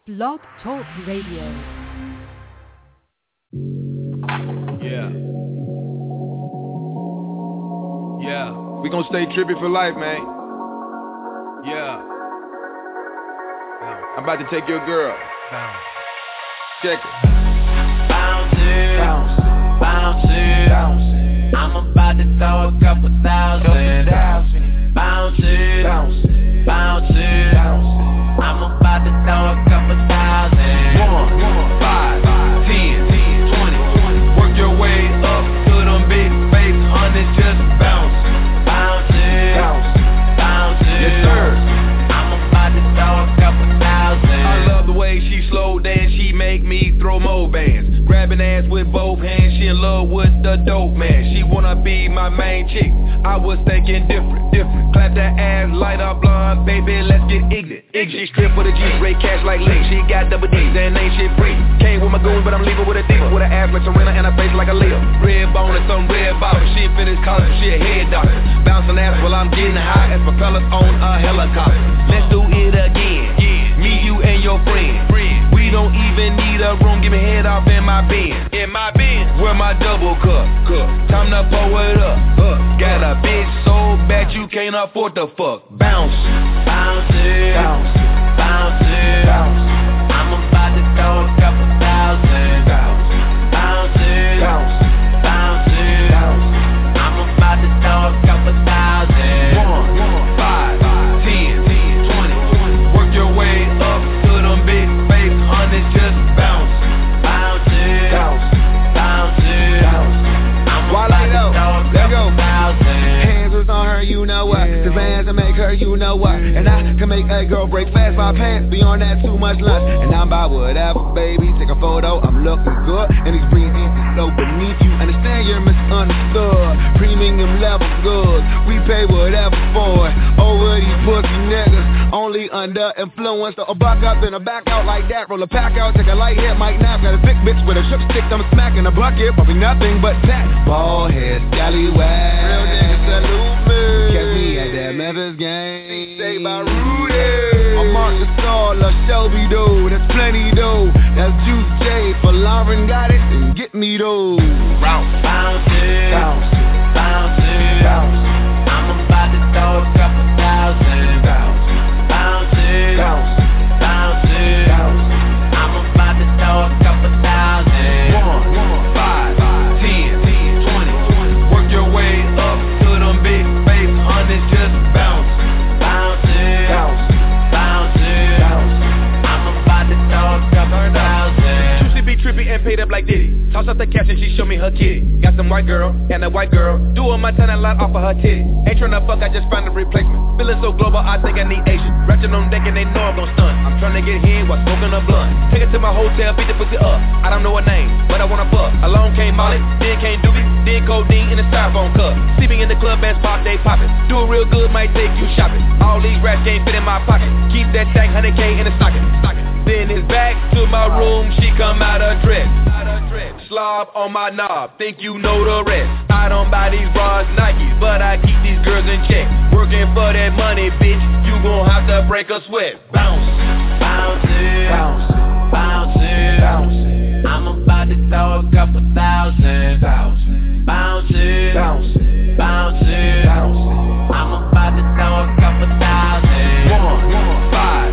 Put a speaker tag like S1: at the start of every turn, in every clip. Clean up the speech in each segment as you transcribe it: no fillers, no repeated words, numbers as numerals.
S1: Blog Talk Radio.
S2: Yeah. We gonna stay trippy for life, man. Yeah. I'm about to take your girl. Check it.
S3: Bounce it, bounce it, bounce it. I'm about to throw a couple thousand. Bounce it, bounce it, bounce it, bounce it. I'm about to throw a couple thousand. 1, 5, 10, 20. Work your way up to them big face hundreds, just bounce. Bounce it, bounce it.
S2: Yes, sir.
S3: I'm about to throw a couple thousand.
S2: I love the way she slow dance, she make me throw more bands. Grabbing ass with both hands, she in love with the dope man. She wanna be my main chick, I was thinking different. Clap that ass, light up blonde, baby, let's get ignorant. She strip with a G, rate cash like Link. She got double D's and ain't shit free. Came with my goons, but I'm leaving with a diva. With an ass like Serena and a face like a Leo. Red bone and some red bottom. She finished college, she a head doctor. Bouncing ass while I'm getting high as propellers on a helicopter. Let's do it again, me, you, and your friend. We don't even need a room, give me head off in my Benz. Where my double cup, time to pour it up. Got a bitch so bad you can't afford to fuck. Bounce,
S3: bounce it, bounce it, bounce it, bounce it. I'm about to throw a couple thousand. Bounce, bounce it, bounce it, bounce it, bounce it. I'm about to throw a couple thousand.
S2: 1, 5, 10, 20. Work your way up to them big face hundreds, just bounce.
S3: Bounce it, bounce it, bounce it, bounce it. I'm about to throw a couple thousand.
S2: Hands was on her, you know what? The bands to make her, you know what? And I can make a girl break fast. My pants beyond that too much lunch. And I'm about whatever, baby. Take a photo, I'm looking good. And these green jeans is so beneath you. Understand you're misunderstood. Premium level goods, we pay whatever for it. Over these pussy niggas, only under influence. So a buck up and a back out like that. Roll a pack out, take a light hit, might nap. Got a big bitch with a shook stick, I'm smacking a bucket. Probably nothing but that. Ball head, scallywag. Real niggas salute me. Catch me at that Memphis game. Say by Rudy. I'm Mark Gasol, a Shelby though. That's plenty though. That's Juice J for Lauren got it. And get me though.
S3: Bounce it, bounce it, bounce it, bounce it. I'm about to throw a couple thousand. Bounce, bounce it, bounce it, bounce it, bounce it. I'm about to throw a couple thousand.
S2: 1, 5, 10, 20. Work your way up to them big face hundreds, just bounce.
S3: Bounce it, bounce it, bounce it, bounce it. I'm about to throw a couple thousand.
S2: She be trippy and paid up like Diddy. Toss up the cash and she show me her kitty. Got some white girl and a white girl doing my tenant lot off of her titty. Ain't tryna fuck, I just found a replacement. Feeling so global, I think I need Asian. Ratchet on deck and they know I'm gon' stun. I'm tryna get here while smoking a blunt. Take her to my hotel, beat the pussy up. I don't know her name, but I wanna fuck. Along came Molly, then came Doobie, then codeine in a styrofoam cup. See me in the club, bands pop, they poppin'. Do it real good, might take you shopping. All these rats can't fit in my pocket. Keep that stack, 100K in the stocking. Then it's back to my room, she come out of dress. Slob on my knob, think you know the rest. I don't buy these bras, Nikes, but I keep these girls in check. Working for that money, bitch, you gon' have to break a sweat. Bounce,
S3: bounce it, bounce it, bounce it, bounce it. I'm about to throw a couple thousand. Bounce, bounce it, bounce it, bounce it, bounce it. I'm about to throw a couple thousand.
S2: 1, 5,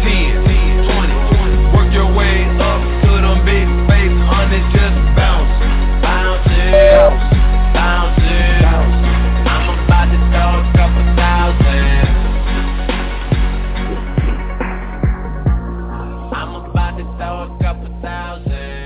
S2: 10, 20. Work your way up to them big face hundreds, just bounce.
S3: Bounce it, bounce it, bounce it, bounce it. I'm about to throw a couple thousand. I'm about to throw a couple thousand.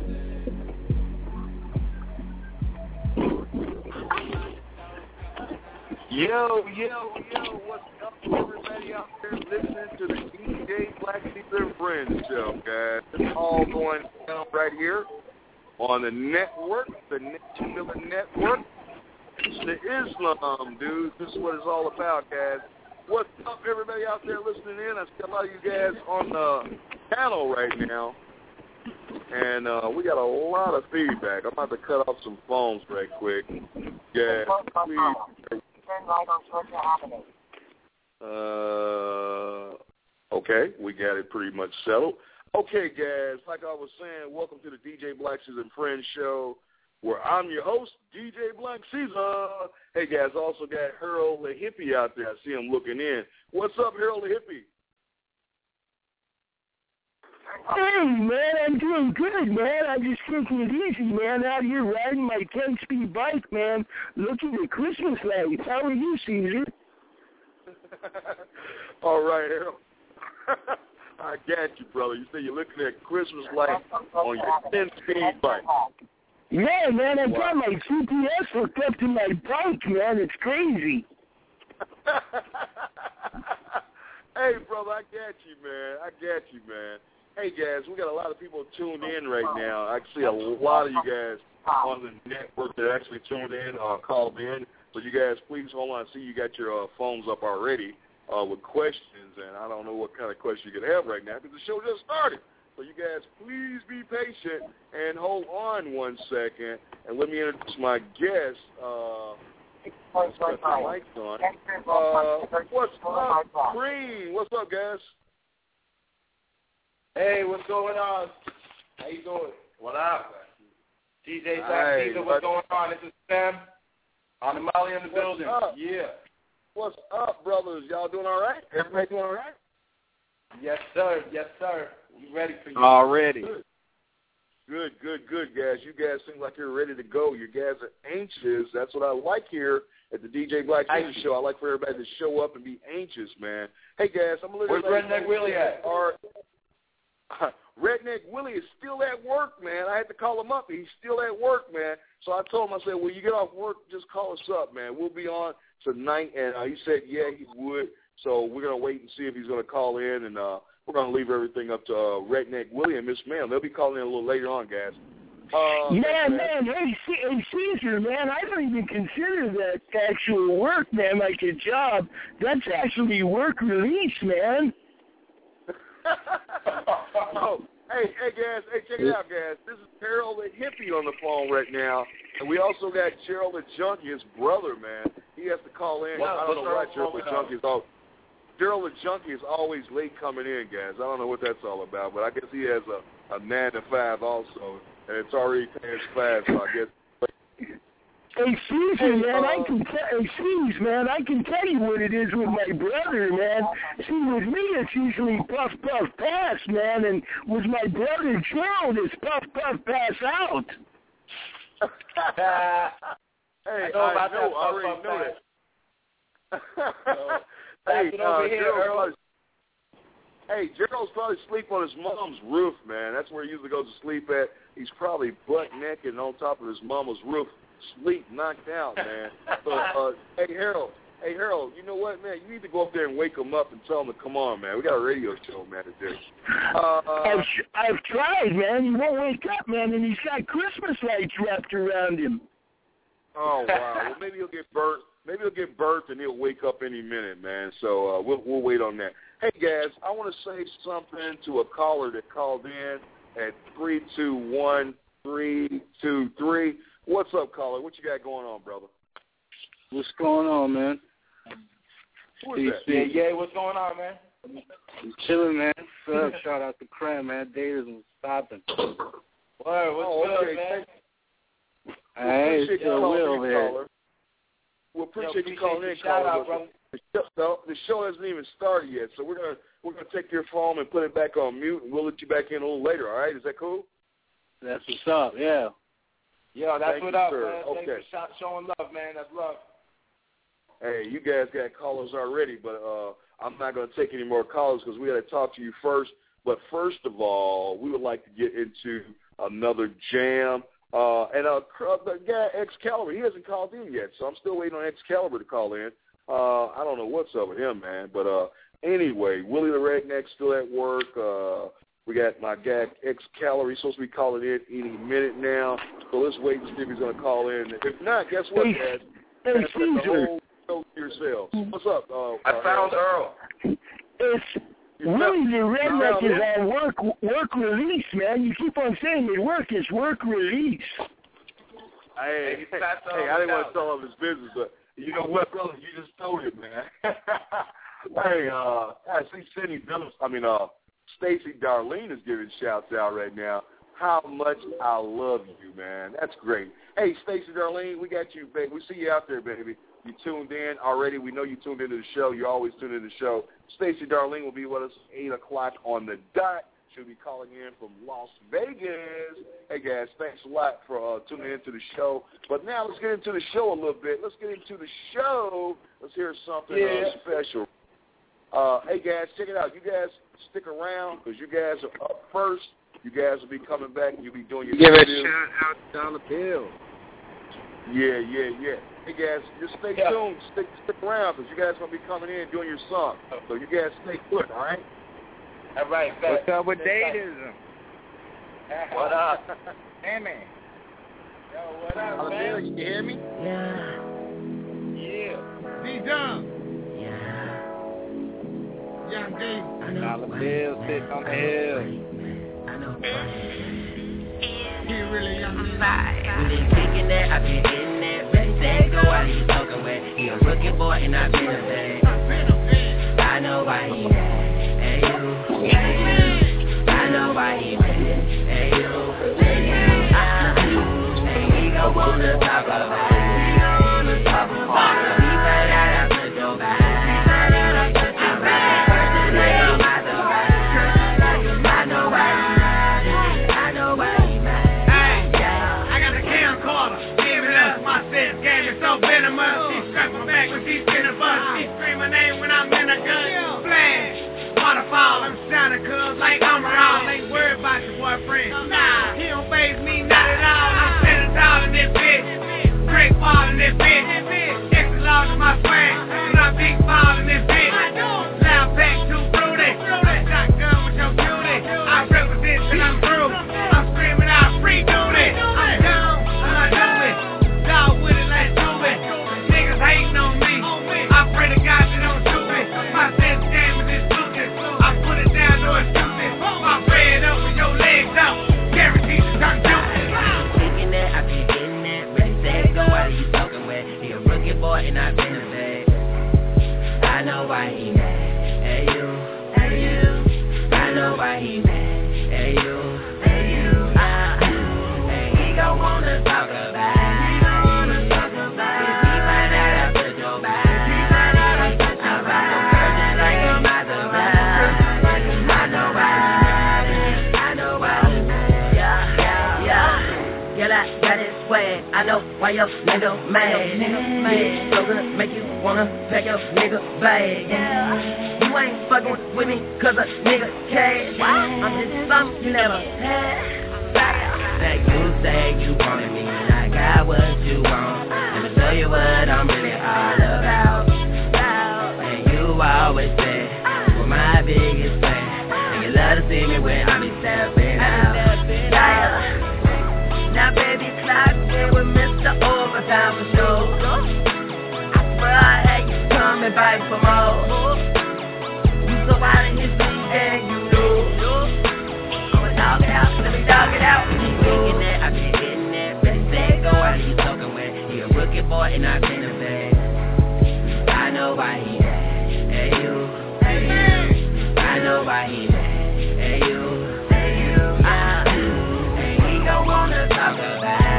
S4: Yo, what's up, everybody out there listening to the DJ Black People and Friends show, guys? It's all going down right here on the network, the Nation Building Network. It's the Islam, dude. This is what it's all about, guys. What's up, everybody out there listening in? I see a lot of you guys on the panel right now. And we got a lot of feedback. I'm about to cut off some phones right quick. Yeah,
S5: Turn right on Georgia Avenue.
S4: Okay, we got it pretty much settled. Okay, guys, like I was saying, welcome to the DJ Black Caesar Friends Show, where I'm your host, DJ Black Caesar. Hey, guys, also got Harold the Hippie out there. I see him looking in. What's up, Harold the Hippie?
S1: Hey, man, I'm doing good, man. I'm just taking it easy, man, out here riding my 10-speed bike, man, looking at Christmas lights. How are you, Caesar?
S4: All right, Harold. I got you, brother. You say you're looking at Christmas lights on your 10-speed bike.
S1: Yeah, man, I've got my GPS hooked up to my bike, man. It's crazy.
S4: Hey, brother, I got you, man. Hey, guys, we got a lot of people tuned in right now. I see a lot of you guys on the network that actually tuned in, called in. So you guys, please hold on. I see you got your phones up already with questions, and I don't know what kind of questions you could have right now because the show just started. So you guys, please be patient and hold on 1 second, and let me introduce my guest. Let's put the mics on. What's up, Green? What's up, guys?
S6: Hey, what's going on? How you doing? What up? DJ Black Caesar, what's going on? This is Sam on the Molly in the building.
S4: Up?
S6: Yeah.
S4: What's up, brothers? Y'all doing all right? Everybody doing all right?
S6: Yes, sir. Yes, sir. We ready for you.
S4: Already. Good, guys. You guys seem like you're ready to go. You guys are anxious. That's what I like here at the DJ Black Caesar Show. I like for everybody to show up and be anxious, man. Hey, guys, I'm a little.
S6: Where's Redneck Willie at?
S4: Redneck Willie is still at work, man. I had to call him up. He's still at work, man. So I told him, I said, when you get off work, just call us up, man. We'll be on tonight. And he said, yeah, he would. So we're going to wait and see if he's going to call in. And we're going to leave everything up to Redneck Willie and Miss Ma'am. They'll be calling in a little later on, guys.
S1: Man, hey, Caesar, man, I don't even consider that actual work, man, like a job. That's actually work release, man.
S4: Oh, hey, guys. Hey, check it out, guys. This is Harold the Hippie on the phone right now. And we also got Gerald the Junkie, his brother, man. He has to call in. I don't know why Gerald the Junkie is Gerald the Junkie is always late coming in, guys. I don't know what that's all about, but I guess he has a 9 to 5 also. And it's already past 5, so I guess.
S1: Hey, Caesar, man, I can tell you what it is with my brother, man. See, with me, it's usually puff, puff, pass, man, and with my brother Gerald, it's puff, puff, pass out.
S4: Hey, I already know that. Hey, Gerald's probably asleep on his mom's roof, man. That's where he usually goes to sleep at. He's probably butt naked on top of his mama's roof. Sleep knocked out, man. So, hey Harold, you know what, man? You need to go up there and wake him up and tell him to come on, man. We got a radio show, man, to do.
S1: I've tried, man. He won't wake up, man, and he's got Christmas lights wrapped around him.
S4: Oh wow. Well, maybe he'll get burnt. And he'll wake up any minute, man. So we'll wait on that. Hey guys, I want to say something to a caller that called in at 321-323. What's up, caller? What you got going on, brother?
S7: What's going on, man?
S4: Who is that?
S6: Yeah, what's going on, man?
S7: I'm chilling, man. Shout out to Cram, man. Daters was stopping.
S6: What's good, man?
S7: Hey, it's still Will here.
S4: We appreciate you calling in, caller. The show hasn't even started yet, so we're gonna take your phone and put it back on mute, and we'll let you back in a little later. All right? Is that cool?
S7: That's what's up. Yeah.
S6: Yeah, that's what up,
S4: sir.
S6: Man.
S4: Okay.
S6: Thanks for showing love, man. That's love.
S4: Hey, you guys got callers already, but I'm not going to take any more callers because we got to talk to you first. But first of all, we would like to get into another jam. And the guy, Excalibur, he hasn't called in yet, so I'm still waiting on Excalibur to call in. I don't know what's up with him, man. But anyway, Willie the Redneck's still at work. We got my guy, Excalibur. He's supposed to be calling in any minute now. So let's wait and see if he's going to call in. If not, guess what, guys?
S1: Hey, Caesar.
S4: Show yourselves. What's up?
S6: I found Earl.
S1: It's Willie the Redneck is on work release, man. You keep on saying it it's work release.
S4: Hey, I didn't want to tell him his business, but you know what, brother? You just told it, man. Hey, I see Cindy Phillips. Stacey Darlene is giving shouts out right now. How much I love you, man. That's great. Hey, Stacey Darlene, we got you, baby. We see you out there, baby. You tuned in already. We know you tuned into the show. You always tune into the show. Stacey Darlene will be with us 8 o'clock on the dot. She'll be calling in from Las Vegas. Hey, guys, thanks a lot for tuning into the show. But now let's get into the show a little bit. Let's get into the show. Let's hear something special. Hey, guys, check it out. You guys stick around because you guys are up first. You guys will be coming back and you'll be doing your
S8: Give a shout out to Dollar Bill.
S4: Yeah. Hey, guys, just stay tuned. Stick around because you guys going to be coming in doing your song. So you guys stay put, all right?
S6: All right.
S8: What's up with Datism?
S6: What up?
S8: Hey, man.
S6: Yo, what up,
S8: Dollar
S6: man?
S8: Bill, you can hear me?
S6: Yeah.
S8: D-Dung. Young D. Dollar Bill sitting on the hill. He really young.
S3: We been kicking that, I been getting that. Ready, set, go, I leave smoking wet. He a rookie boy and I been a vet. I know why he mad. Hey, you. I know why he mad. Hey, you. Hey, he gon' wanna talk about it. He gon' wanna talk about it. We find out after your back. I'm right. Person ain't on my side. I know why he mad. I know why he mad.
S9: I got the camcorder, give it up, my sense game is so venomous. She scratch my back when she spin a bus. She scream my name when I'm in a gun. Flash, waterfall, I'm shining cuz like I'm around. Ain't worried about your boyfriend. Nah, he don't faze me, not at all. I'm standing tall in this bitch. Great ball in this bitch. Extra large in my swag, but I'm big ball in this bitch. Loud pack, too fruity. Shotgun with your beauty. I represent till I'm through. I'm screaming out free duty. I'm down, I do it. Dog with it, let's do it. Niggas hating on me. I pray to God they don't shoot me. My sense game is exclusive. I put it down, no excuses. My bread up with your legs out. Guaranteed to turn juices.
S3: Kicking that, I been getting that. Ready, set, go, out of you soaking wet. He a rookie boy and I been a vet. I know why he mad. Hey, you. I know why he mad. Hey, you. Hey, he gon' wanna talk about it. If he find out I put your back, I ride the person like a Maserati. I know why he mad. I know why he mad. Yeah. Girl, I got it swag. I know why your nigga mad. Yeah, so good, make you wanna pack your nigga bag. You ain't fucking with me cause a nigga cash. I'm just something you never had. That you say you wanted me, and I got what you want. Let me show you what I'm really all about. And you always say, you're my biggest fan. And you love to see me when I be stepping out. Now baby, clock in with Mr. Overtime for sure. I swear I had you coming back for more. You so out of his league and you know. I'ma dog it out, let me dog it out. Keep kicking that, I been getting that. Ready, set, go, out of you soaking wet. He a rookie boy and I been a vet. I know why he mad. Hey you. I know why he mad. Hey you. Hey, he gon' wanna talk about it.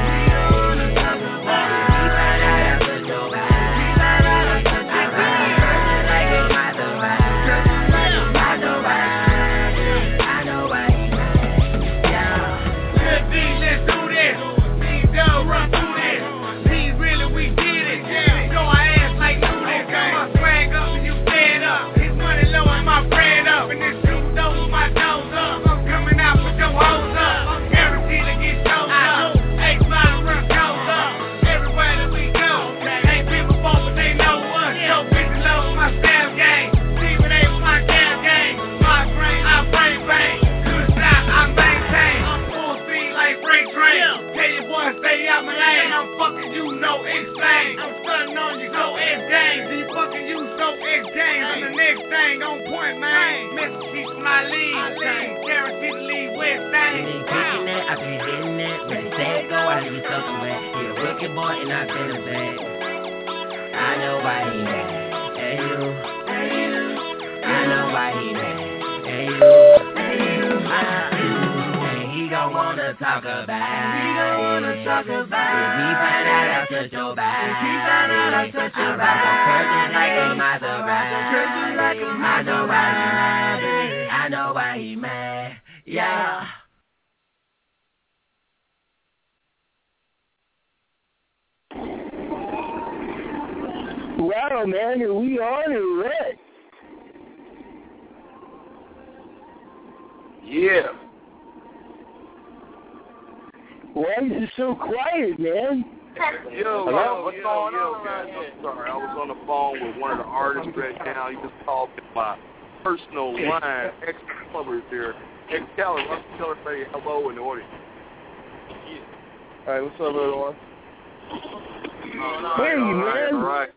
S3: Boy, and I've been a vet. I know why he mad. Hey you. I know why he mad. Hey you. wanna talk about. We don't wanna talk about. If he find out I touch your back. If he find out I touch your back. I ride like a Maserati. I know why he mad. I know why he mad. Yeah.
S1: Wow, man, are we on or what?
S6: Yeah.
S1: Why is it so quiet, man?
S6: What's going on around here? I'm sorry, I was on the phone with one of the artists right now. He just called me my personal line. Excalibur is here. Excalibur, let's tell everybody hello in the audience.
S8: All right, what's up, everyone?
S1: Hey, man.
S6: All right.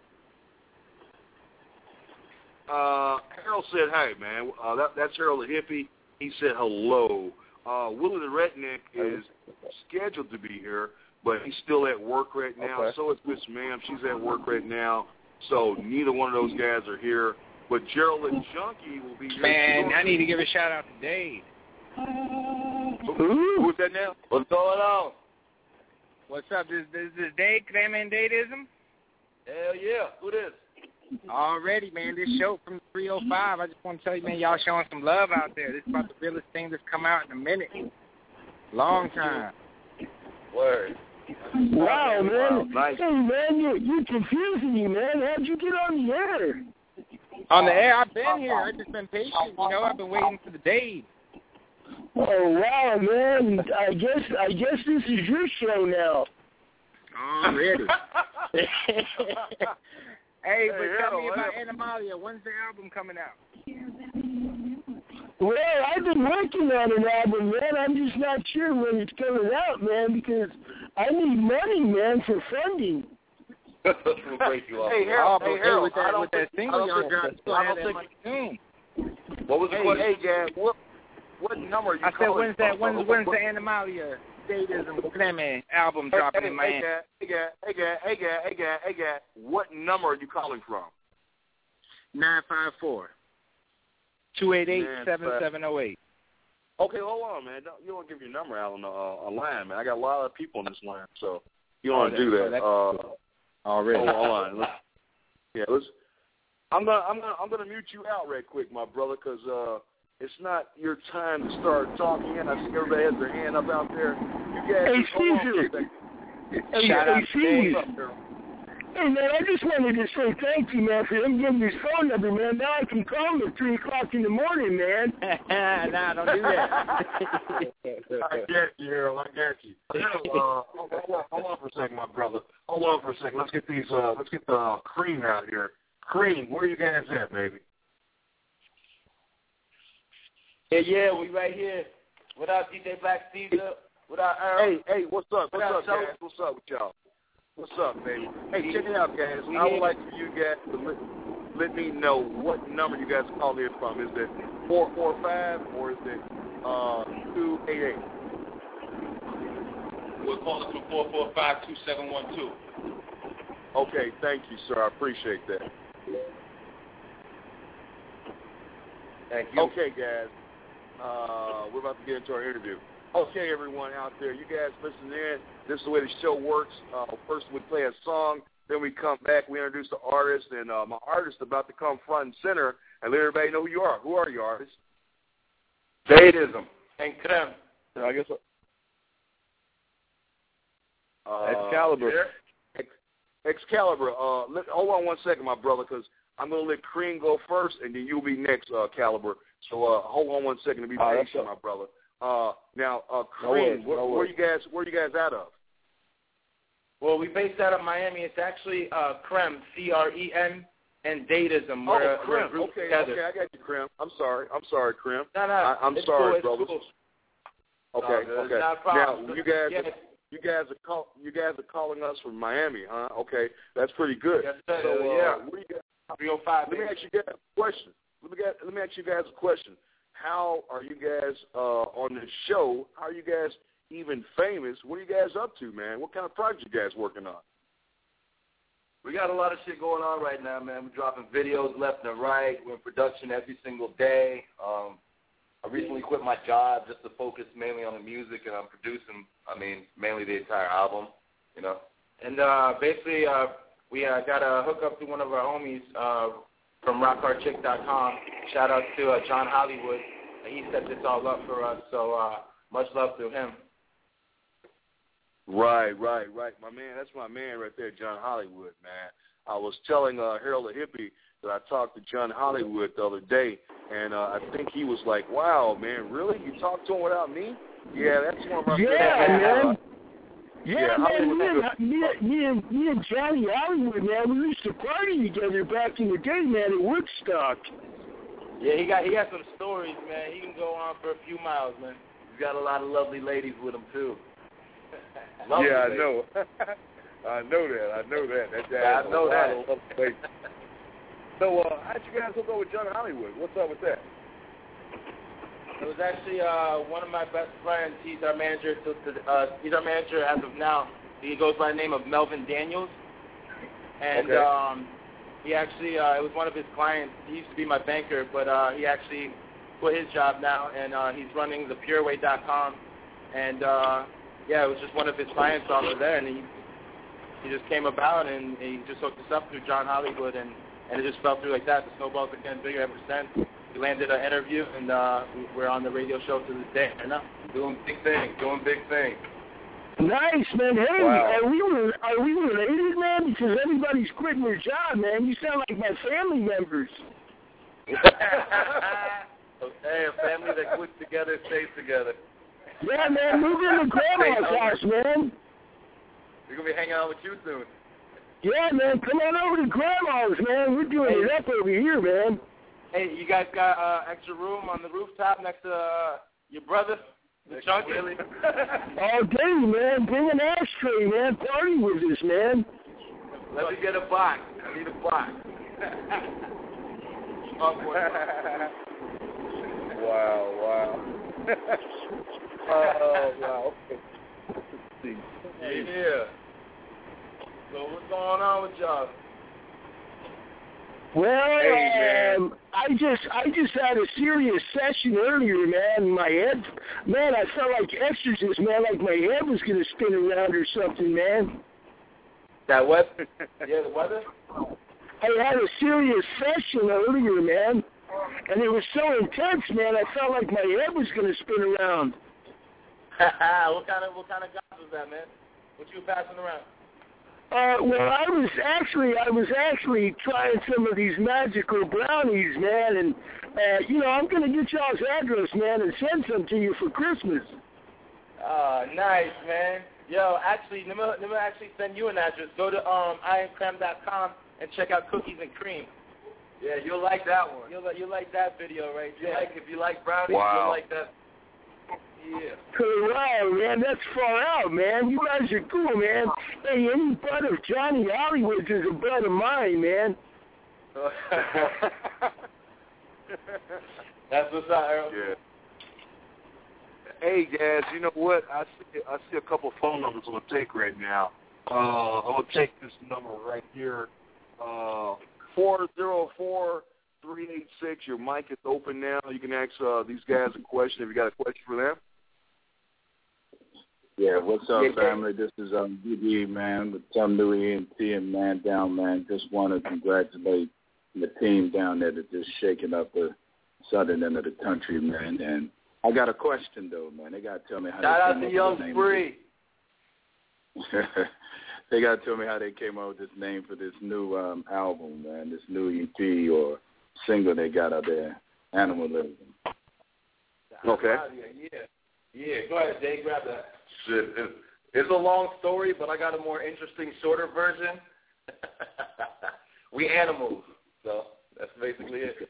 S6: Harold said, hey, man. That's Harold the Hippie. He said hello. Willie the Redneck is scheduled to be here, but he's still at work right now. Okay. So is Miss Ma'am. She's at work right now. So neither one of those guys are here. But Gerald and Junkie will be here.
S8: Man, I need to give a shout-out to Dave.
S6: Who's that now?
S8: What's going on? What's up? This is Dave, Creme and Dateism?
S6: Hell yeah. Who this?
S8: Already, man. This show from 305, I just want to tell you, man, y'all showing some love out there. This is about the realest thing that's come out in a minute. Long time.
S6: Word.
S1: Wow, man.
S6: Nice.
S1: Hey, man, you're confusing me, man. How'd you get on the air?
S8: On the air? I've been here. I've just been patient. You know, I've been waiting for the days.
S1: Oh, wow, man. I guess this is your show now.
S8: Already. Hey, but tell me about Animalia. When's the album coming out?
S1: Well, I've been working on an album, man. I'm just not sure when it's coming out, man, because I need money, man, for funding.
S6: Hey, Harold,
S8: with that single y'all dropped, soon.
S6: What was the question? Hey, Gad, what number are you calling?
S8: I said, when's the Animalia Dateism Clement album dropping in Miami?
S6: Hey, Gad, what number are you calling from?
S8: 954-288-7708.
S6: Okay, hold on, man. You don't give your number out on the line, man. I got a lot of people on this line, so you don't want to do that.
S8: Already.
S6: Hold on. I'm gonna mute you out right quick, my brother, because it's not your time to start talking. And I see everybody has their hand up out there. You guys,
S1: hey, Caesar. Hey, Caesar. Hey, man, I just wanted to say thank you, man, for him giving his phone number, man. Now I can call him at 3 o'clock in the morning, man.
S8: Nah, don't do that.
S6: I get you, Harold. I get you. Hold on for a second, my brother. Hold on for a second. Let's get the Cream out here. Cream, where you guys at, baby?
S10: Yeah, we right here. What up, DJ Black Caesar? What up, Earl?
S6: Hey, what's up? What's up, guys? What's up with y'all? What's up, baby? Hey, check it out, guys. I would like for you guys to let me know what number you guys are calling in from. Is it 445 or is it 288?
S10: We're calling from 445-2712.
S6: Okay, thank you, sir. I appreciate that.
S10: Thank you.
S6: Okay, guys. We're about to get into our interview. Okay, everyone out there, you guys listen in. This is the way the show works. First we play a song, then we come back, we introduce the artist, and my artist is about to come front and center and let everybody know who you are. Who are you, artist?
S10: Dateism and Creme.
S6: I guess
S8: Excalibur.
S6: Excalibur. Hold on one second, my brother, because I'm going to let Cream go first, and then you'll be next, Caliber. So hold on one second to be patient, my brother. Now, Cream, where you guys out of?
S10: Well, we based out of Miami. It's actually Creme, C-R-E-M, and Dateism. We're a group together.
S6: Okay, I got you, Creme. I'm sorry, Creme.
S10: No,
S6: I'm sorry,
S10: cool,
S6: brother.
S10: Cool.
S6: Okay.
S10: Not a problem.
S6: Now, you guys are calling us from Miami, huh? Okay, that's pretty good.
S10: Yes, sir.
S6: So,
S10: yeah. 305.
S6: Let me ask you guys a question. Let me ask you guys a question. How are you guys on this show? How are you guys even famous? What are you guys up to, man? What kind of projects you guys working on?
S10: We got a lot of shit going on right now, man. We're dropping videos left and right. We're in production every single day. A
S11: recently quit my job just to focus mainly on the music, and I'm producing, mainly the entire album, you know.
S10: And basically, we got a hookup to one of our homies from RockHardChick.com. Shout out to John Hollywood. He set this all up for us, so much love to him.
S6: Right. My man, that's my man right there, John Hollywood, man. I was telling Harold the Hippie that I talked to John Hollywood the other day, and I think he was like, wow, man, really? You talked to him without me? Yeah, that's one of my
S1: man. Yeah, man, me and Johnny Hollywood, man, we used to party together back in the day, man, at Woodstock.
S10: Yeah, he got some stories, man. He can go on for a few miles, man.
S11: He's got a lot of lovely ladies with him, too.
S6: Yeah, I know. I know that.
S11: I know that.
S6: So, how'd you guys hook up with John Hollywood? What's up with that?
S10: It was actually one of my best friends. He's our manager. He's our manager as of now. He goes by the name of Melvin Daniels. And he actually, it was one of his clients. He used to be my banker, but he actually quit his job now, and he's running thepureway.com. And, yeah, it was just one of his clients over there, and he just came about, and he just hooked us up through John Hollywood, and it just fell through like that. The snowball's been getting bigger ever since. We landed an interview, and we're on the radio show to this day. You know?
S11: Doing big things.
S1: Nice, man. Hey,
S6: wow.
S1: are we related, man? Because everybody's quitting their job, man. You sound like my family members.
S11: Hey, a family that quits together stays together.
S1: Yeah, man. Move into Grandma's house, man.
S11: We're going to be hanging out with you soon.
S1: Yeah, man. Come on over to Grandma's, man. We're doing it up over here, man.
S10: Hey, you guys got extra room on the rooftop next to your brother, the Chunky?
S1: All day, man. Bring an ashtray, man. Party with us, man.
S11: Let me get a box. I need a box.
S6: Wow. Oh, wow.
S10: Yeah. So what's going on with y'all?
S1: Well, I just had a serious session earlier, man. My head, man, I felt like Exorcist, man, like my head was going to spin around or something, man.
S10: That what? Yeah, the weather?
S1: I had a serious session earlier, man, and it was so intense, man, I felt like my head was going to spin around.
S10: What kind of guns was that, man? What you passing around?
S1: Well, I was actually trying some of these magical brownies, man, and, I'm going to get y'all's address, man, and send some to you for Christmas.
S10: Oh, nice, man. Yo, actually, let me actually send you an address. Go to ironcram.com and check out Cookies and Cream.
S11: Yeah, you'll like that one.
S10: You'll like that video right there.
S11: If you like brownies,
S6: wow.
S11: You'll like that. Yeah.
S1: Wow, man, that's far out, man. You guys are cool, man. Hey, any butt of Johnny Hollywood's is a butt of mine, man.
S10: That's what's up, Earl.
S6: Yeah.
S4: Hey, guys, you know what? I see a couple phone numbers on the take right now. I'm going to take this number right here, 404-386. Your mic is open now. You can ask these guys a question if you got a question for them.
S12: Yeah, what's up, family? This is DD, man, with Tom New ENT and Man Down, man. Just want to congratulate the team down there that's just shaking up the southern end of the country, man. And I got a question, though, man. They got to tell me how
S11: Shout
S12: they
S11: out
S12: came
S11: to
S12: up
S11: Young
S12: with
S11: Spree.
S12: They got to tell me how they came up with this name for this new album, man, this new EP or single they got out there, Animalism.
S6: Okay.
S10: Yeah. Go ahead, Jay. Grab that.
S11: Shit, it's a long story, but I got a more interesting, shorter version. We animals, so that's basically it.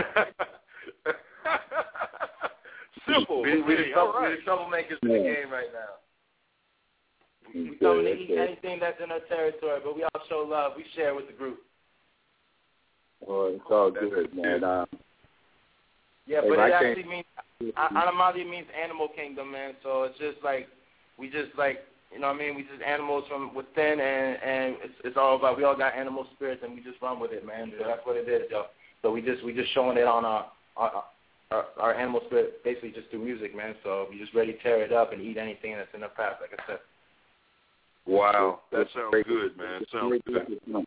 S6: Simple.
S11: We're the troublemakers in the game right now.
S10: We don't need anything that's in our territory, but we all show love. We share with the group.
S12: Well, it's all good, man.
S10: Yeah, but it actually means Animalia means animal kingdom, man. So it's just like we just like, you know what I mean? We just animals from within, and it's all about, we all got animal spirits, and we just run with it, man. So that's what it is, yo. So we just showing it on our animal spirit basically just through music, man. So you're just ready to tear it up and eat anything that's in our path, like I said.
S6: Wow, that sounds good, man. Sounds good.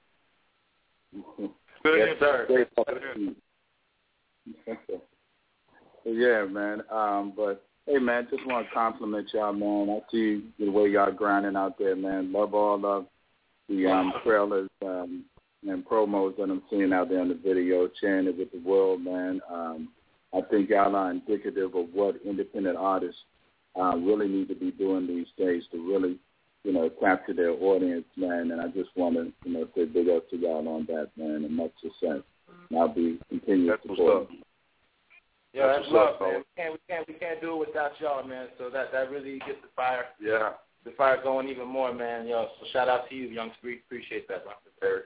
S10: Yes, sir.
S12: Yeah, man. But hey, man, just want to compliment y'all, man. I see the way y'all grinding out there, man. Love all of the trailers and promos that I'm seeing out there on the video, sharing it with the world, man. I think y'all are indicative of what independent artists really need to be doing these days to really, capture their audience, man. And I just want to, say big up to y'all on that, man, and much success. And I'll be continuing to support.
S10: Yeah, that's love, man. We can't do it without y'all, man. So that really gets the fire.
S6: Yeah.
S10: The fire going even more, man. Yo, so shout out to you, Young Street. Appreciate that, Eric.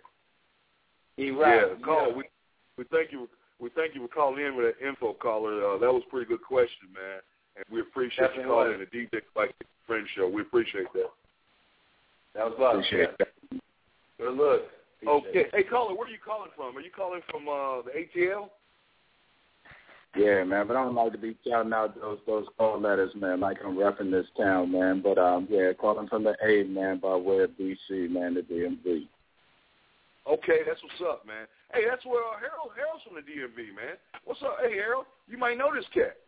S6: Call. We thank you. We thank you for calling in with that info caller. That was a pretty good question, man. And we appreciate you calling in the DJ Black Friend Show. We appreciate that.
S10: That was love.
S12: Appreciate that.
S6: Good look. Okay. Hey, caller, where are you calling from? Are you calling from the ATL?
S12: Yeah, man, but I don't like to be shouting out those call letters, man, like I'm repping this town, man. But, calling from the A, man, by way of D.C., man, the DMV.
S6: Okay, that's what's up, man. Hey, that's where Harold's from the DMV, man. What's up? Hey, Harold, you might know this cat.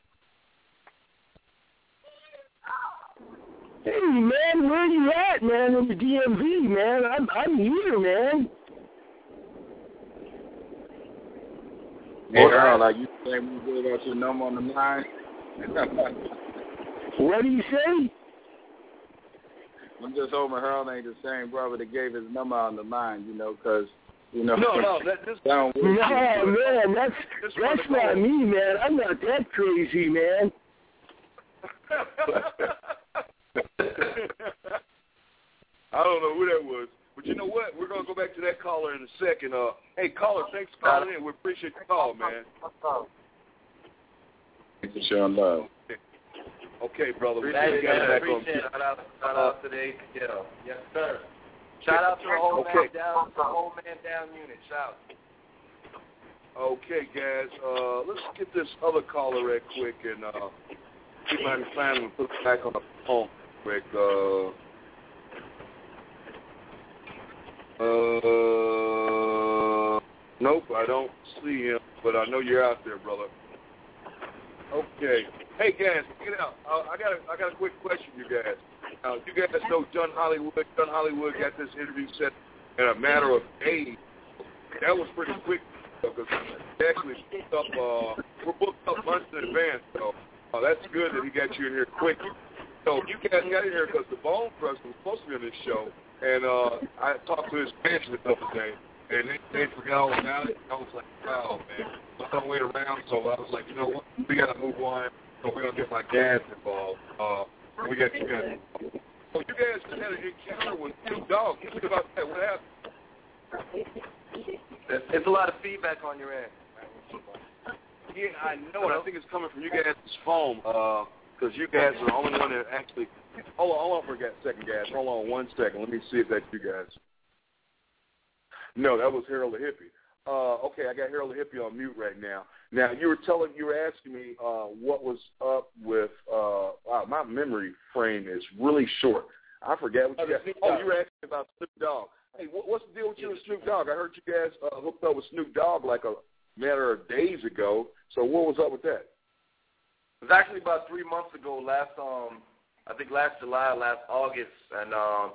S1: Hey, man, where you at, man, in the DMV, man? I'm here, man.
S12: Hey, Harold, are you saying we gave out your number on the line?
S1: What do you say?
S12: I'm just hoping Harold ain't the same brother that gave his number on the line, because,
S6: No,
S1: man, that's not me, man. I'm not that crazy, man.
S6: I don't know who that was. But you know what? We're going to go back to that caller in a second. Hey, caller, thanks for calling in. We appreciate the call, man.
S12: Thanks for showing love.
S6: Okay, brother.
S10: Appreciate it. Shout out to the ATL. Yes, sir. Shout out to the whole man down unit. Shout.
S6: Okay, guys. Let's get this other caller right quick and see if I can find him and put it back on the phone quick. Nope, I don't see him, but I know you're out there, brother. Okay. Hey, guys, check it out. I got a quick question, you guys. You guys know John Hollywood. John Hollywood got this interview set in a matter of days. That was pretty quick because we actually we're booked up months in advance, so that's good that he got you in here quick. So you guys got in here because the Bone Crusher was supposed to be on this show, and I talked to his management the other day, and they forgot all about it. I was like, wow, man. So I don't wait around, so I was like, you know what? We got to move on, so we're going to get my dad involved. We got you guys involved. So you guys just had an encounter with Snoop Dogg. Tell me about that. What happened?
S11: It's a lot of feedback on your end.
S6: Yeah, I know it. I think it's coming from you guys' phone, because you guys are the only one that actually... Hold on for a second, guys. Hold on 1 second. Let me see if that's you guys. No, that was Harold the Hippie. Okay, I got Harold the Hippie on mute right now. Now, you were asking me what was up with, wow, my memory frame is really short. I forgot what you guys, you were asking about Snoop Dogg. Hey, what's the deal with you and Snoop Dogg? I heard you guys hooked up with Snoop Dogg like a matter of days ago. So what was up with that?
S11: It was actually about 3 months ago, last July, last August, and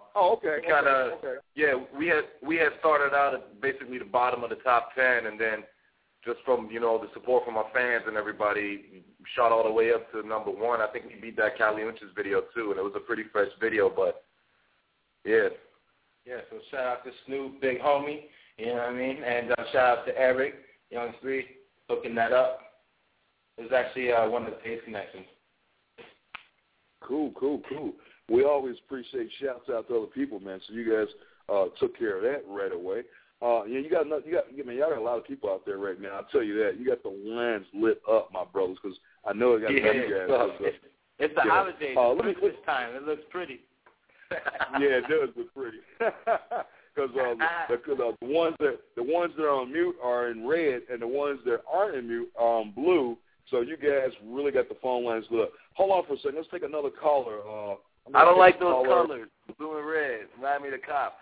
S11: we had started out at basically the bottom of the top 10, and then just from the support from our fans and everybody, shot all the way up to number 1. I think we beat that Cali Unches video too, and it was a pretty fresh video, but yeah.
S10: Yeah, so shout out to Snoop, big homie, you know what I mean, and shout out to Eric, Young Street, hooking that up. It was actually one of the Taste Connections.
S6: Cool. We always appreciate shouts out to other people, man. So you guys took care of that right away. Y'all got a lot of people out there right now. I'll tell you that. You got the lines lit up, my brothers, because I know I got you guys.
S10: It's the holidays. It's Christmas time. It looks pretty.
S6: Yeah, it does look pretty. Because the ones that are on mute are in red, and the ones that aren't in mute are on blue. So you guys really got the phone lines lit up. Hold on for a second. Let's take another caller.
S11: I don't like those colors, blue and red. Remind me of the cops.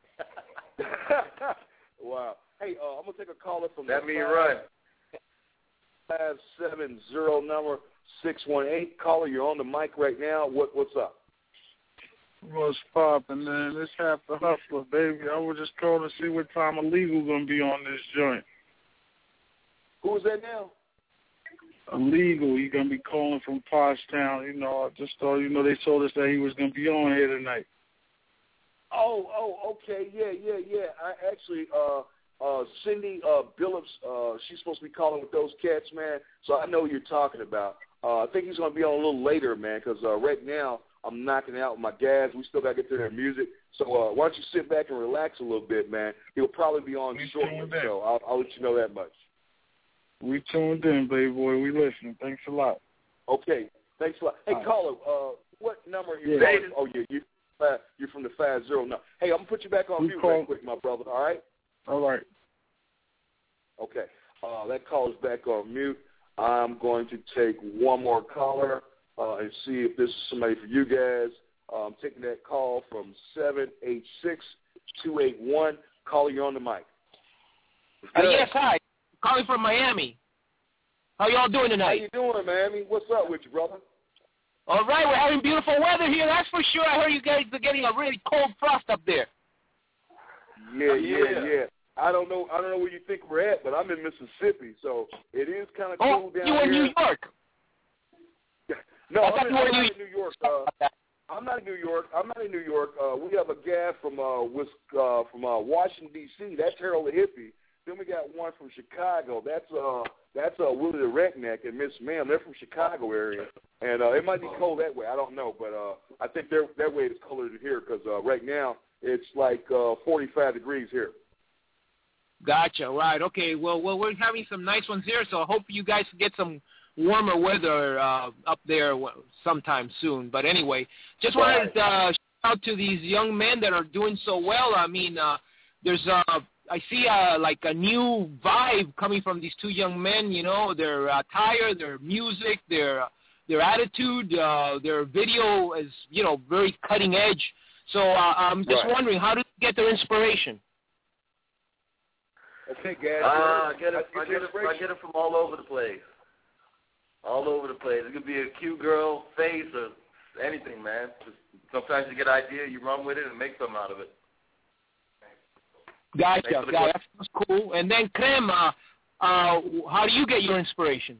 S6: Wow. Hey, I'm going to take a caller from
S11: Let me run.
S6: 570 number 618. Caller, you're on the mic right now. What's up?
S13: What's poppin', man? This half the hustler, baby. I was just calling to see what time Illegal gonna be on this joint.
S6: Who is that now?
S13: Illegal. He gonna be calling from Poshtown. You know, I just thought, they told us that he was gonna be on here tonight.
S6: Oh, okay, yeah. I actually, Cindy Billups, she's supposed to be calling with those cats, man. So I know what you're talking about. I think he's gonna be on a little later, man, because right now I'm knocking out my guys. We still got to get to their music. So why don't you sit back and relax a little bit, man. He'll probably be on shortly, so I'll let you know that much.
S13: We tuned in, baby boy. We listening. Thanks a lot.
S6: Okay. Thanks a lot. Hey, caller, what number are you calling? Oh, yeah, you're from the 50 number. Hey, I'm going to put you back on mute real quick, my brother, all right?
S13: All right.
S6: Okay. That caller's back on mute. I'm going to take one more caller. And see if this is somebody for you guys. I'm taking that call from 786-281. Caller, you're on the mic.
S14: Yes, hi. Calling from Miami. How y'all doing tonight?
S6: How you doing, Miami? What's up with you, brother?
S14: All right, we're having beautiful weather here. That's for sure. I heard you guys are getting a really cold frost up there.
S6: Yeah. I don't know where you think we're at, but I'm in Mississippi, so it is kind of cool down here.
S14: You in New York?
S6: No, I'm not in New York. I'm not in New York. We have a guy from Washington D.C. That's Harold the Hippie. Then we got one from Chicago. That's Willie the Redneck and Miss Ma'am. They're from Chicago area, and it might be cold that way. I don't know, but I think that way it's colder than here because right now it's like 45 degrees here.
S14: Gotcha. Right. Okay. Well, we're having some nice ones here, so I hope you guys get some warmer weather up there sometime soon. But anyway, just wanted to shout out to these young men that are doing so well. I mean, there's I see like a new vibe coming from these two young men. Their attire, their music, their attitude, their video is very cutting edge. So I'm just wondering, how do you get their inspiration?
S6: Okay, guys.
S11: I get it from all over the place. All over the place. It could be a cute girl face or anything, man. Just sometimes you get an idea, you run with it, and make something out of it.
S14: Gotcha. That sounds cool. And then, Krem, how do you get your inspiration?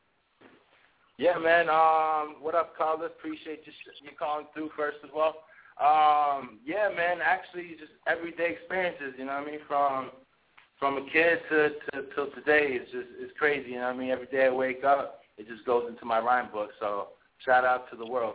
S10: Yeah, man. What up, caller? Appreciate you calling through, first of all. Yeah, man. Actually, just everyday experiences. You know what I mean? From a kid till today, it's crazy. You know what I mean? Every day I wake up, it just goes into my rhyme book. So shout out to the world.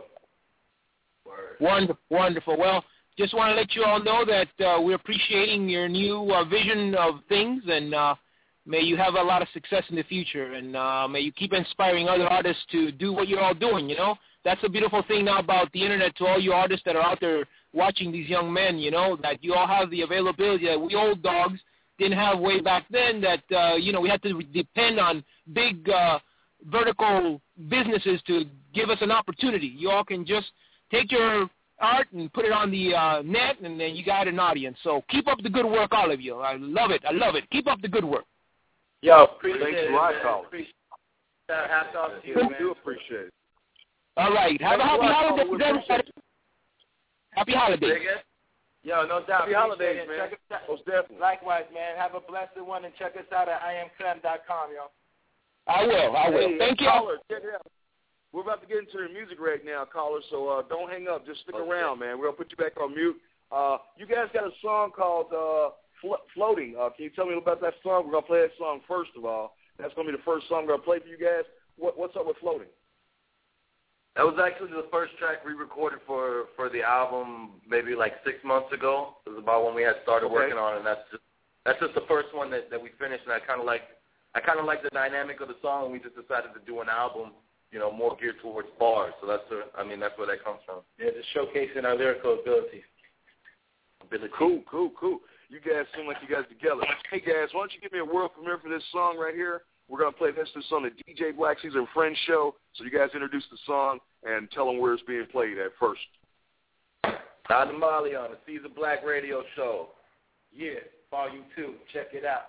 S14: Word. Wonderful. Well, just want to let you all know that we're appreciating your new vision of things, and may you have a lot of success in the future, and may you keep inspiring other artists to do what you're all doing. That's a beautiful thing now about the internet, to all you artists that are out there watching these young men, that you all have the availability that we old dogs didn't have way back then, that, we had to depend on big vertical businesses to give us an opportunity. You all can just take your art and put it on the net, and then you got an audience. So keep up the good work, all of you. I love it. Keep up the good work.
S10: Yo,
S6: thanks a lot, Colin.
S10: Hats off to you, man.
S6: I do appreciate it.
S14: All right. Have a happy holidays, everybody. Happy holidays.
S10: Yo, no doubt.
S6: Happy holidays, man. Most definitely.
S10: Likewise, man. Have a blessed one, and check us out at IamCreme.com, yo.
S14: I will.
S6: Hey,
S14: thank you.
S6: Caller, check it out. We're about to get into your music right now, caller, so don't hang up. Just stick around, man. We're going to put you back on mute. You guys got a song called Floating. Can you tell me about that song? We're going to play that song first of all. That's going to be the first song we're going to play for you guys. What's up with Floating?
S11: That was actually the first track we recorded for the album maybe like 6 months ago. It was about when we had started working on it, and that's just the first one that we finished, and I kind of like the dynamic of the song, and we just decided to do an album, more geared towards bars. So that's where that comes from.
S10: Yeah, just showcasing our lyrical ability.
S6: Cool. You guys seem like you guys together. Hey, guys, why don't you give me a world premiere for this song right here?
S4: We're going to play this on the DJ Black Caesar and Friends show. So you guys introduce the song and tell them where it's being played at first.
S11: Anomalia on the Caesar Black Radio Show.
S10: Yeah, Volume 2. Check it out.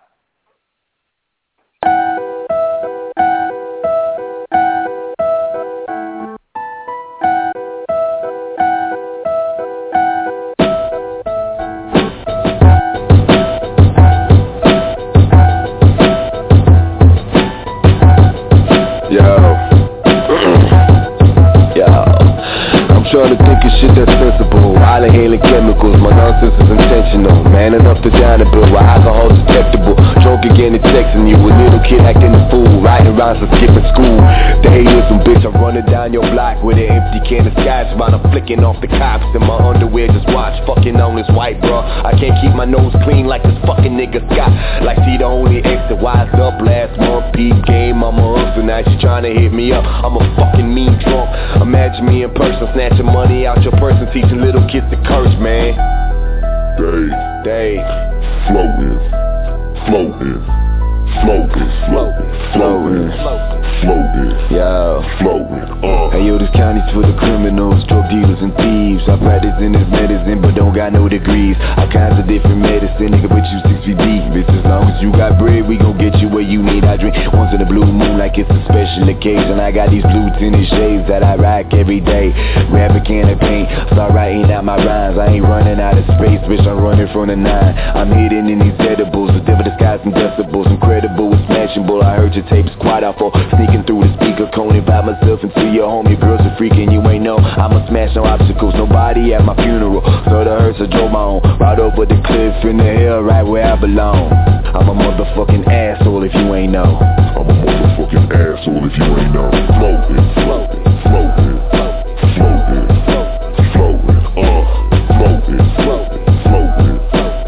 S15: Trying to think of shit that's sensible. Inhaling chemicals, my nonsense is intentional. Man enough to down the bill while alcohol's detectable. Drunk again and texting you, a little kid acting a fool. Writing rhymes for skipping school. The some bitch, I'm running down your block with an empty can of scotch while I'm flicking off the cops in my underwear. Just watch, fucking on this white bro. I can't keep my nose clean like this fucking nigga Scott. Like see the only ex that wised up last month. Peep game, I'm a hustler, now she trying to hit me up. I'm a fucking mean drunk. Imagine me in person snatching money out your purse and teaching little kids to curse, man. Dave, floating, floating, floating, floating, floating, floating, yo, floating. Hey yo, this county's full of criminals, drug dealers and thieves. I practice in this medicine, but don't got no degrees. All kinds of different medicine, nigga, but you 6 feet deep. Bitch, as long as you got bread, we gon' get you where you need. I drink once in a blue moon like it's a special occasion. I got these blue tinted shades that I rock every day. Grab a can of paint, start writing out my rhymes. I ain't running out of space, bitch, I'm running from the 9. I'm hidden in these edibles, the devil disguised in decibels. Incredible, it's smashable. I heard your tape squad out for sneaking through the speaker cone. Invite myself into your home, your girls are freaking, you ain't know. I'ma smash no obstacles, nobody at my funeral. So the hearse I drove my own, right over the cliff in the hill, right where I belong. I'm a motherfucking asshole if you ain't know. I'm a motherfucking asshole if you ain't know. Floating, floating, floating, floating, floating, floating, floating, floating,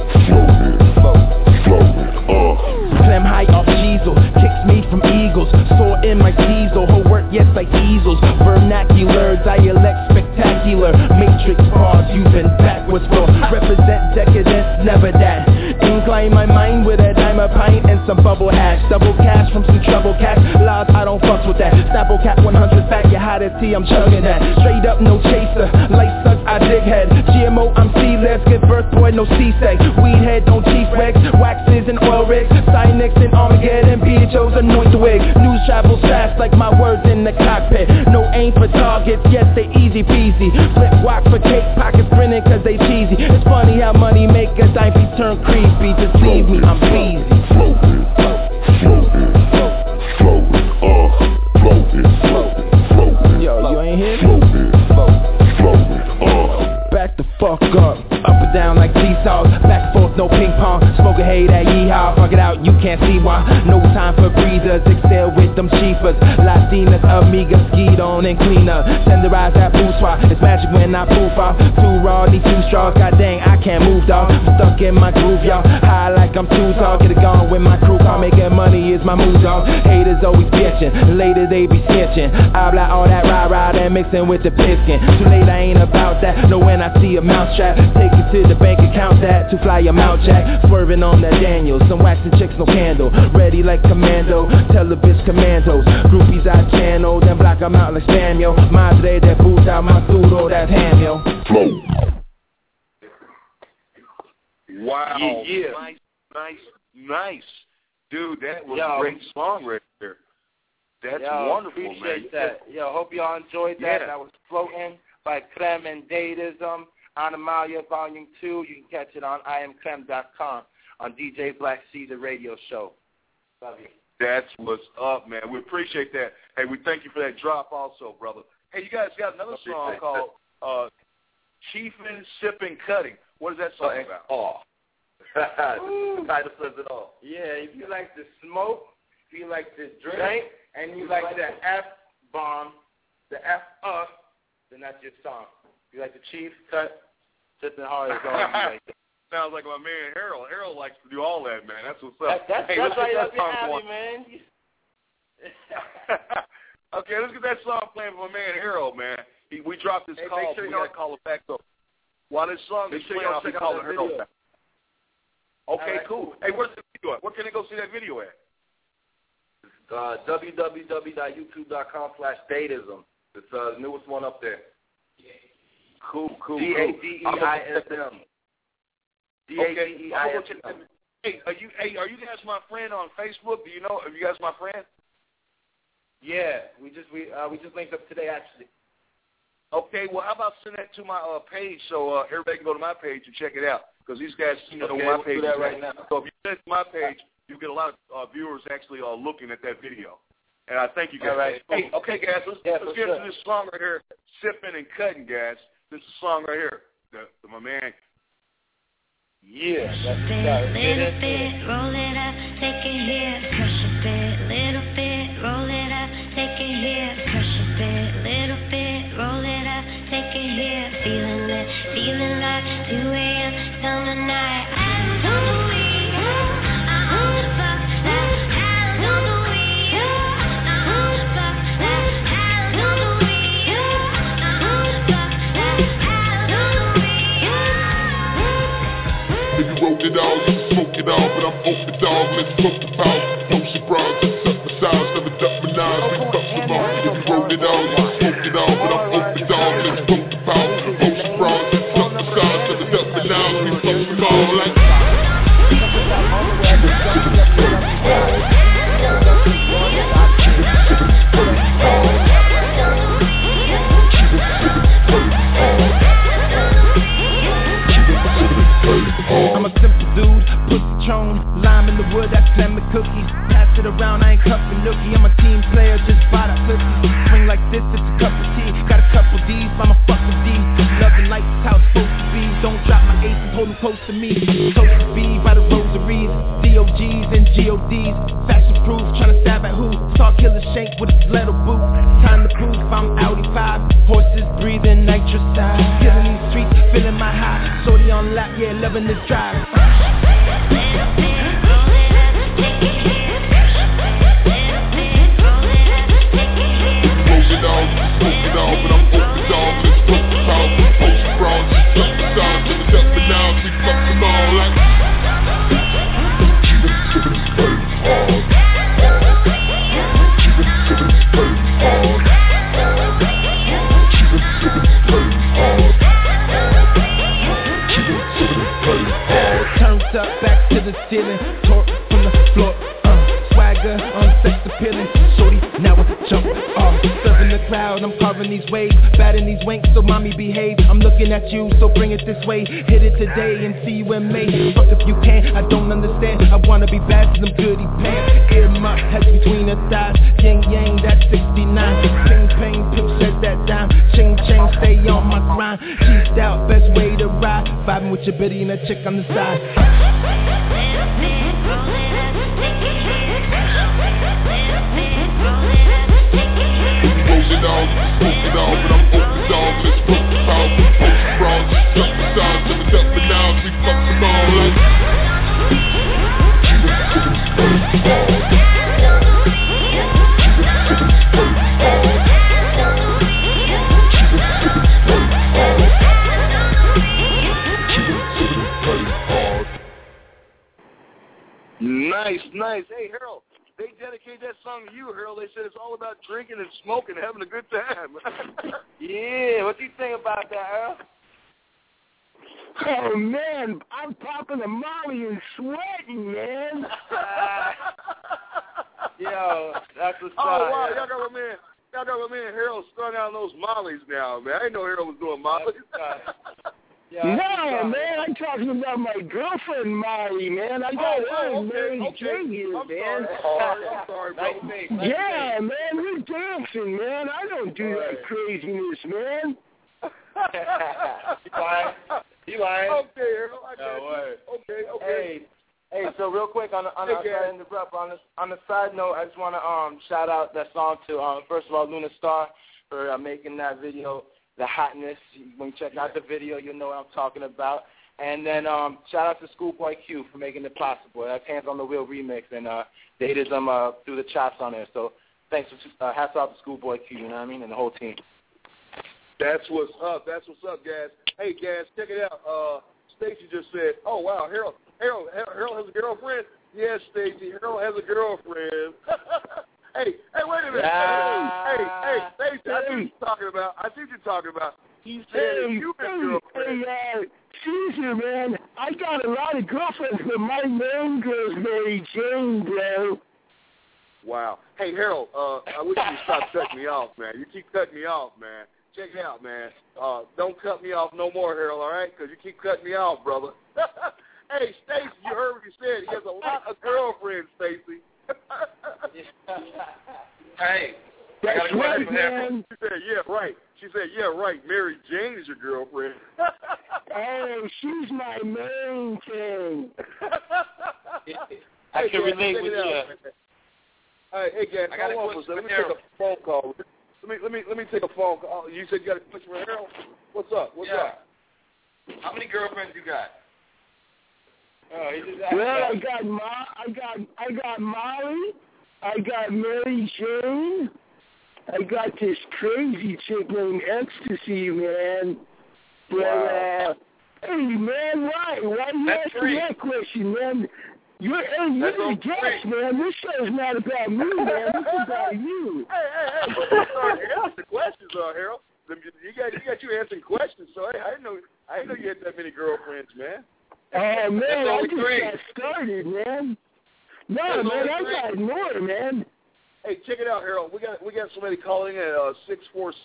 S15: floating,
S16: Climb high off diesel, kicks me from eagles. Soar in my diesel, her work yes like easels. Vernacular, dialect spectacular. Matrix bars using backwards flow. Represent decadence, never that. Incline my mind with a dime a pint and some bubble hash. Double cash from some trouble cash. Lies, I don't fucks with that. Snapple cap 100 back, your hottest tea, I'm chugging that. Straight up, no chaser. Light suck, I dig head. GMO, I'm C-less. Give birth, boy, no C-sex. Weed head, don't chief Rex. Waxes and oil rigs. Cynex and Armageddon. PHOs anoint the wig. News travels fast like my words in the cockpit. No aim for targets, yes, they easy peasy. Flip walk for cake, pockets grinning cause they cheesy. It's funny how money make us I be turned creepy. Just leave me, I'm busy.
S15: Floating, floating, floating, floating, floating, floating.
S16: Yo, you ain't here?
S15: Floating, floating,
S16: back the fuck up. Up and down like seesaws, back and forth, no ping pong. Smoke a hay that yeehaw, fuck it out, you can't see why. No time for breathers, excel with them cheapers. Latinas, amigas, skied on and cleaner. Tenderize that bourgeois, it's magic when I poof off. Too raw, need 2 straws, god dang, I can't move dog. I'm stuck in my groove, y'all, high like I'm too tall. Get it gone with my crew, call making money is my move dog. Haters always bitching, later they be snitching. I block all that rah-rah, that mixing with the piskin. Too late, I ain't about that, know when I see a mousetrap. Take it to the bank account, that to fly your mouth jack. Swerving on that Daniel, some waxing chicks, no candle. Ready like commando, tell the bitch commandos. Groupies I channel, then block them out like Samuel. Madre that boots out my pseudo, that's Hamill.
S15: Float.
S4: Wow.
S10: Yeah.
S4: Nice. Dude, that was a great song right there. That's wonderful,
S10: appreciate
S4: man.
S10: that. Yo, hope y'all enjoyed that.
S4: Yeah.
S10: That was Floating by Clem and Datism. Anomalia Volume 2. You can catch it on IamClem.com on DJ Black Caesar Radio Show. Love you.
S4: That's what's up, man. We appreciate that. Hey, we thank you for that drop also, brother. Hey, you guys got another song called Chiefin' Sippin' Cutting. What is that song about?
S11: The title says it all.
S10: Yeah, if you like to smoke, if you like to drink, and you like the F-bomb, the F-up, then that's your song. If you like the chief cut, sipping hard as always. Like that.
S4: Sounds like my man Harold. Harold likes to do all that, man. That's what's up.
S10: That's right up your alley, man.
S4: Okay, let's get that song playing for my man Harold, man. We dropped this call, but we got to call it back up. While this song is playing, I'll call it Harold back. Okay, cool. Hey, where's the video at? Where can they go see that video at?
S11: www.youtube.com/dateism. It's the newest one up there.
S6: Cool.
S11: DADEISM. DADEISM.
S6: Hey, are you guys my friend on Facebook? Do you know? Are you guys my friend?
S10: Yeah, we just linked up today actually.
S6: Okay, well, how about send that to my page so everybody can go to my page and check it out? Because these guys, know my page.
S11: Do that right now.
S6: So if you send it to my page, you get a lot of viewers actually looking at that video. And I thank you guys.
S10: All right.
S6: Hey, okay, guys, let's get into this song right here, Sipping and Cutting, guys. This is a song right here. My man. Yeah.
S9: Little bit, roll it up, take it here, crush a bit. Little bit, roll it up, take it here, crush a bit. Little bit, roll it up, take it here, feeling like 2 a.m. summer night. Out on the weed, I wanna fuck that. Out on the weed, I wanna fuck that. Out on the weed, I wanna fuck that. Out on the weed.
S15: If you wrote it all, you smoke it all, but I'm open dog, let's smoke the power. Motion bras, just up my size, never duck my knives, we fuck them all. If you wrote it all, you smoke it all, but I'm open dog, let's smoke the power. Motion bras, just up my size, never duck my knives, we fuck them all. Like
S16: I'm a simple dude, pussy-tron, lime in the wood, that's lemon cookies. Pass it around, I ain't cuffing nookie. I'm a team player, just buy that pussy. Swing like this, it's a cup of tea. Got a couple D's, I'm a fucking D. Loving like it's how it's supposed to be. Don't drop my aces, hold them close to me. Toast to be by the rosaries, DOGs and GODs. Fashion proof, tryna stab at who? Saw killer shank with a stiletto boot. Time to prove I'm Audi 5. Horses breathing nitrous side. Killing these streets, feeling my high. Shorty on lap, yeah, loving this drive.
S15: Smoke it all, but I'm open dog, let's smoke the power. Motion bras, just up my size, never duck my knives, we fuck them all. Like keep it hard. Keep it hard. Keep it hard.
S16: Turns up, back to the ceiling, torque from the floor, swagger, sex appealing. Shorty, now I jump off, surfing the crowd, I'm carving these waves, batting these winks, so mommy behave. I'm looking at you, so bring it this way. Hit it today and see you in May. Fuck if you can, I don't understand. I wanna be bad cause I'm goody pants. Earmuff, heads between her thighs. Yin yang, that's 69. Ping ping, pimp says that dime. Ching ching, stay on my grind. Cheesed out, best way to ride. Vibing with your bitty and a chick on the side.
S15: Smoke it all, but I'm open dog, let's smoke the power. Motion bras, just up my size, never duck my knives, we fuck them all. Like keep it hard.
S6: Nice. Hey, Harold, they dedicated that song to you, Harold. They said it's all about drinking and smoking and having a good time.
S10: Yeah, what do you think about that, Harold?
S1: Oh, man, I'm popping a Molly and sweating, man.
S10: Yo, that's what's up.
S6: Oh, wow, y'all got my man Harold strung out on those Mollies now, man. I didn't know Harold was doing Mollies.
S1: Yeah, no, man, I'm talking about my girlfriend, Molly, man. I got her married here, man.
S6: I'm sorry, bro.
S1: Yeah, man, we're dancing, man. I don't do that craziness, man.
S10: You lying?
S6: Okay, Harold, I got you. Okay.
S10: Hey, so real quick on the side note, I just want to shout out that song to first of all Luna Star for making that video. The hotness. When you check out the video, you'll know what I'm talking about. And then shout out to Schoolboy Q for making it possible. That's Hands on the Wheel remix, and Dateism threw the chops on there. So thanks, hats off to Schoolboy Q, you know what I mean, and the whole team.
S6: That's what's up, guys. Hey, guys, check it out. Stacey just said, oh, wow, Harold has a girlfriend? Yes, Stacey, Harold has a girlfriend.
S4: Hey, wait a minute. Hey, Stacey, I see what you're talking about. He said you girlfriend.
S1: Hey, Caesar, man, I got a lot of girlfriends, but my main girl's Mary Jane, bro.
S4: Wow. Hey, Harold, I wish you would stop cutting me off, man. You keep cutting me off, man. Check it out, man. Don't cut me off no more, Harold, all right? Because you keep cutting me off, brother. Hey, Stacey, you heard what he said. He has a lot of girlfriends, Stacey.
S11: Hey,
S1: that's right, man.
S4: She said, yeah, right. She said, yeah, right. Mary Jane is your girlfriend.
S1: Oh, she's my main thing.
S10: I can relate with you.
S4: Hey, guys, hold on for a second. Let me take a phone call. Let me take a phone call. You said you got a question for Harold? What's up? What's up?
S11: How many girlfriends you got?
S10: Oh, he just
S1: well, I got Molly. I got Mary Jane. I got this crazy chick named Ecstasy, man. But, hey, man, why you asking that question, man? You're the guest, man. This show's not about me, man. This is about you.
S4: Hey. You answer questions, Harold. You got you answering questions. So hey, I didn't know you had that many girlfriends, man.
S1: Oh man, I just got started, man. No, man, I got more, man.
S4: Hey, check it out, Harold. We got somebody calling in at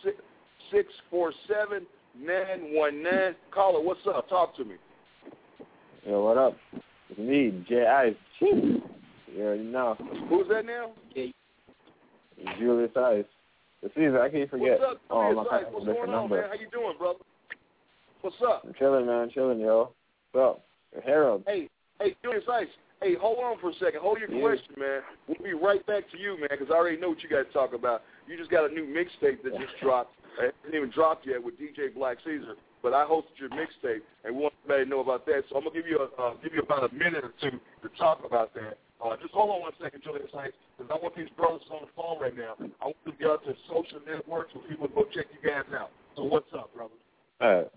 S4: 646-647-919. Caller, what's up? Talk to me.
S17: Yo, what up? It's me, J.I. You already know.
S4: Who's that now?
S17: Julius Ice. It's easy. I can't forget.
S4: What's up, Julius Ice? What's going on, man? How you doing, brother? What's up?
S17: I'm chilling, man. Chilling, yo. What's up? Harold.
S4: Hey, Julius Ice. Hey, hold on for a second. Hold your question, man. We'll be right back to you, man, because I already know what you got to talk about. You just got a new mixtape that just dropped. It hasn't even dropped yet with DJ Black Caesar, but I hosted your mixtape, and we want everybody to know about that. So I'm gonna give you about a minute or two to talk about that. Just hold on 1 second, Julius Ice, because I want these brothers on the phone right now. I want to get out to social networks where people go check you guys out. So what's up, brother?
S17: All right.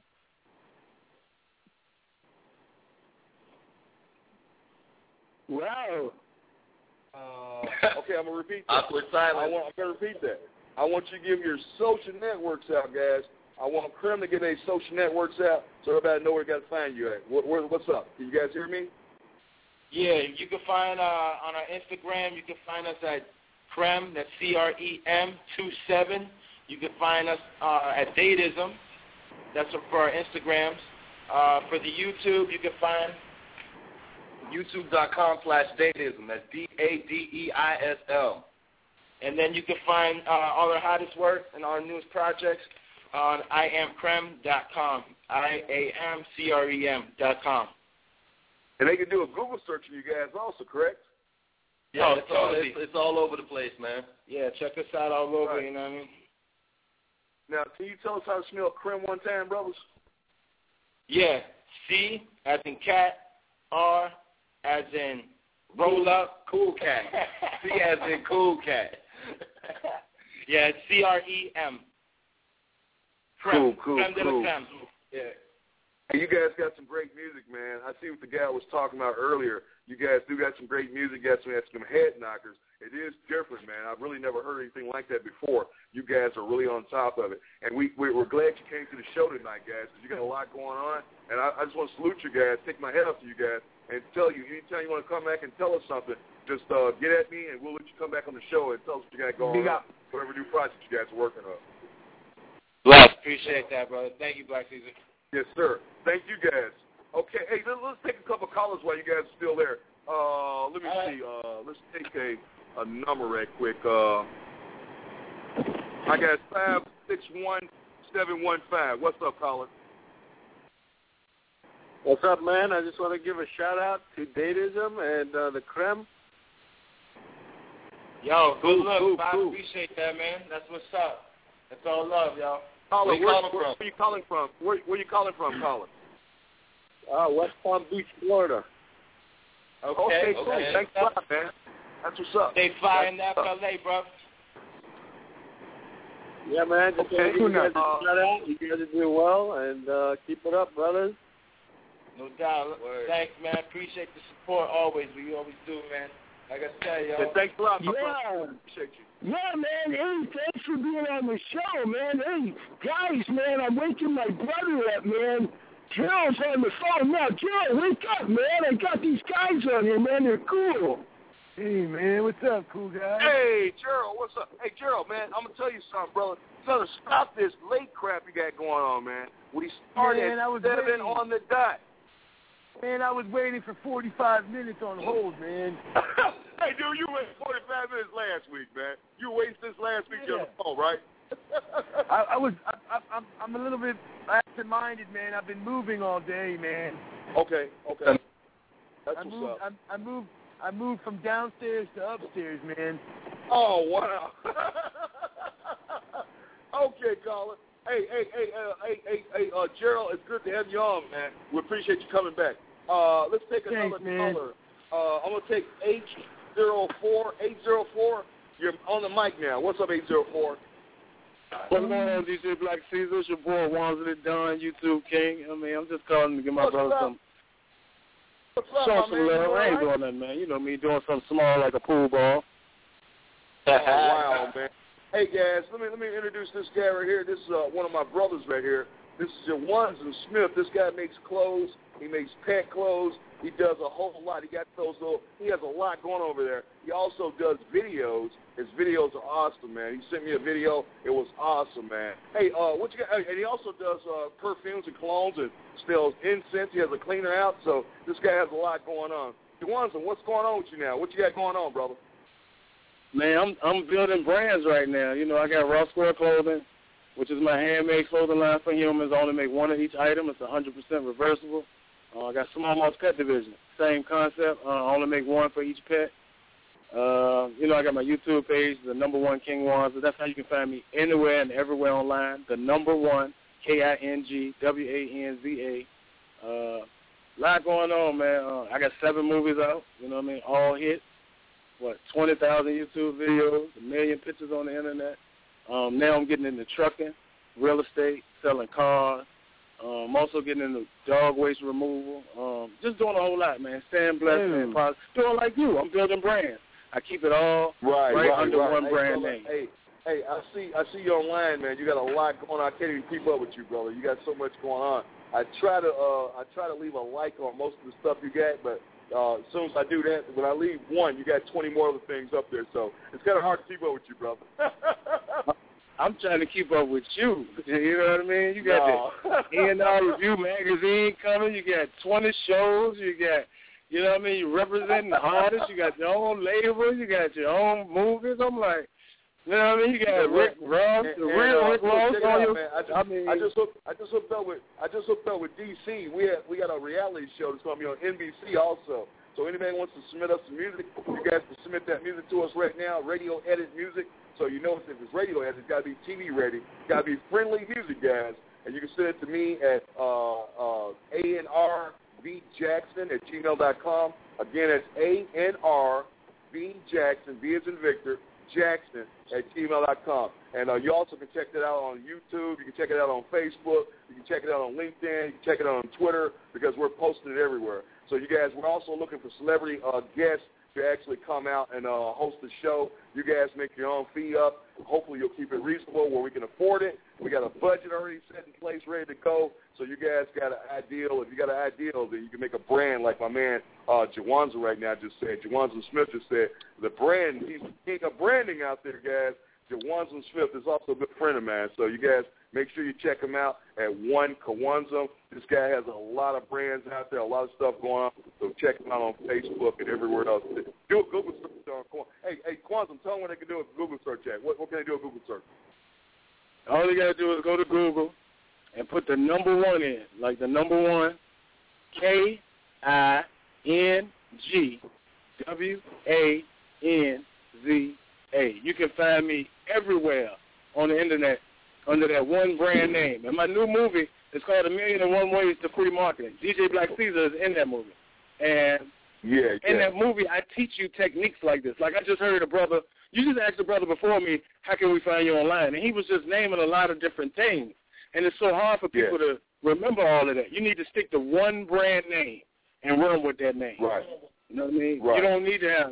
S1: Wow.
S4: Okay, I'm going to repeat that.
S11: Awkward silence.
S4: I'm going to repeat that. I want you to give your social networks out, guys. I want Krem to give a social networks out so everybody know where they got to find you at. What's up? Can you guys hear me?
S10: Yeah, you can find on our Instagram, you can find us at Krem, that's CREM27. You can find us at Dateism. That's for our Instagrams. For the YouTube, you can find
S11: YouTube.com/Dateism. That's DADEISL.
S10: And then you can find all our hottest work and our newest projects on IamCrem.com. IAMCREM.com.
S4: And they can do a Google search for you guys also, correct?
S11: Yeah, it's all over the place, man.
S10: Yeah, check us out all over, right. You know what I mean?
S4: Now, can you tell us how to spell Krem one time, brothers?
S10: Yeah, C as in cat, R as in roll up,
S11: cool cat. C as in cool cat.
S10: Yeah, it's CREM.
S4: Cool.
S10: Yeah.
S4: Hey, you guys got some great music, man. I see what the guy was talking about earlier. You guys do got some great music. Got some head knockers. It is different, man. I've really never heard anything like that before. You guys are really on top of it. And we're glad you came to the show tonight, guys, because you got a lot going on. And I just want to salute you guys, take my head off to you guys, and tell you, anytime you want to come back and tell us something, just get at me, and we'll let you come back on the show and tell us what you got going on, whatever new projects you guys are working on.
S10: Bless. Appreciate that, brother. Thank you, Black Caesar.
S4: Yes, sir. Thank you, guys. Okay, hey, let's take a couple callers while you guys are still there. Let me see. Let's take a number right quick. I got 561-715. What's up, caller?
S18: What's up, man? I just want to give a shout-out to Dateism and the Krem.
S10: Yo, good luck. I appreciate that, man. That's what's up. That's all love, y'all.
S4: Caller, where are you calling from? Where you calling from, caller?
S18: West Palm Beach, Florida.
S4: Okay, cool. Thanks a lot, man. That's what's up.
S10: Stay fly in FLA, bro.
S18: Yeah, man. Just give you guys a shout-out. You guys are doing well, and keep it up, brothers.
S10: No doubt. Word. Thanks, man. Appreciate the support always. We always do, man. Like I said, yo.
S6: Yeah, thanks a lot, my
S1: Yeah.
S6: brother. Appreciate you.
S1: Yeah, man. Hey, thanks for being on the show, man. Hey, guys, man, I'm waking my brother up, man. Gerald's on the phone now. Gerald, wake up, man. I got these guys on here, man. They're cool.
S19: Hey, man, what's up, cool guy?
S6: Hey, Gerald, what's up? Hey, Gerald, man, I'm going to tell you something, brother. You got to stop this late crap you got going on, man. We started at 7 on the dot.
S19: Man, I was waiting for 45 minutes on hold, man.
S6: Hey, dude, you waited 45 minutes last week, man. You waited since last week on the phone, right?
S19: I'm a little bit absent-minded, man. I've been moving all day, man.
S6: Okay. That's what's up.
S19: I moved from downstairs to upstairs, man.
S6: Oh, wow. Okay, caller. Hey, Gerald, it's good to have you on, man. We appreciate you coming back. Let's take another caller. I'm going to take 804. 804, you're on the mic now. What's up, 804?
S20: What's going on, DJ Black Caesar? It's your boy, Wanza the Don, YouTube King. I mean, I'm just calling to give my brother some. Show some love. I ain't doing nothing, man. You know me, doing something small like a pool ball.
S6: Wow, man. Hey, guys, let me introduce this guy right here. This is one of my brothers right here. This is Jawanza Smith. This guy makes clothes. He makes pet clothes. He does a whole lot. He has a lot going over there. He also does videos. His videos are awesome, man. He sent me a video. It was awesome, man. Hey, what you got? And he also does perfumes and colognes and smells incense. He has a cleaner out. So this guy has a lot going on. Jawanza, what's going on with you now? What you got going on, brother?
S20: Man, I'm building brands right now. You know, I got Raw Square Clothing, which is my handmade clothing line for humans. I only make one of each item. It's 100% reversible. I got Smallmouth Pet Division. Same concept. I only make one for each pet. You know, I got my YouTube page, the #1 King Wanza. That's how you can find me anywhere and everywhere online. The #1 KINGWANZA. Lot going on, man. I got 7 movies out. You know what I mean? All hits. 20,000 YouTube videos, 1 million pictures on the internet. Now I'm getting into trucking, real estate, selling cars. I'm also getting into dog waste removal. Just doing a whole lot, man. Staying blessed and positive. Doing like you. I'm building brands. I keep it all right under one brand name.
S6: Hey, I see you online, man. You got a lot going on. I can't even keep up with you, brother. You got so much going on. I try to leave a like on most of the stuff you got, but as soon as I do that, when I leave one, you got 20 more other things up there. So it's kind of hard to keep up with you, brother.
S20: I'm trying to keep up with you. You know what I mean? You got the A&R Review magazine coming. You got 20 shows. You got, you know what I mean? You're representing the artists. You got your own label. You got your own movies. I'm like, you know what I mean? You got Rick Ross, the real Rick Ross on your.
S6: I just hooked up with DC. We got a reality show that's going to be on NBC also. So anybody wants to submit us some music, you guys can submit that music to us right now. Radio edit music. So you know if it's radio edit, it's got to be TV ready. It's got to be friendly music, guys. And you can send it to me at anrvjackson@gmail.com. Again, it's anrvjackson, V as in Victor, Jackson@gmail.com. And you also can check that out on YouTube. You can check it out on Facebook. You can check it out on LinkedIn. You can check it out on Twitter because we're posting it everywhere. So you guys, we're also looking for celebrity guests to actually come out and host the show. You guys make your own fee up. Hopefully you'll keep it reasonable where we can afford it. We got a budget already set in place, ready to go. So you guys got an ideal. If you got an ideal, then you can make a brand like my man Jawanza right now just said. Jawanza Smith just said the brand. He's the king of branding out there, guys. Jawanza Smith is also a good friend of mine. So you guys make sure you check him out at One Kawanza. This guy has a lot of brands out there, a lot of stuff going on. So check him out on Facebook and everywhere else. Do a Google search on Kawanza. Hey, Kawanza, tell them what they can do a Google search at. What can they do a Google search?
S20: All you got to do is go to Google and put the #1 in, like the #1, KINGWANZA. You can find me everywhere on the internet under that one brand name. And my new movie is called 1,000,001 Ways to Free Marketing. DJ Black Caesar is in that movie. And in that movie, I teach you techniques like this. Like I just heard a brother, you just asked a brother before me, how can we find you online? And he was just naming a lot of different things. And it's so hard for people to remember all of that. You need to stick to one brand name and run with that name.
S6: Right.
S20: You know what I mean?
S6: Right.
S20: You don't need to have,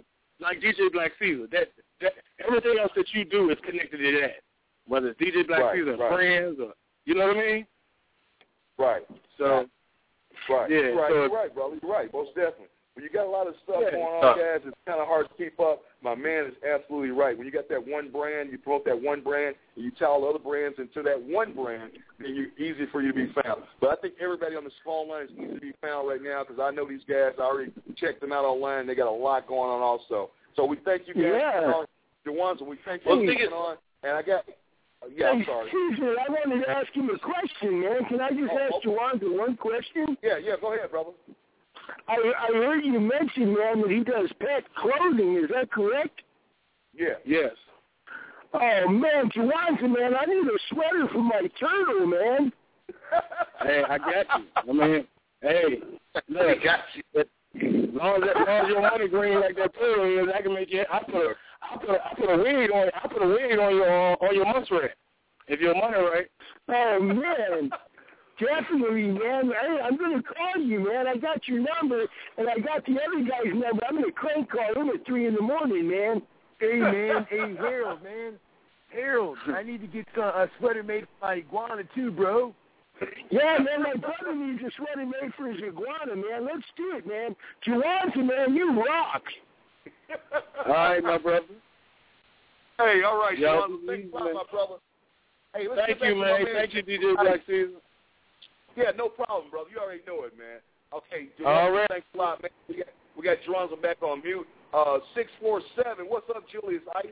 S20: like DJ Black Caesar. That everything else that you do is connected to that. Whether it's DJ Black Caesar, friends, or you know what I mean?
S6: Right.
S20: So.
S6: Right.
S20: Yeah.
S6: You're right, brother. You're right. Most definitely. When you got a lot of stuff going on, guys, it's kind of hard to keep up. My man is absolutely right. When you got that one brand, you promote that one brand, and you tie all the other brands into that one brand, then it's easy for you to be found. But I think everybody on this phone line is easy to be found right now because I know these guys. I already checked them out online. They got a lot going on also. So we thank you guys for calling Juwanza. We thank you for coming on. And I got I'm sorry.
S1: Excuse me, I wanted to ask him a question, man. Can I just ask Juwanza one question?
S6: Yeah, go ahead, brother.
S1: I heard you mention, man, that he does pet clothing. Is that correct?
S6: Yeah.
S20: Yes.
S1: Oh, man, Juwanza, man, I need a sweater for my turtle, man.
S20: Hey, I got you. I mean, hey, look, I got you. As long as your money green like that turtle is, I can make you. I put a wig on. I put a wig on your muskrat. If your money right.
S1: Oh man, definitely, man. Hey, I'm gonna call you, man. I got your number, and I got the other guy's number. I'm gonna crank call him at 3 a.m, man.
S19: Hey, man. Hey, Harold, man. Harold, I need to get a sweater made for my iguana too, bro.
S1: Yeah, man, my brother needs a sweater made for his iguana, man. Let's do it, man. Juwanza, man, you rock.
S20: All right, my brother.
S6: Hey, all right, Juwanza. Thanks a lot, my brother. Hey, let's
S20: Thank you, man. Thank you, DJ Black Caesar.
S6: Yeah, no problem, brother. You already know it, man. Okay, Juwanza,
S20: all right.
S6: Thanks a lot, man. We got Juwanza back on mute. 647. What's up, Julius Ice?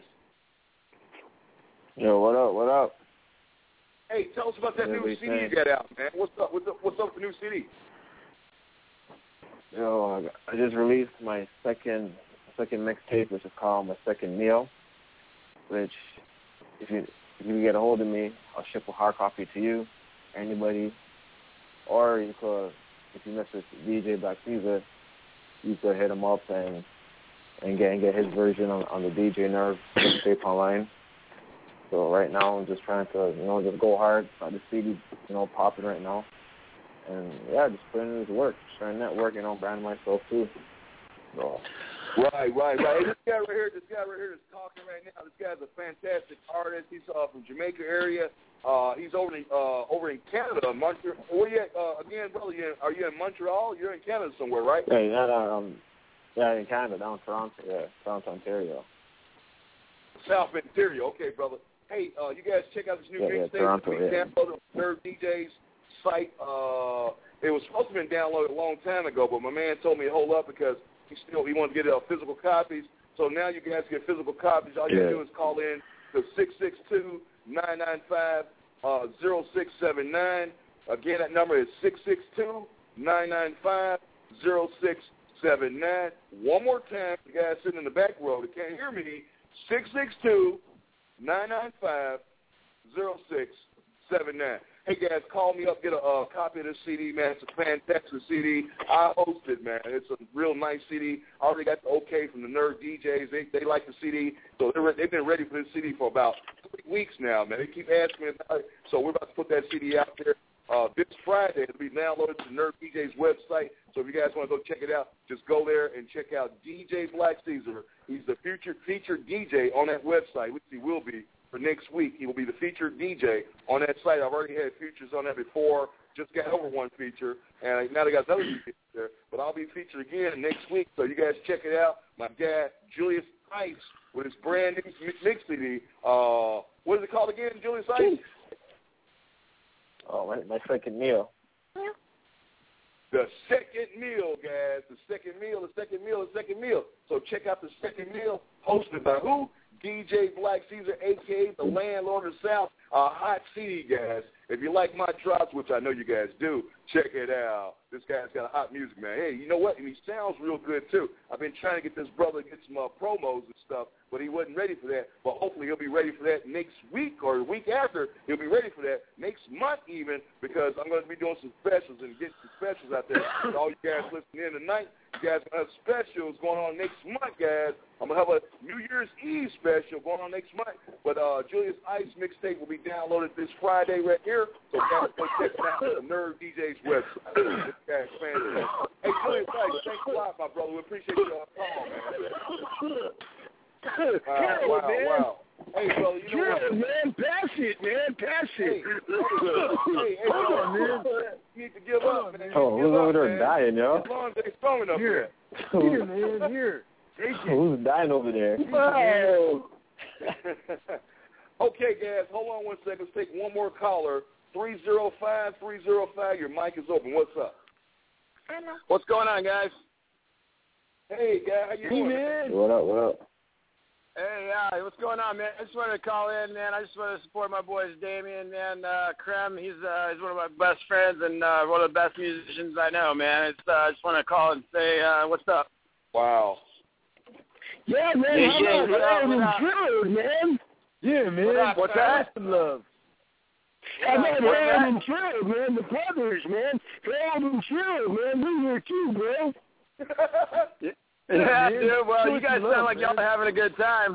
S17: Yo, what up? What up?
S6: Hey, tell us about that new CD you got out, man. What's up with the new CD?
S17: Yo, I just released my second mixtape, which is called My Second Meal, which if you get a hold of me, I'll ship a hard copy to you, anybody, or you could, if you mess with DJ Black Caesar, you could hit him up and get his version on the DJ Nerve mixtape online. So right now I'm just trying to, just go hard. Got the CD, popping right now. And yeah, just putting in his work, just trying to network, brand myself too. So.
S6: Right. Hey, this guy right here that's talking right now, this guy's a fantastic artist. He's from Jamaica area. He's over in Canada, Montreal. Where you at, again, brother? Are you in Montreal? You're in Canada somewhere, right?
S17: Yeah, in Canada, down Toronto, Toronto, Ontario.
S6: South Ontario, okay, brother. Hey, you guys check out this new mixtape.
S17: Toronto,
S6: downloaded on Nerve DJ's site. It was supposed to have been downloaded a long time ago, but my man told me to hold up because he wanted to get physical copies. So now you guys get physical copies. All you got to do is call in to 662-995-0679. Again, that number is 662-995-0679. One more time, you guys sitting in the back row that can't hear me, 662-995-0679. Hey, guys, call me up, get a copy of this CD, man. It's a fantastic CD. I host it, man. It's a real nice CD. I already got the okay from the Nerve DJs. They like the CD, so they've been ready for this CD for about 3 weeks now, man. They keep asking me about it, so we're about to put that CD out there. This Friday, it'll be downloaded to Nerve DJ's website, so if you guys want to go check it out, just go there and check out DJ Black Caesar. He's the featured DJ on that website, which he will be for next week. He will be the featured DJ on that site. I've already had features on that before, just got over one feature, and now they got another feature there. But I'll be featured again next week, so you guys check it out. My guy, Julius Ice, with his brand new mix CD. What is it called again, Julius Ice?
S17: Oh, my second meal.
S6: The second meal, guys. The second meal. So check out the second meal, hosted by who? DJ Black Caesar, a.k.a. the Landlord of the South. A hot CD, guys. If you like my drops, which I know you guys do, check it out. This guy's got hot music, man. Hey, you know what? And he sounds real good, too. I've been trying to get this brother to get some promos and stuff, but he wasn't ready for that. But hopefully he'll be ready for that next week or the week after. He'll be ready for that next month even, because I'm going to be doing some specials and getting some specials out there. So all you guys listening in tonight, you guys have specials going on next month, guys. I'm going to have a New Year's Eve special going on next month. But Julius Ice mixtape will be downloaded this Friday right here. So guys, go check it out on the Nerve DJ's website. Guys, fantastic. Hey, Julius Ice, thanks a lot, my brother. We appreciate your call, man. Wow. Hey, brother, you know what?
S1: Man, pass it.
S6: Hey, brother, man. You need to give up, man.
S17: Oh, who's over there dying, yo?
S6: As long as they're strong enough
S19: Here, man, here.
S17: Who's dying over there?
S6: Oh. Okay, guys, hold on 1 second. Let's take one more caller. 305. Your mic is open. What's up?
S2: What's going on, guys?
S6: Hey, guy, how you doing?
S17: Man. What up?
S2: Hey, what's going on, man? I just wanted to call in, man. I just want to support my boys, Damien, man. Krem, he's one of my best friends and one of the best musicians I know, man. I just want to call and say what's up.
S6: Wow.
S1: Yeah, man. Man.
S19: Yeah, man.
S2: What's that?
S19: Some love.
S1: I know Harold and Gerald, man. The brothers, man. Harold and Gerald, man. We're here too, bro.
S2: Yeah, dude. Well, you guys sound like y'all are having a good time.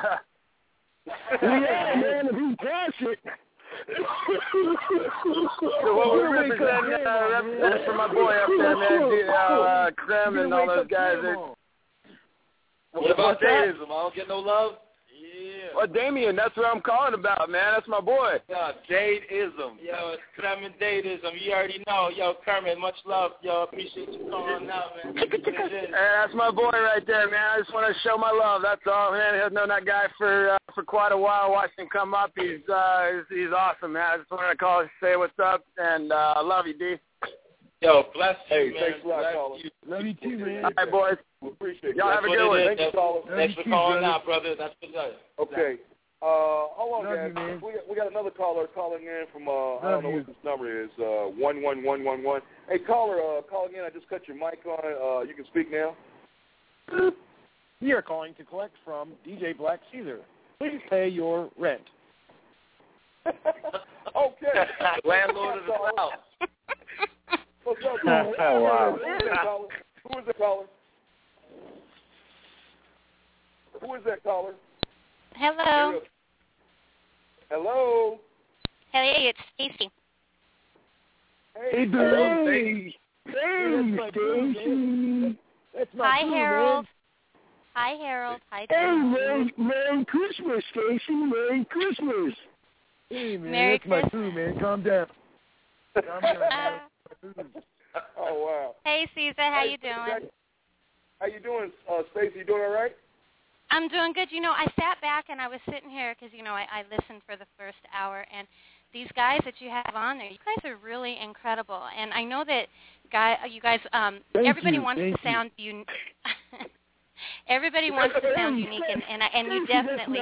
S1: Yeah, man. If you pass it.
S2: So what we're representing for my boy up there, man. Krem and all those guys.
S11: What about datism? I don't get no love?
S2: Yeah. Well, Damien, that's what I'm calling about, man. That's my boy.
S11: Yeah, dateism.
S10: Yo, it's Krem and dateism. You already know. Yo, Kermit, much love. Yo, appreciate you calling out, man.
S2: Hey, that's my boy right there, man. I just want to show my love. That's all, man. I've known that guy for quite a while. Watching him come up, he's awesome, man. I just wanted to call and say what's up, and I love you, D.
S10: Yo, bless you,
S6: hey,
S10: man.
S6: Thanks a lot, caller.
S19: Love you too, man.
S2: All right, boys.
S6: We appreciate it.
S2: Y'all have a good one.
S6: Thank you, caller.
S10: Thanks for calling out, brother. That's what's up.
S6: Okay. Hold on,
S19: Love
S6: guys.
S19: you,
S6: We got another caller calling in from, I don't know what this number is, 11111. Hey, caller, call again. I just cut your mic on. You can speak now.
S19: We are calling to collect from DJ Black Caesar. Please pay your rent.
S6: Okay.
S11: Landlord of the house.
S6: What's up, caller?
S17: Wow.
S6: Who is that caller? Who is that caller?
S21: Hello.
S6: Hello.
S21: Hey, it's Stacy.
S6: Hey,
S1: Stacy.
S21: Hi, Harold. Hi, Harold. Hi,
S1: Hey, Merry Christmas, Stacy. Merry Christmas.
S19: Hey, man,
S21: Merry
S19: that's my crew, man. Calm down.
S6: Oh, wow.
S21: Hey, Caesar. How you doing?
S6: How you doing, Stacy? You doing all right?
S21: I'm doing good. You know, I sat back and I was sitting here because, you know, I listened for the first hour, and these guys that you have on there, you guys are really incredible. And I know that you guys, everybody wants to sound unique. Everybody wants to sound unique, and you definitely.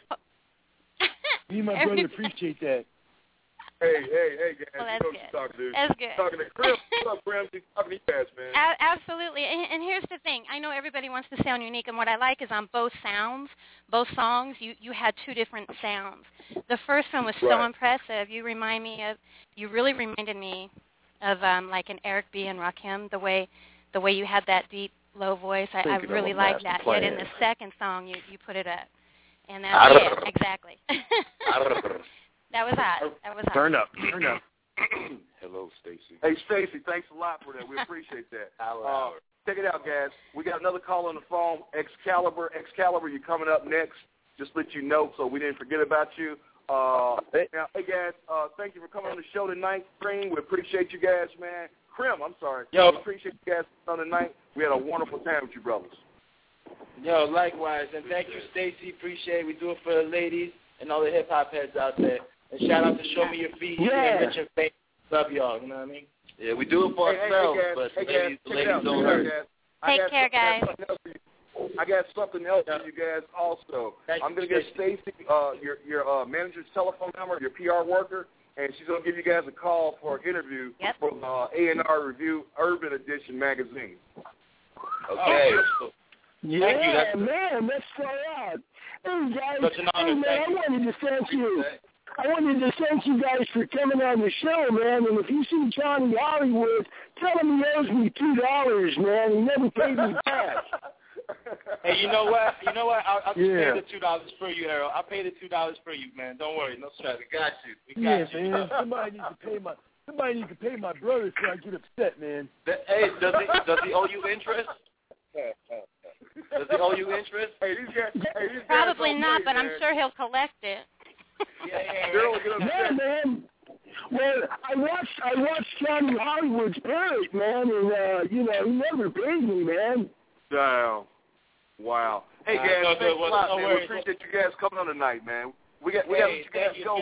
S19: Me and my brother appreciate that.
S6: Hey, guys.
S21: Well, that's
S6: you know
S21: good.
S6: Talking to.
S21: That's good.
S6: Talking to Chris. What's up, Graham? Talking to you guys, man.
S21: Absolutely. And here's the thing. I know everybody wants to sound unique, and what I like is on both songs, you had two different sounds. The first one was so impressive. You really reminded me of like an Eric B. and Rakim, the way you had that deep, low voice. I really like that. Yet in the second song, you put it up. And that's it. Exactly. That was hot.
S19: Turn up.
S6: Hello, Stacy. Hey, Stacy, thanks a lot for that. We appreciate that. Check it out, guys. We got another call on the phone, Excalibur. Excalibur, you're coming up next. Just let you know so we didn't forget about you. Hey, guys, thank you for coming on the show tonight. Green, we appreciate you guys, man. Krem, I'm sorry.
S10: Yo.
S6: We appreciate you guys on tonight. We had a wonderful time with you brothers.
S10: Yo, likewise. And thank you, Stacy. Appreciate it. We do it for the ladies and all the hip-hop heads out there. And shout out to Show Me Your Feet and Rich and Faith. Love y'all, you know what I mean?
S11: Yeah, we do it for ourselves, but the ladies don't hurt.
S21: Take care, guys.
S6: I got something else for you guys also. I'm going to get Stacy, your manager's telephone number, your PR worker, and she's going to give you guys a call for an interview from A&R Review Urban Edition magazine.
S11: Okay.
S1: Yeah,
S11: thank you.
S1: Man, let's try out. Hey, guys,
S10: such an honor.
S1: I wanted to thank you. I wanted to thank you guys for coming on the show, man. And if you see Johnny Hollywood, tell him he owes me $2, man. He never paid me back.
S10: Hey, you know what? I'll just pay the $2 for you, Harold. I'll pay the $2 for you, man. Don't worry, no stress. We got you. We got you.
S19: Man. Somebody needs to pay my brother so I get upset, man.
S11: Hey, does he owe you interest? Does he owe you interest?
S4: Hey, these guys
S21: Probably not, but I'm sure he'll collect it.
S1: Yeah, man. Well, I watched Johnny Hollywood's Parrot, man, and he never paid me, man.
S4: Damn. Wow. Hey guys, thanks a lot, man. We appreciate you guys coming on tonight, man. We got to let you guys go.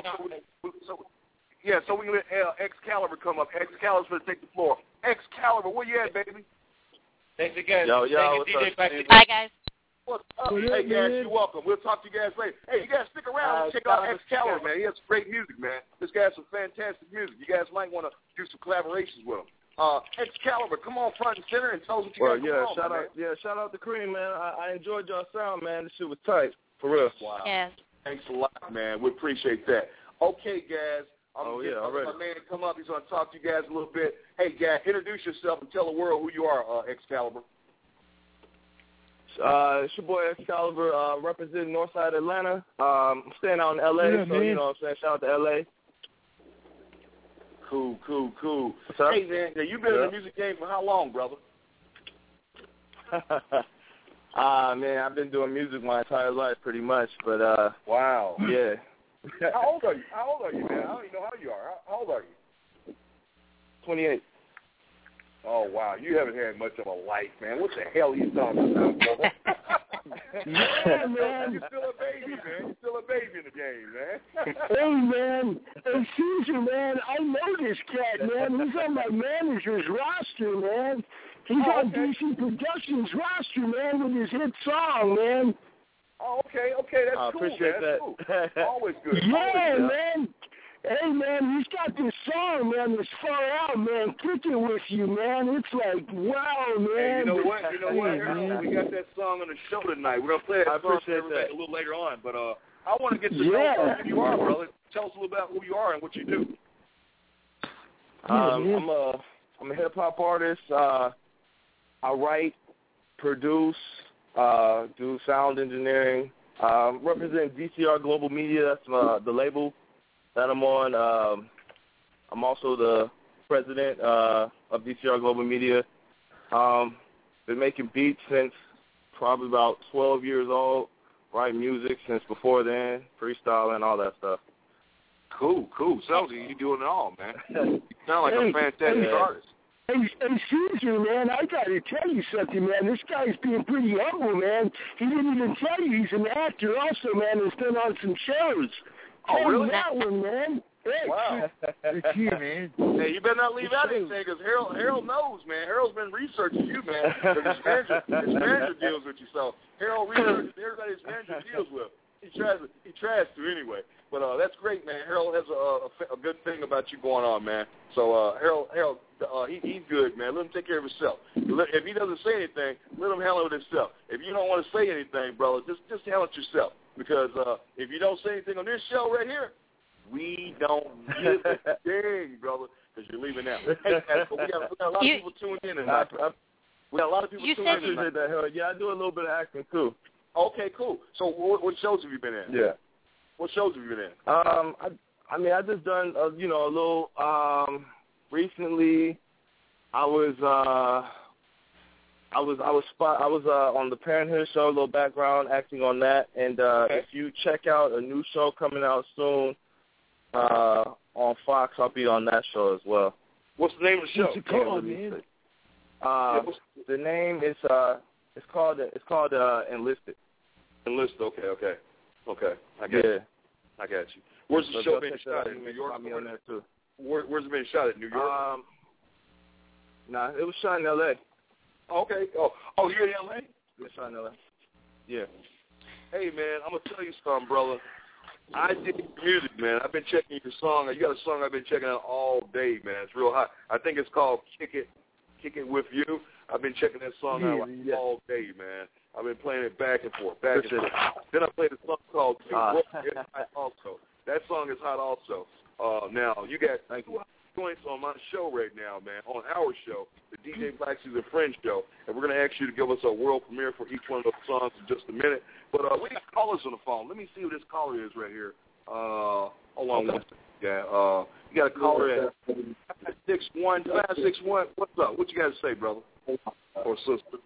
S4: So we can let Excalibur come up. Excalibur's going to take the floor. Excalibur, where you at, baby?
S10: Thanks again.
S11: Yo,
S21: Bye, guys.
S4: What's up? Hey, guys, you're welcome. We'll talk to you guys later. Hey, you guys stick around and check out Excalibur, man. He has some great music, man. This guy has some fantastic music. You guys might want to do some collaborations with him. Excalibur, come on front and center and tell us what you got going on,
S5: shout out to Cream, man. I enjoyed y'all sound, man. This shit was tight, for real.
S4: Wow.
S21: Yes.
S4: Thanks a lot, man. We appreciate that. Okay, guys.
S5: Already.
S4: My man come up. He's going to talk to you guys a little bit. Hey, guys, introduce yourself and tell the world who you are, Excalibur.
S5: It's your boy Excalibur, representing Northside Atlanta. I'm staying out in L.A., so man. You know what I'm saying? Shout out to L.A.
S4: Cool. Hey, man, you've been in the music game for how long, brother?
S5: Man, I've been doing music my entire life pretty much, but,
S4: wow.
S5: Yeah.
S4: How old are you, man? I don't even know how you are. How old are you?
S5: 28.
S4: Oh, wow. You haven't had much of a life, man. What the hell are you talking about, brother?
S1: Yeah, man.
S4: You're still a baby, man. You're still a baby in the game, man.
S1: Hey, man. Hey, Caesar, man, I know this cat, man. He's on my manager's roster, man. He's on DC Productions roster, man, with his hit song, man.
S4: Oh, okay. That's cool,
S5: appreciate
S4: man.
S5: that.
S4: Cool. Always good.
S1: Yeah, man. Hey, man, he's got this song, man, that's far out, man. Kicking with you, man. It's like, wow, man.
S4: Hey, you know what? We got that song on the show tonight. We're going to play that song for everybody a little later on. But I want to get to know who you are, brother. Tell us a little about who you are and what you do.
S5: I'm a hip-hop artist. I write, produce, do sound engineering. Represent DCR Global Media. That's the label that I'm on. I'm also the president of DCR Global Media. Been making beats since probably about 12 years old. Write music since before then, freestyling, all that stuff.
S4: Cool. Sounds like you're doing it all, man. You sound like a fantastic artist.
S1: Hey, Caesar, man, I got to tell you something, man. This guy's being pretty humble, man. He didn't even tell you he's an actor also, man, and been on some shows.
S4: Oh, really?
S1: That one, man. Hey,
S4: wow.
S1: It's you, man.
S4: Hey, you better not leave out anything, because Harold knows, man. Harold's been researching you, man. Because his manager deals with you, so Harold researches everybody his manager deals with. He tries to anyway. But that's great, man. Harold has a good thing about you going on, man. So Harold, he's good, man. Let him take care of himself. If he doesn't say anything, let him handle it himself. If you don't want to say anything, brother, just handle it yourself. Because if you don't say anything on this show right here, we don't give a dang, brother, because you're leaving out. Hey, we got a lot of people tuned in tonight. We got a lot of people tuned in tonight.
S5: Yeah, I do a little bit of acting, too.
S4: Okay, cool. So what shows have you been in?
S5: Yeah.
S4: What shows have you been in?
S5: I just done a little. Recently, I was on the Parenthood show, a little background acting on that, and if you check out a new show coming out soon on Fox, I'll be on that show as well.
S4: What's the name of the show?
S1: What's it called, man?
S5: The name is it's called Enlisted.
S4: Enlisted. Okay. I got you. Where's the show being shot in? New York?
S5: On there too.
S4: Where's it being shot at? New York?
S5: Nah, it was shot in L.A.
S4: Okay. Oh, you're in L.A.?
S5: It was shot in L.A. Yeah.
S4: Hey, man, I'm going to tell you something, brother. I dig music, man. I've been checking your song. You got a song I've been checking out all day, man. It's real hot. I think it's called Kick It With You. I've been checking that song out all day, man. I've been playing it back and forth. Then I played a song called Too Broke. It's hot also. That song is hot also. Now, you got joints on my show right now, man, on our show, the DJ Black Caesar Friends Show, and we're going to ask you to give us a world premiere for each one of those songs in just a minute. But we got callers on the phone. Let me see who this caller is right here. Hold on one second. Yeah, you got a caller at 561. What's up? What you got to say, brother or sister?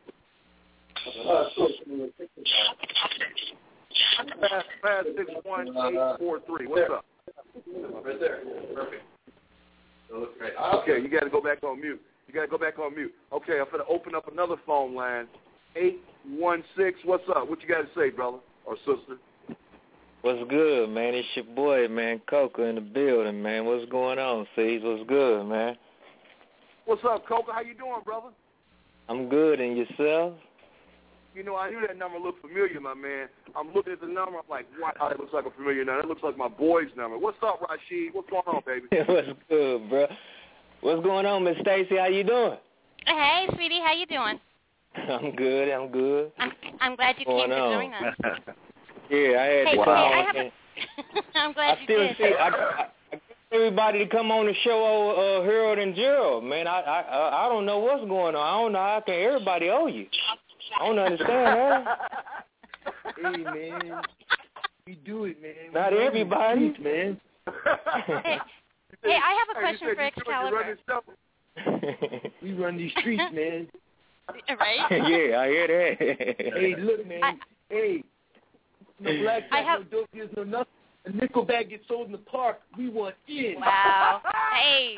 S4: 561-843. What's up?
S11: Right there. Perfect.
S4: Okay, you got to go back on mute. Okay, I'm going to open up another phone line. 816. What's up? What you got to say, brother or sister?
S7: What's good, man? It's your boy, man, Coca in the building, man. What's going on, C's? What's good, man?
S4: What's up, Coca? How you doing, brother?
S7: I'm good, and yourself?
S4: You know, I knew that number looked familiar, my man. I'm looking at the number. I'm like, wow, that looks like a familiar number. That looks like my boy's number. What's up, Rashid? What's going on, baby?
S7: What's good, bro? What's going on, Miss Stacy? How you doing?
S21: Hey, sweetie. How you doing?
S7: I'm good.
S21: I'm glad you came to join us.
S7: Yeah, I had to call.
S21: I'm glad you did.
S7: I get everybody to come on the show, Harold and Gerald. Man, I don't know what's going on. I don't know how can everybody owe you. I don't understand that.
S19: Hey, man. We do it, man.
S7: Not everybody.
S19: Man.
S21: Hey, I have a question for Excalibur.
S19: We run these streets, man.
S21: Right?
S7: Yeah, I hear that.
S19: Hey, look, man. No black no dope deals, no nothing. A nickel bag gets sold in the park. We want in.
S21: Wow. Hey.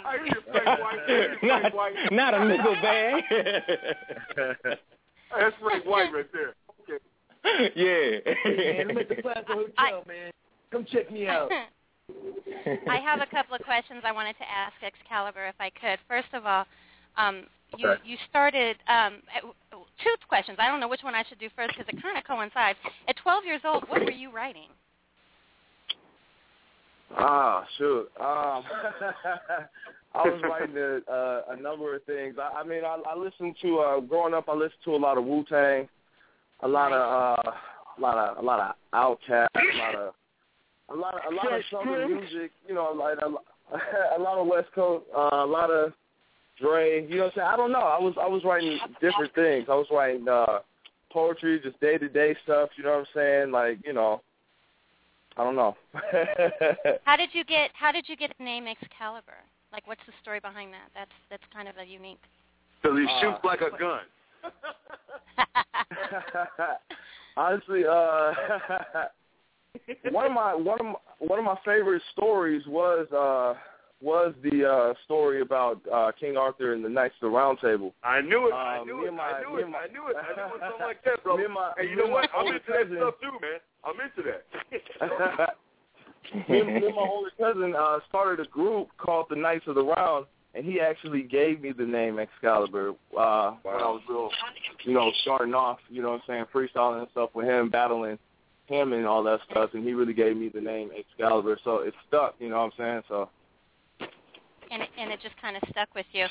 S7: Not a nickel bag.
S4: That's Frank White right there. Okay.
S7: Yeah.
S19: Hey, man, I'm at the Plaza Hotel, man. Come check me out.
S21: I have a couple of questions I wanted to ask Excalibur, if I could. First of all, you started two questions. I don't know which one I should do first because it kind of coincides. At 12 years old, what were you writing?
S5: Shoot. I was writing a number of things. I mean, I listened to growing up. I listened to a lot of Wu-Tang, a lot of Outkast, a lot of Southern music. You know, like a lot of West Coast, a lot of Dre. You know what I'm saying? I don't know. I was writing different things. I was writing poetry, just day-to-day stuff. You know what I'm saying? Like, you know. I don't know.
S21: How did you get the name Excalibur? Like, what's the story behind that? That's kind of a unique.
S4: Because he shoots like a gun.
S5: Honestly, one of my favorite stories was the story about King Arthur and the Knights of the Round Table.
S4: I knew it. I knew it. Something like that, brother. And you know what? I'm into that stuff too, man. I'm into that.
S5: me and my older cousin started a group called the Knights of the Round, and he actually gave me the name Excalibur when I was real, starting off, what I'm saying, freestyling and stuff with him, battling him and all that stuff, and he really gave me the name Excalibur, so it stuck, you know what I'm saying, so.
S21: And it just kind of stuck with you.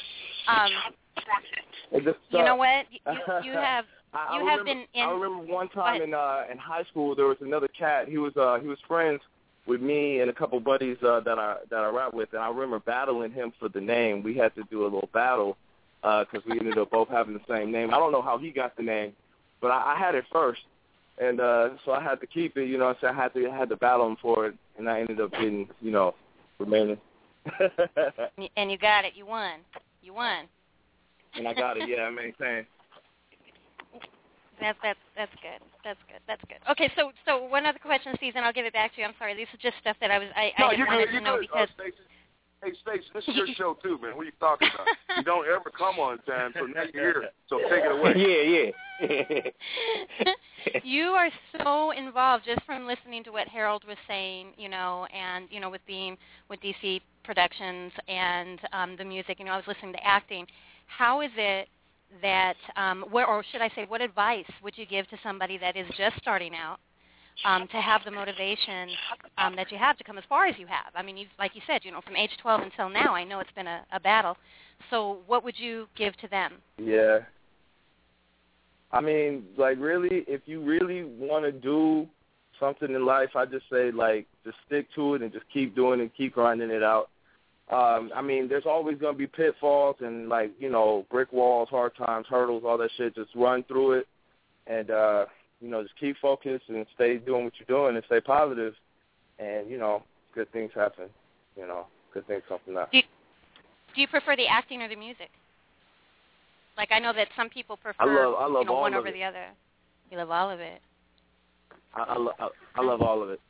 S5: It just stuck.
S21: You know what? You have been in.
S5: I remember one time in high school there was another cat. He was friends with me and a couple buddies that I rap with, and I remember battling him for the name. We had to do a little battle because we ended up both having the same name. I don't know how he got the name, but I had it first, and so I had to keep it. You know, so I had to battle him for it, and I ended up getting remaining.
S21: And you got it. You won.
S5: And I got it. Yeah, I mean, saying.
S21: That's good. That's good. Okay, so one other question, Susan, I'll give it back to you. I'm sorry. This is just stuff that I just wanted to know because.
S4: Hey, Stacey, this is your show too, man. What are you talking about? You don't ever come on time, so now you're here. So take it away.
S7: Yeah.
S21: You are so involved just from listening to what Harold was saying, and with being with DC Productions and the music. I was listening to acting. How is it that, what advice would you give to somebody that is just starting out to have the motivation that you have to come as far as you have? I mean, like you said, from age 12 until now, I know it's been a battle. So what would you give to them?
S5: Yeah. I mean, like, really, if you really want to do something in life, I just say, like, just stick to it and just keep doing it, keep grinding it out. I mean, there's always going to be pitfalls and, like, you know, brick walls, hard times, hurdles, all that shit. Just run through it and, you know, just keep focused and stay doing what you're doing and stay positive. And, you know, good things happen. You know, good things come from that.
S21: Do you prefer the acting or the music? Like, I know that some people prefer
S5: I love all
S21: one
S5: of
S21: over
S5: it.
S21: the other. You love all of it.
S5: I love all of it.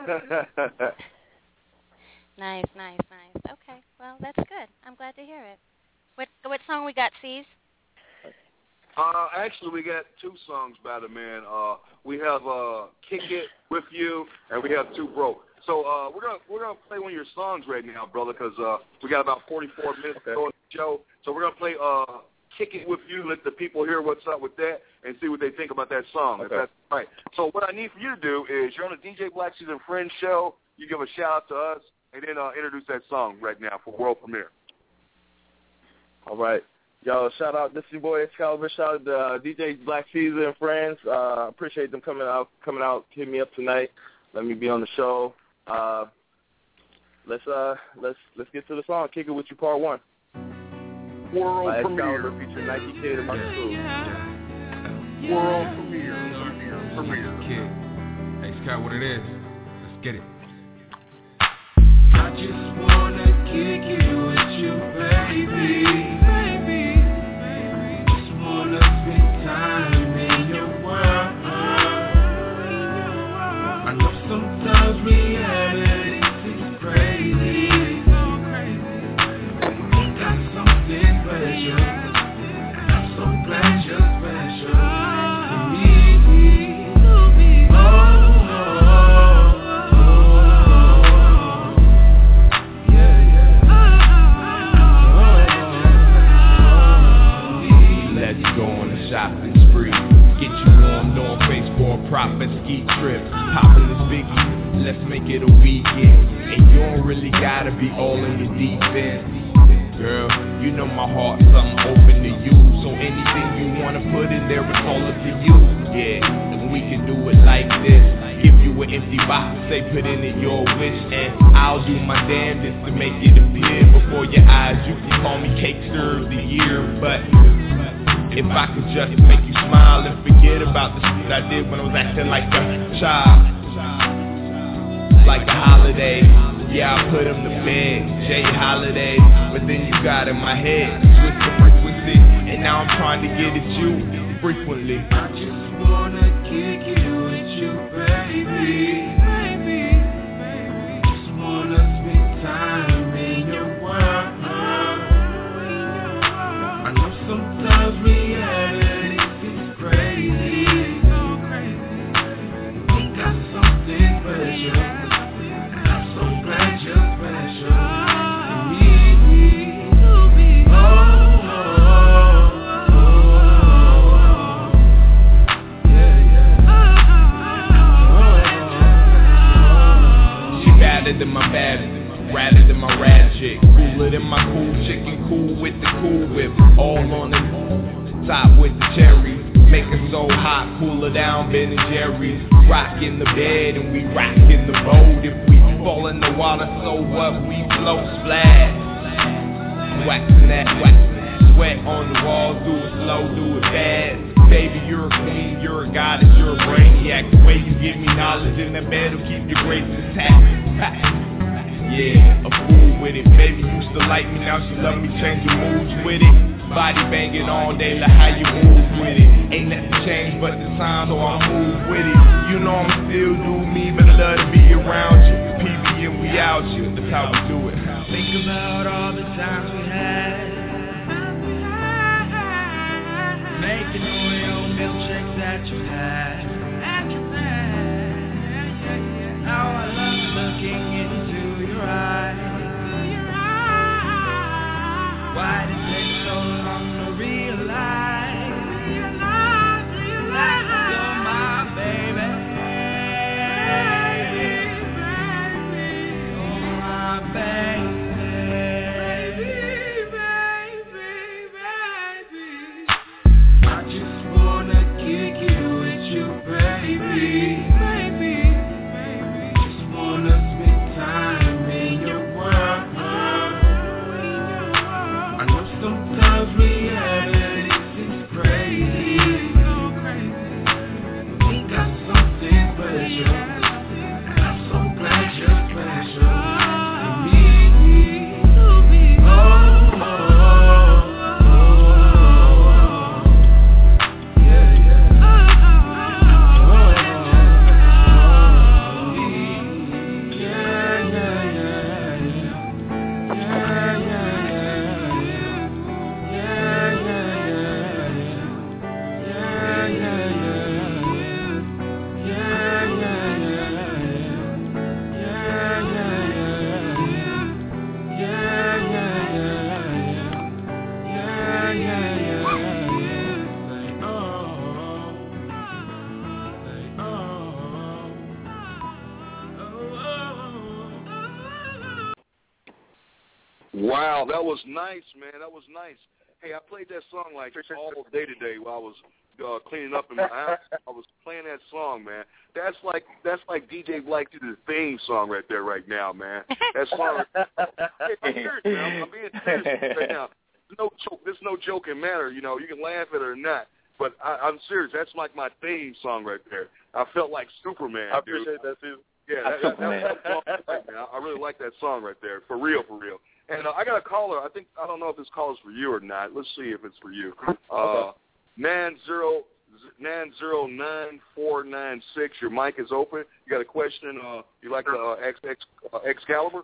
S21: Nice. Okay, well, that's good. I'm glad to hear it. What song we got, C's?
S4: Actually, we got two songs by the man. We have "Kick It With You" and we have "Too Broke." So we're gonna play one of your songs right now, brother, because we got about 44 minutes to go on the show. So we're gonna play "Kick It With You." Let the people hear what's up with that and see what they think about that song. If that's right. So what I need for you to do is you're on the DJ Black Seas and Friends show. You give a shout out to us and then introduce that song right now for world premiere.
S5: All right. Yo, shout out, this is your boy Excalibur. Shout out to DJ Black Caesar and friends. Appreciate them coming out, hitting me up tonight. Let me be on the show. Let's get to the song. Kick It With You, Part 1.
S4: World
S5: Excalibur featuring Nike Kid and Marcus Cruz.
S4: World premiere.
S3: Hey, Scott, what it is? Let's get it.
S9: I just wanna kick it with you, baby. Just wanna spend time in your world. I know sometimes reality is crazy. But you got something special. I'm so glad you're special to me.
S3: Shopping spree, get you warmed on baseball profit, ski trips, popping this biggie, let's make it a weekend, and you don't really gotta be all in your defense, girl, you know my heart's something open to you, so anything you wanna put in there, it's all up to you, yeah, and we can do it like this, give you an empty box, say put in it your wish, and I'll do my damnedest to make it appear before your eyes, you can call me Cakester of the Year, but if I could just make you smile and forget about the shit I did when I was acting like a child, like a holiday, yeah, I put him to bed, Jay Holiday, but then you got in my head, switch the frequency, and now I'm trying to get at you frequently.
S9: I just wanna kick it with you, baby. Just wanna spend time in your world. I know sometimes reality is crazy. You got something special. I'm so glad you're special to me.
S3: She better than my bad. Rather than my rad chick, cooler than my cool chicken, cool with the cool whip, all on the top with the cherries, make it so hot, cooler down Ben and Jerry's, rock in the bed and we rock in the boat, if we fall in the water, so what, we float splash, waxing that wax, sweat on the walls, do it slow, do it fast, baby you're a queen, you're a goddess, you're a brainiac, the way you give me knowledge in the bed will keep your grace intact. Yeah, a fool with it, baby used to like me, now she love me, changing moods with it. Body banging all day, like how you move with it. Ain't nothing changed but the sound, so I move with it. You know I'm still do me, but I love to be around you. PB and we out you, that's how we do it.
S9: Think about all the times we had, making Oreo milkshakes that you had. Now I love looking into your eyes. Why did it take so long to realize that you're my baby? You're my baby. I just wanna kick it with you, baby.
S6: Wow, that was nice, man. That was nice. Hey, I played that song like all day today while I was cleaning up in my house. I was playing that song, man. That's like DJ Black to the theme song right there, right now, man. That song. Hey, I'm serious, man. I'm being serious right now. No joke. There's no joking matter. You know, you can laugh at it or not, but I'm serious. That's like my theme song right there. I felt like Superman.
S20: I appreciate that too.
S6: Yeah, that song right now. I really like that song right there. For real, for real. And I got a caller. I don't know if this call is for you or not. Let's see if it's for you. 909-496. Your mic is open. You got a question? You like the Excalibur?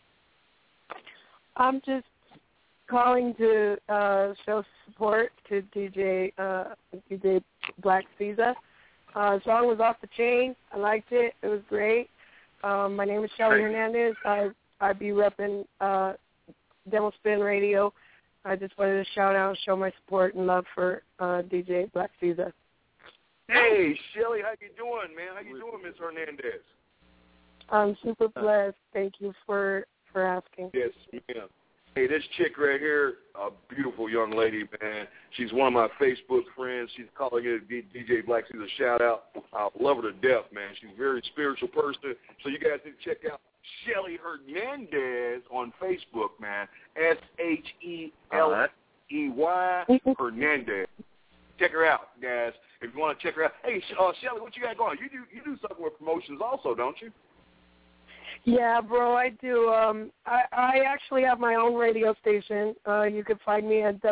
S8: I'm just calling to show support to DJ Black Caesar. The song was off the chain. I liked it. It was great. My name is Shelly Hernandez. I be repping Demo Spin Radio. I just wanted to shout out and show my support and love for DJ Black Caesar.
S6: Hey, Shelly, how you doing, man? How you doing, Ms. Hernandez?
S8: I'm super blessed. Thank you for asking.
S6: Yes, ma'am. Hey, this chick right here, a beautiful young lady, man. She's one of my Facebook friends. She's calling it DJ Black Caesar shout-out. I love her to death, man. She's a very spiritual person. So you guys need to check out Shelly Hernandez on Facebook, man. SHELEY Hernandez. Check her out, guys. If you want to check her out. Hey, Shelly, what you got going? You do something with promotions also, don't you?
S8: Yeah, bro, I do. I actually have my own radio station. You can find me at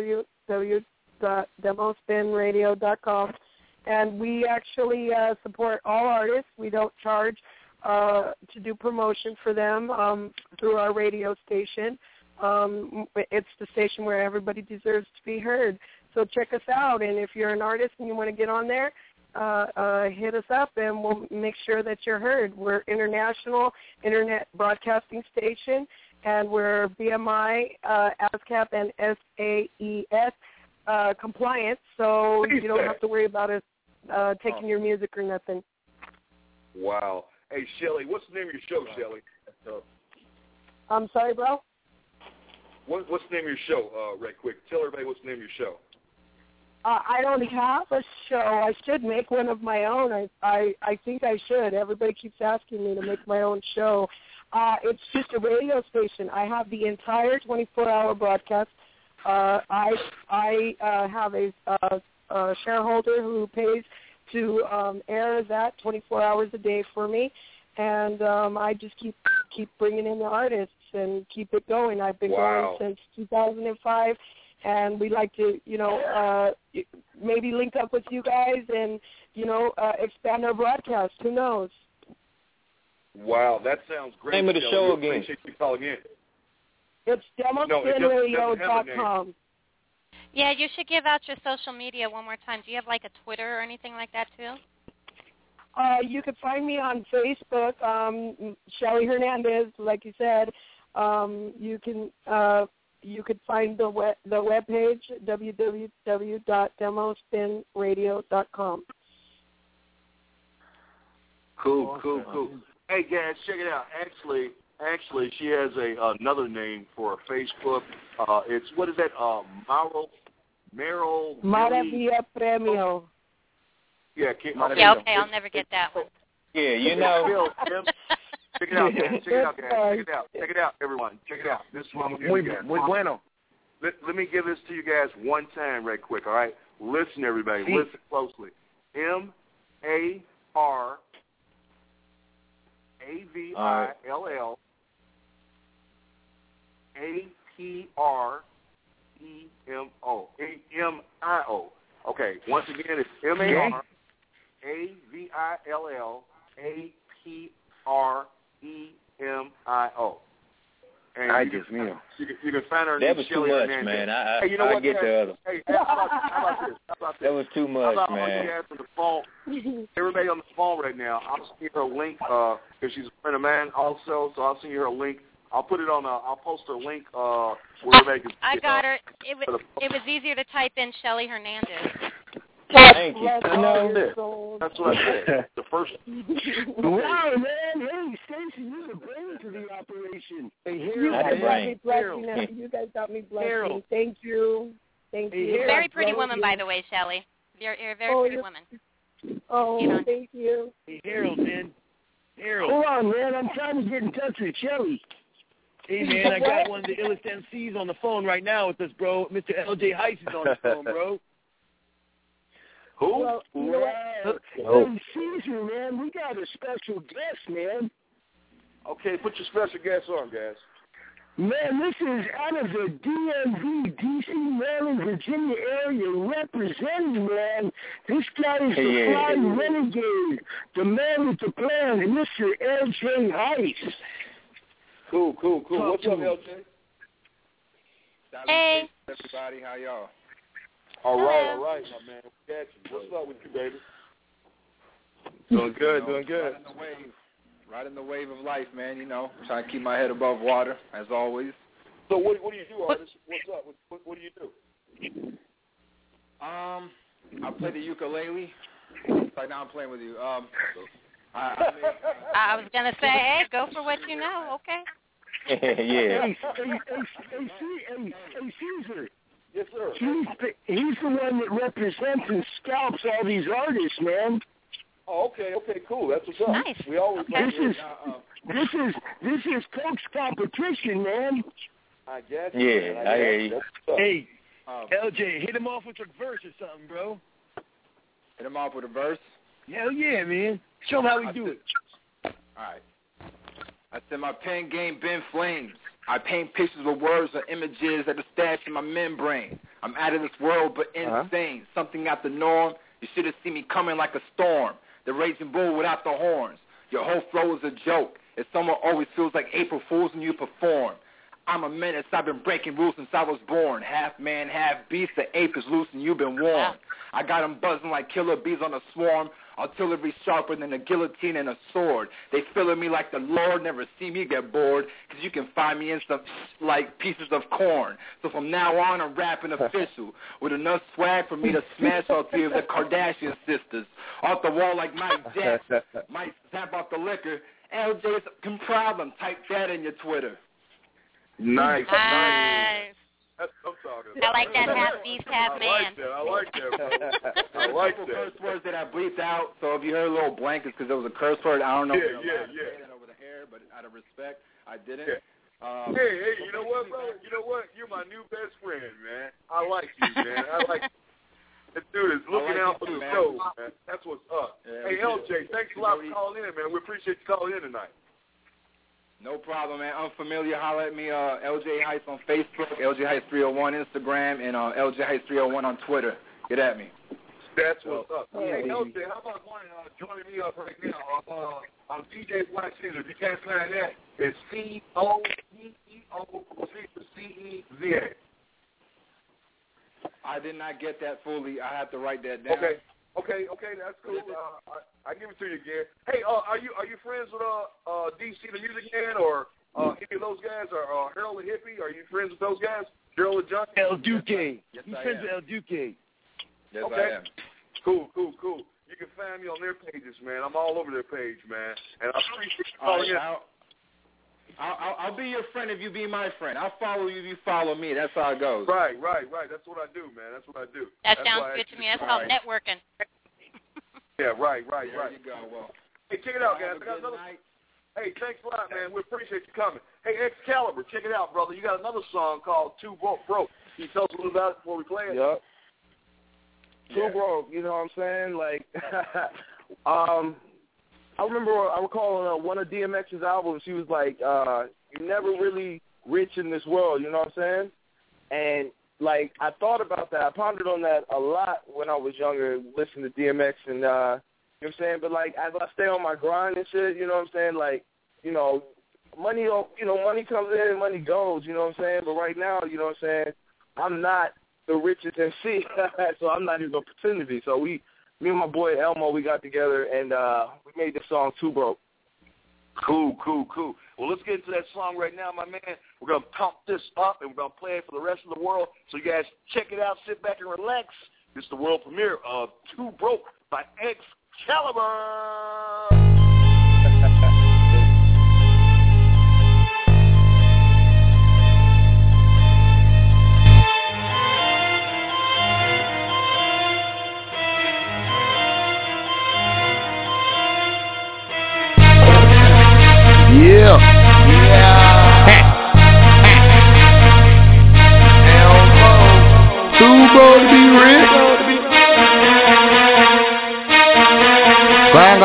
S8: www.demospinradio.com. And we actually support all artists. We don't charge to do promotion for them through our radio station. It's the station where everybody deserves to be heard. So check us out. And if you're an artist and you want to get on there, hit us up and we'll make sure that you're heard. We're international internet broadcasting station, and we're BMI, ASCAP, and SAES compliant, so you don't have to worry about us taking your music or nothing.
S6: Wow. Hey, Shelly, what's the name of your show, Shelly?
S8: I'm sorry, bro?
S6: What's the name of your show, right quick? Tell everybody what's the name of your show.
S8: I don't have a show. I should make one of my own. I think I should. Everybody keeps asking me to make my own show. It's just a radio station. I have the entire 24-hour broadcast. I have a shareholder who pays to air that 24 hours a day for me, and I just keep bringing in the artists and keep it going. I've been going since 2005. And we'd like to, maybe link up with you guys and, expand our broadcast. Who knows?
S6: Wow, that sounds great.
S7: Name of the show again.
S6: Appreciate you calling in.
S8: It's DemoSpinRadio.com.
S21: Yeah, you should give out your social media one more time. Do you have, like, a Twitter or anything like that, too?
S8: You can find me on Facebook, Shelly Hernandez, like you said. You could find the webpage, www.demospinradio.com.
S6: Cool. Hey, guys, check it out. Actually, she has another name for Facebook. It's, what is that, Meryl
S8: Maravilla Premio.
S6: Yeah,
S21: okay, I'll never get that one.
S7: Yeah,
S6: Check it out, guys. Check it out, everyone. Check it out. This is what I'm going to give you guys.
S11: Muy bueno.
S6: Let me give this to you guys one time right quick, all right? Listen, everybody. Sí. Listen closely. MARAVILLAPREMO. Okay, once again, it's MARAVILLAPREMO. And
S11: I just knew.
S6: You can find her.
S7: That was too much, man.
S6: Hey, you know
S7: I
S6: what,
S7: get
S6: guys?
S7: the other.
S6: Hey, how about this?
S7: That was too much,
S6: how about
S7: man.
S6: all you guys on the phone? Everybody on the phone right now, I'll send you her a link because she's a friend of mine also. So I'll send you her a link. I'll put it on. I'll post her link where everybody can.
S21: I got her. It was easier to type in Shelly Hernandez.
S10: Thank you.
S6: That's what I said. The first.
S1: Wow, man. Hey, Stacey, you're the brain to the operation.
S19: Hey,
S8: you guys got me blushing. You guys got me blushing. Thank you. Thank you.
S21: Very pretty woman, by the way, Shelley. You're a very pretty woman.
S8: Oh, thank you.
S19: Hey, Harold, man. Harold.
S1: Hold on, man. I'm trying to get in touch with Shelley.
S19: Hey, man, I got one of the illest MCs on the phone right now with us, bro. Mr. LJ Heiss is on the phone, bro.
S6: Who?
S1: Well, you know what? Hey, Caesar, man, we got a special guest, man.
S6: Okay, put your special guest on, guys.
S1: Man, this is out of the DMV, D.C., Maryland, Virginia area representing, man. This guy is the fly renegade, the man with the plan, Mr. LJ Heiss.
S6: Cool. What's up, LJ?
S21: Hey.
S12: Everybody, how y'all?
S6: All right, my man. We got you. What's up with you, baby?
S12: Doing good. Riding the wave of life, man. Trying to keep my head above water, as always.
S6: So what do you do, artist? What's up? What do you do?
S12: I play the ukulele. Right now I'm playing with you.
S21: I was going to say, hey, go for what you know, okay?
S1: Hey, Caesar.
S6: Yes, sir.
S1: He's the one that represents and scalps all these artists, man.
S6: Oh, okay, cool. That's what's up.
S21: Nice.
S6: We always
S1: This is Coke's competition, man.
S6: I guess. Yeah,
S12: I hear you.
S19: Hey, LJ, hit him off with a verse or something, bro.
S12: Hit him off with a verse?
S19: Hell yeah, man. Show him how we do it.
S12: All right. I said my pen game been flames. I paint pictures with words or images that are stashed in my membrane. I'm out of this world, but insane. Something out the norm. You should have seen me coming like a storm. The raging bull without the horns. Your whole flow is a joke. If someone always feels like April Fools when you perform. I'm a menace. I've been breaking rules since I was born. Half man, half beast. The ape is loose and you've been warned. I got them buzzing like killer bees on a swarm. Artillery sharper than a guillotine and a sword. They feeling me like the Lord. Never see me get bored. Because you can find me in some like pieces of corn. So from now on, I'm rapping official. With enough swag for me to smash all three of the Kardashian sisters. Off the wall like Mike Jackson. Might zap off the liquor. LJ's a problem. Type that in your Twitter.
S6: Nice.
S21: That's what I'm talking about. I like that half beast, half man.
S6: I like that, bro. I like that.
S12: Curse words that I bleeped out, so if you heard a little blank, it's because it was a curse word. I don't know.
S6: Yeah.
S12: Over the air, but out of respect, I didn't.
S6: Yeah. Hey, you know what, brother? You know what? You're my new best friend, man. I like you, man. I like this dude is looking out for the show, man. That's what's up. Yeah, hey, LJ, thanks a lot for calling in, man. We appreciate you calling in tonight.
S12: No problem, man. Unfamiliar, holler at me, LJ Heiss on Facebook, LJ Heiss 301 Instagram, and LJ Heiss 301 on Twitter. Get at me.
S6: That's what's up. Hey, LJ, how about one joining me up right now on DJ Black Caesar? If you can't find that, it's COEEO
S12: I did not get that fully. I have to write that down.
S6: Okay, that's cool. I give it to you again. Hey, are you friends with DC the Music Man or any of those guys or Harold the Hippie? Are you friends with those guys? Harold the Junkie?
S19: El Duque.
S12: Yes,
S19: He's friends with El Duque.
S12: Yes,
S6: okay.
S12: I am.
S6: Cool. You can find me on their pages, man. I'm all over their page, man. And I appreciate you calling in.
S12: I'll be your friend if you be my friend. I'll follow you if you follow me. That's how it goes.
S6: Right. That's what I do, man. That's what I do.
S21: That sounds good to me. That's called networking.
S6: Yeah, right.
S12: There you go. Well,
S6: hey, check it out, guys. I got another. Hey, thanks a lot, man. We appreciate you coming. Hey, Excalibur, check it out, brother. You got another song called Too Broke. Can you tell us a little about it before we play it?
S5: Yep. Too broke, you know what I'm saying? Like, I recall on one of DMX's albums, he was like, you're never really rich in this world, you know what I'm saying? And, like, I thought about that. I pondered on that a lot when I was younger, listening to DMX and, you know what I'm saying? But, like, as I stay on my grind and shit, you know what I'm saying? Like, money comes in and money goes, you know what I'm saying? But right now, you know what I'm saying, I'm not the richest MC, so I'm not even going to pretend to be. So me and my boy Elmo, we got together and we made this song Too Broke.
S6: Cool. Well, let's get into that song right now, my man. We're going to pump this up, and we're going to play it for the rest of the world. So you guys check it out, sit back and relax, This is the world premiere of Too Broke by Excalibur.
S15: Yeah. Too broke to be rich. Grind.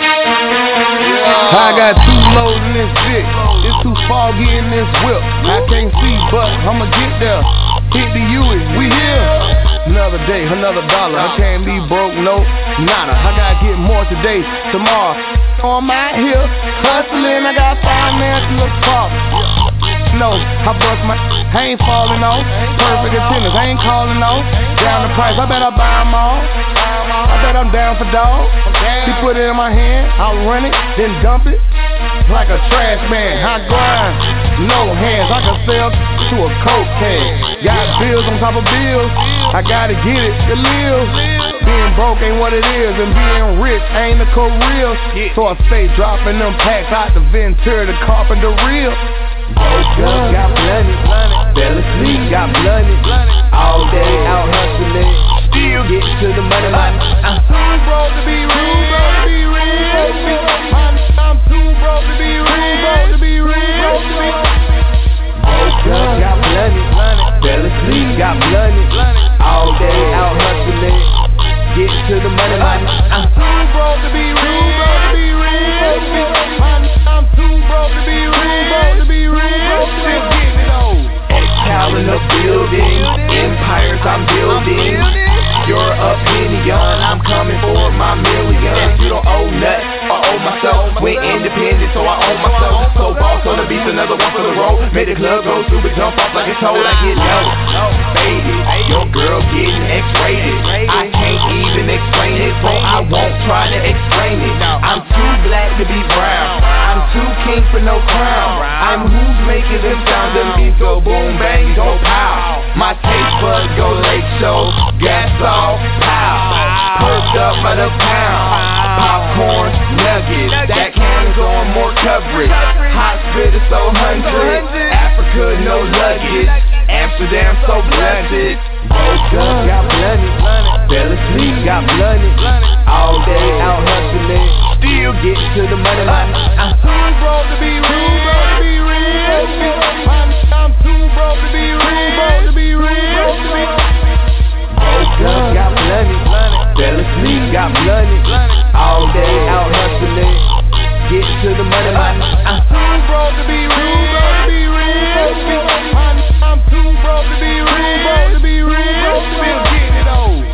S15: I got 2 loads in this bitch. It's too foggy in this whip. I can't see, but I'ma get there. Hit the Huey, we here. Another day, another dollar. I can't be broke, no, nada. I gotta get more today, tomorrow. So I'm out here hustling. I got finance in the park. No, I bust my, I ain't falling off. Perfect attendance, I ain't calling off. Down the price, I bet I buy them all. I bet I'm down for dog. He put it in my hand, I'll run it, then dump it. Like a trash man, I grind, no hands. I can sell to a coke can. Got bills on top of bills, I gotta get it to live. Being broke ain't what it is, and being rich ain't a career. So I stay dropping them packs out the Ventura, the Carpenter reel. Broke up, got plenty, fell asleep, got blunted. All day out hustling, still get to the money line. I'm too broke to be rich. I'm too broke to be rich. Broke up, got plenty, fell asleep, got blunted. All day out hustling, get to the money line. I'm too broke to be rich. I'm too broke to be rich. Still getting it on. Excel in the building, empires I'm building. You're a opinion, I'm coming for my millions. You don't owe nothing, I owe myself. Went independent, so I own myself. So boss on the beat, another one for the road. Made the club go stupid, jump off like it's told. I get low, faded. Your girl getting X-rated. I can't even explain it, so I won't try to explain it. I'm too black to be brown. I'm too king for no crown. I'm who's making them sound. Them beats go boom, bang, go pow. My taste buds go late show. Gas off, pow. Perked up by the pound. Popcorn, nuggets. That camera's on more coverage. Hot spit is so 100. Africa, no luggage. Amsterdam, so blessed. Woke up, got plenty. Fell asleep, got blunted. All day out hustling. Still get to the money line. I'm too broke to be rich. I'm too broke to be rich. Woke up, got plenty. Fell asleep, got blunted. All day out hustling. Get to the money line. I'm too broke to be rich. I'm too broke to be rich. Still getting it on.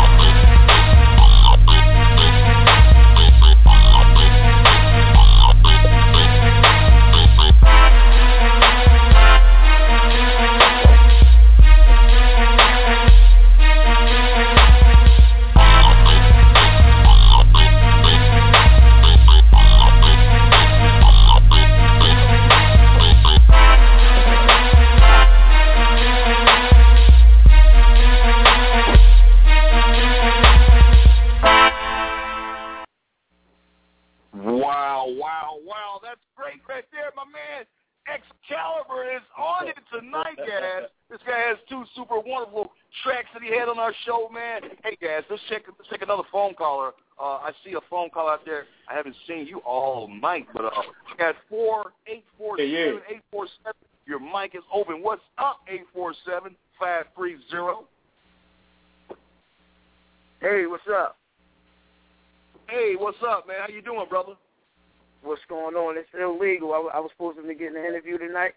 S6: Wow, that's great right there, my man. Excalibur is on it tonight, guys. This guy has 2 super wonderful tracks that he had on our show, man. Hey, guys, let's check another phone caller. I see a phone call out there. I haven't seen you all night, but I got 4-847-847. Your mic is open. What's up, 847-530?
S13: Hey, what's up?
S6: Hey, what's up, man? How you doing, brother?
S13: What's going on? It's illegal. I was supposed to be getting an interview tonight.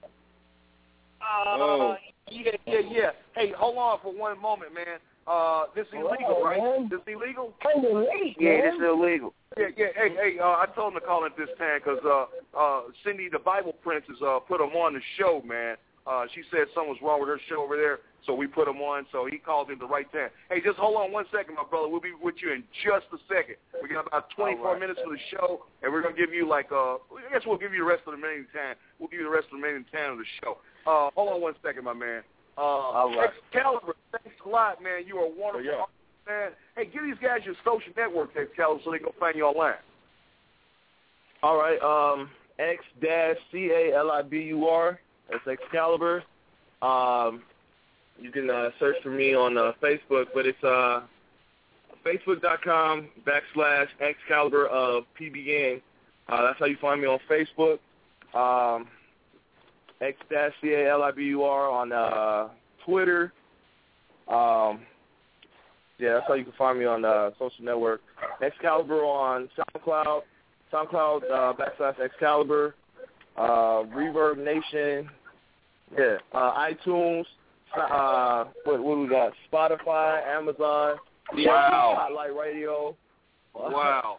S6: Yeah. Hey, hold on for one moment, man. This is illegal, right? This is illegal?
S13: Yeah, this is illegal.
S6: Yeah. Hey, I told him to call at this time because Cindy, the Bible Princess, put him on the show, man. She said something was wrong with her show over there, so we put him on. So he called in the right time. Hey, just hold on 1 second, my brother. We'll be with you in just a second. We got about 24 minutes for the show, and we're gonna give you I guess we'll give you the rest of the remaining time. We'll give you the rest of the remaining time of the show. Hold on 1 second, my man.
S13: All right.
S6: Excalibur,
S4: thanks a lot, man. You are wonderful, man. Hey, give these guys your social network, Excalibur, so they can go find you online.
S5: All right, X-CALIBUR. That's Excalibur. You can search for me on Facebook, but it's facebook.com/Excalibur of PBN. That's how you find me on Facebook. X-CALIBUR on Twitter. Yeah, that's how you can find me on social network. Excalibur on SoundCloud /Excalibur. Reverb Nation. Yeah. iTunes. What do we got? Spotify, Amazon.
S4: Wow.
S5: Spotlight Radio.
S4: Wow.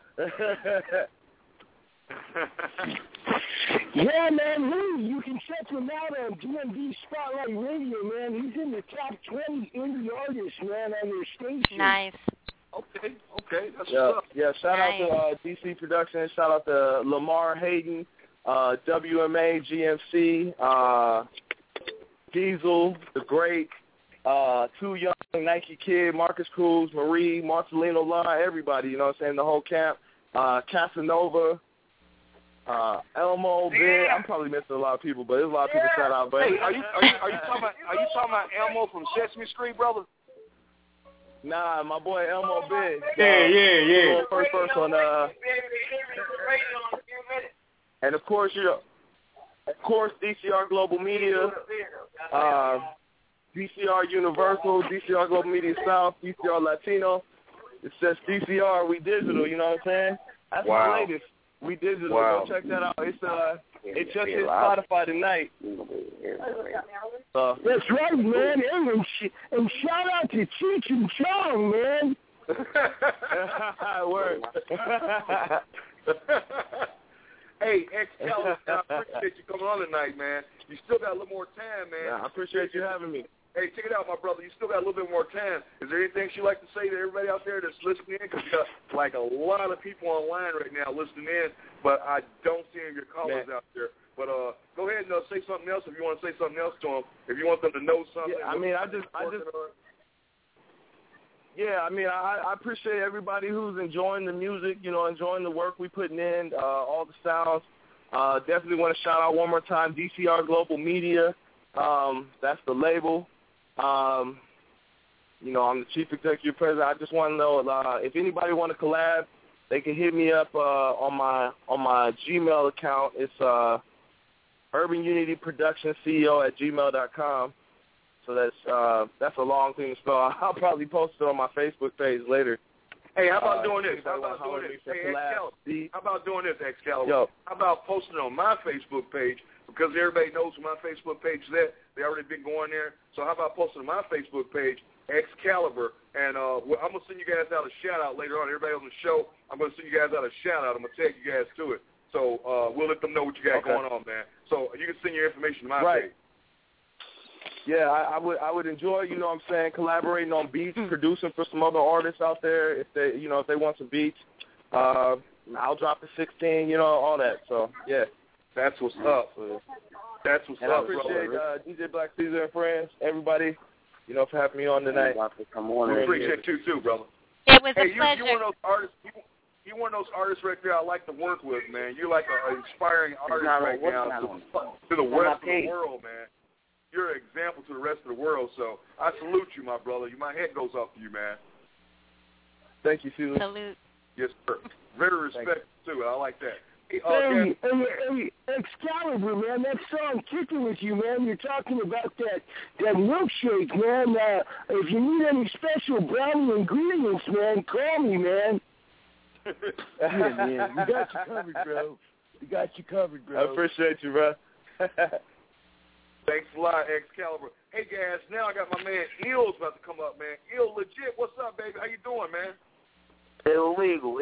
S1: Yeah, man, Lee, you can check him out on DMV Spotlight Radio, man. He's in the top 20 indie artists, man, on their station.
S21: Nice.
S4: Okay, that's
S5: yeah,
S4: what's up.
S5: Yeah, shout out to DC Productions. Shout out to Lamar Hayden, WMA, GMC, Diesel, The Great, Too Young, Nike Kid, Marcus Cruz, Marie, Marcelino Line, everybody, you know what I'm saying, the whole camp, Casanova, Elmo, Ben. I'm probably missing a lot of people, but there's a lot of people shout out. But
S4: hey, are you talking about Elmo from Sesame Street, brother?
S5: Nah, my boy Elmo Big.
S4: Yeah.
S5: First verse on and of course DCR Global Media, DCR Universal, DCR Global Media South, DCR Latino. It says DCR, we digital. You know what I'm saying? That's my latest. We digital. Go check that out. It just hit Spotify tonight.
S1: That's right, man. And shout out to Cheech and Chong, man.
S5: Word.
S4: Hey, Excalibur, I appreciate you coming on tonight, man. You still got a little more time, man.
S5: Yeah, I appreciate you having me.
S4: Hey, check it out, my brother. You still got a little bit more time. Is there anything you'd like to say to everybody out there that's listening in? Because you got like a lot of people online right now listening in, but I don't see any of your callers out there. But go ahead and say something else if you want to say something else to them. If you want them to know something.
S5: Yeah, I appreciate everybody who's enjoying the music, you know, enjoying the work we putting in, all the sounds. Definitely want to shout out one more time, DCR Global Media. That's the label. You know, I'm the chief executive president. I just want to know if anybody want to collab, they can hit me up on my Gmail account. It's urbanunityproductionceo@gmail.com. So that's a long thing to spell. I'll probably post it on my Facebook page later.
S4: Hey, how about doing this? How about doing this, Excalibur?
S5: Yo.
S4: How about posting it on my Facebook page? Because everybody knows where my Facebook page is at. They already been going there. So how about posting on my Facebook page, Excalibur, and I'm going to send you guys out a shout-out later on. Everybody on the show, I'm going to send you guys out a shout-out. I'm going to tag you guys to it. So we'll let them know what you got going on, man. So you can send your information to my page.
S5: Yeah, I would enjoy, you know what I'm saying, collaborating on beats, producing for some other artists out there if they want some beats. I'll drop the 16, you know, all that. So, yeah.
S4: That's what's up. That's what's
S5: up, I appreciate DJ Black Caesar and friends, everybody, you know, for having me on tonight.
S4: We appreciate you too, brother.
S21: It was a pleasure.
S4: You're one of those artists. You're one of those artists right there I like to work with, man. You're like an inspiring artist right now to the rest of the world, man. You're an example to the rest of the world, so I salute you, my brother. My head goes off to you, man.
S5: Thank you, Susan.
S21: Salute.
S4: Yes, sir. Very respectful, too. I like that.
S1: Hey, Excalibur, man, that song "Kicking With You," man. You're talking about that milkshake, man. If you need any special brownie ingredients, man, call me, man.
S19: Yeah, man. We got you covered, bro.
S5: I appreciate you, bro.
S4: Thanks a lot, Excalibur. Hey, guys, now I got my man Ill's about to come up, man. Ill legit, what's up, baby? How you doing, man?
S13: Illegal.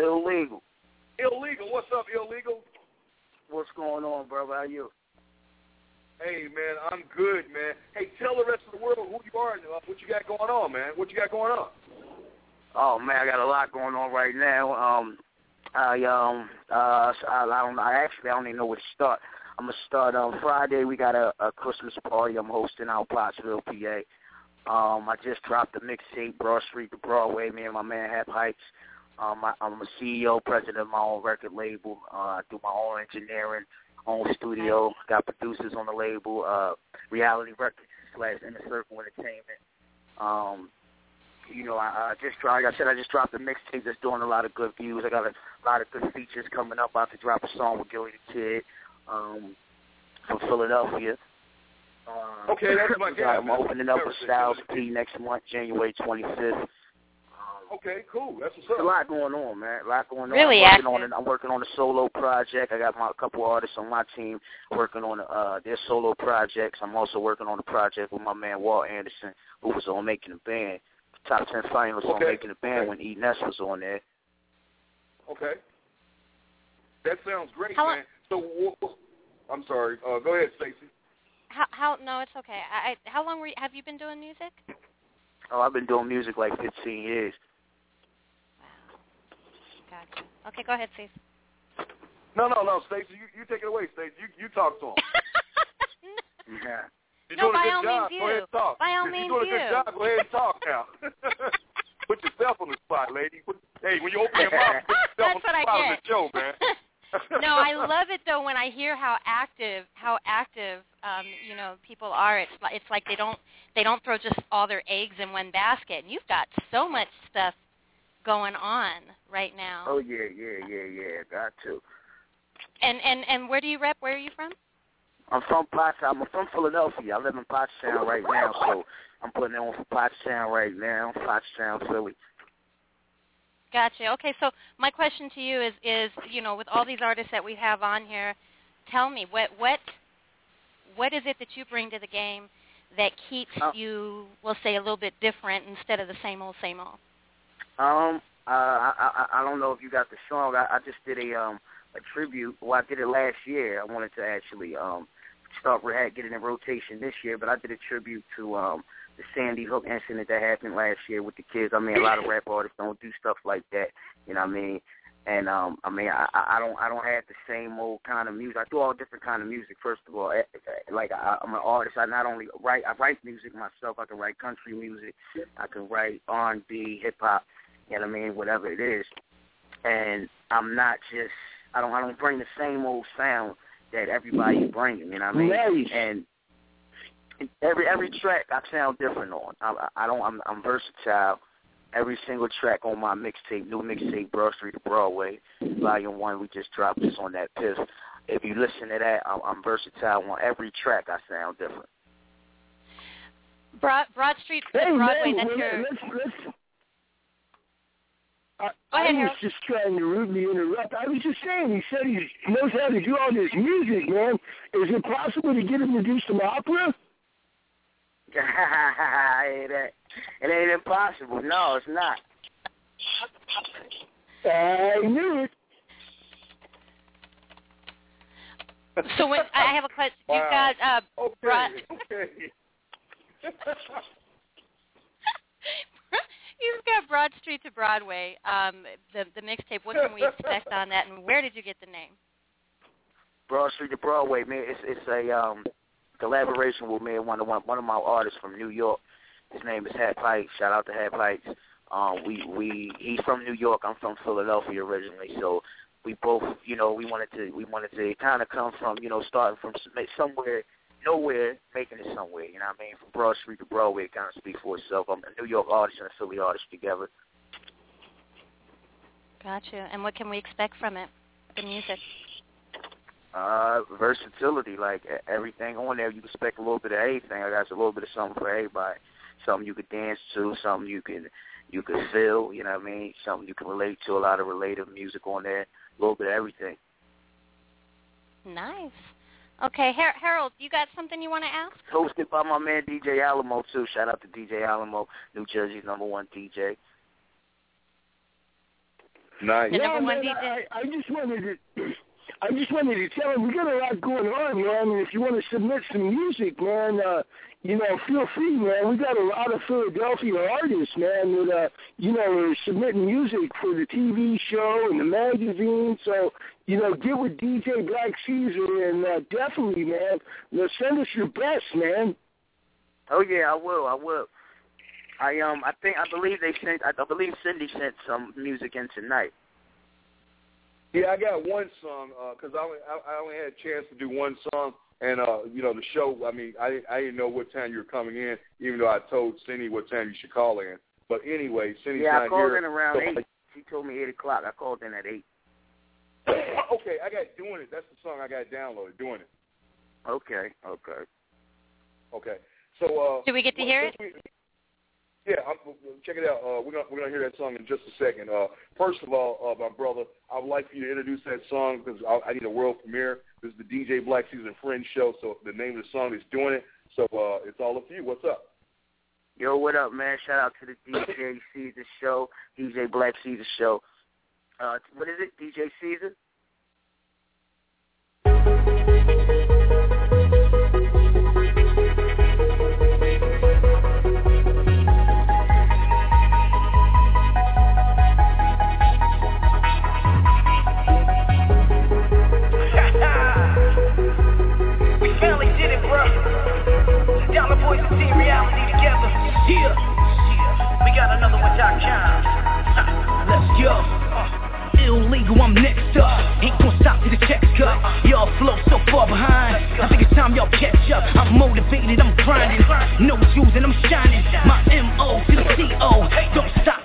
S4: What's up, Illegal?
S13: What's going on, brother? How you?
S4: Hey, man, I'm good, man. Hey, tell the rest of the world who you are and what you got going on, man. What you got going on?
S13: Oh, man, I got a lot going on right now. I don't even know where to start. I'm going to start on Friday. We got a Christmas party I'm hosting out in Pottsville, PA. I just dropped a mixtape, Broad Street to Broadway, me and my man Hap Heights. I'm a CEO, president of my own record label. I do my own engineering, own studio, got producers on the label, Reality Records / Inner Circle Entertainment. You know, I just dropped a mixtape that's doing a lot of good views. I got a lot of good features coming up. About to drop a song with Gilly the Kid from Philadelphia.
S4: Okay, that's my guy.
S13: I'm opening up with Styles P next month, January 25th.
S4: Okay, cool. That's what's up.
S13: There's a lot going on, man. A lot going on.
S21: Really
S13: I'm working on a solo project. I got a couple artists on my team working on their solo projects. I'm also working on a project with my man Walt Anderson, who was on Making a Band. Top 10 finalists on Making a Band when E. Ness was on there.
S4: Okay. That sounds great, man. So, I'm sorry. Go ahead, Stacey.
S21: No, it's okay. How long have you been doing music?
S13: Oh, I've been doing music like 15 years.
S21: Wow. Gotcha. Okay, go ahead, Stacey.
S4: No, Stacey, you take it away, Stacey. You talk to him.
S13: Yeah.
S21: No, by all means, you. By all means,
S4: you. You're doing a good job. Go ahead and talk now. Put yourself on the spot, lady. Hey, when you open your mouth, put yourself on the spot of the show, man.
S21: No, I love it though when I hear how active people are. It's like they don't throw just all their eggs in one basket. And you've got so much stuff going on right now.
S13: Oh yeah. Got to.
S21: And where do you rep? Where are you from?
S13: I'm from Philadelphia. I live in Pottstown right now, so I'm putting it on for Pottstown right now, Pottstown, Philly.
S21: Gotcha. Okay, so my question to you is with all these artists that we have on here, tell me what is it that you bring to the game that keeps you, we'll say, a little bit different instead of the same old, same old?
S13: I don't know if you got the song. I just did a tribute. Well, I did it last year. I wanted to actually get it in rotation this year, but I did a tribute to the Sandy Hook incident that happened last year with the kids. I mean, a lot of rap artists don't do stuff like that, you know what I mean? And I don't have the same old kind of music. I do all different kind of music. First of all, like I'm an artist. I not only write music myself. I can write country music. I can write R&B, hip hop. You know what I mean? Whatever it is. And I'm not just. I don't bring the same old sound that everybody's bringing. You know what I mean?
S1: Nice.
S13: And every track I sound different on. I'm versatile. Every single track on my mixtape, new mixtape, Broad Street to Broadway, Volume 1, we just dropped this on that Piff. If you listen to that, I'm versatile on every track. I sound different.
S21: Broad Street to Broadway. That's your.
S1: I was just trying to rudely interrupt. I was just saying, he said he knows how to do all this music, man. Is it possible to get him to do some opera?
S13: It ain't impossible. No, it's not.
S1: I knew it.
S21: So when I have a question, you've got you've got Broad Street to Broadway, the mixtape. What can we expect on that, and where did you get the name?
S13: Broad Street to Broadway, man. It's a collaboration with me and one of my artists from New York. His name is Hap Heights. Shout out to Hap Heights. He's from New York. I'm from Philadelphia originally, so we both, we wanted to kind of come from, starting from somewhere, nowhere, making it somewhere. You know what I mean? From Broad Street to Broadway, it kind of speaks for itself. I'm a New York artist and a Philly artist together.
S21: Gotcha. And what can we expect from it? The music.
S13: Versatility, like everything on there. You can expect a little bit of everything. I got a little bit of something for everybody. Something you could dance to, something you could feel, you know what I mean? Something you can relate to, a lot of relative music on there, a little bit of everything.
S21: Nice. Okay, Harold, you got something you want to ask?
S13: Hosted by my man DJ Alamo, too. Shout out to DJ Alamo, New Jersey's #1 DJ.
S4: Nice.
S21: The #1 DJ.
S1: I just wanted to tell him we got a lot going on, man. And if you want to submit some music, man, feel free, man. We got a lot of Philadelphia artists, man, that are submitting music for the TV show and the magazine. So, get with DJ Black Caesar and definitely, man, send us your best, man.
S13: Oh yeah, I will. I believe Cindy sent some music in tonight.
S4: Yeah, I got one song because I only had a chance to do one song, and the show. I mean, I didn't know what time you were coming in, even though I told Cindy what time you should call in. But anyway, Cindy's not here.
S13: Yeah, I called in around 8. She told me 8 o'clock. I called in at 8.
S4: Okay, I got Doing It. That's the song I got downloaded. Doing It.
S13: Okay.
S4: So
S21: do we get to hear it?
S4: Yeah, check it out. We're gonna hear that song in just a second. First of all, my brother, I would like for you to introduce that song because I need a world premiere. This is the DJ Black Caesar Friends show, so the name of the song is Doing It. So it's all up to you. What's up?
S13: Yo, what up, man? Shout out to the DJ Caesar show, DJ Black Caesar show. What is it, DJ Caesar?
S14: Dollar Boys and Team Reality together. Yeah. We got another one, Doc Chimes. Let's go. Illegal, I'm next up. Ain't gonna stop till the check's cut. Y'all flow so far behind. I think it's time y'all catch up. I'm motivated, I'm grinding. No using, I'm shining. My M.O. to the C.O. Don't stop.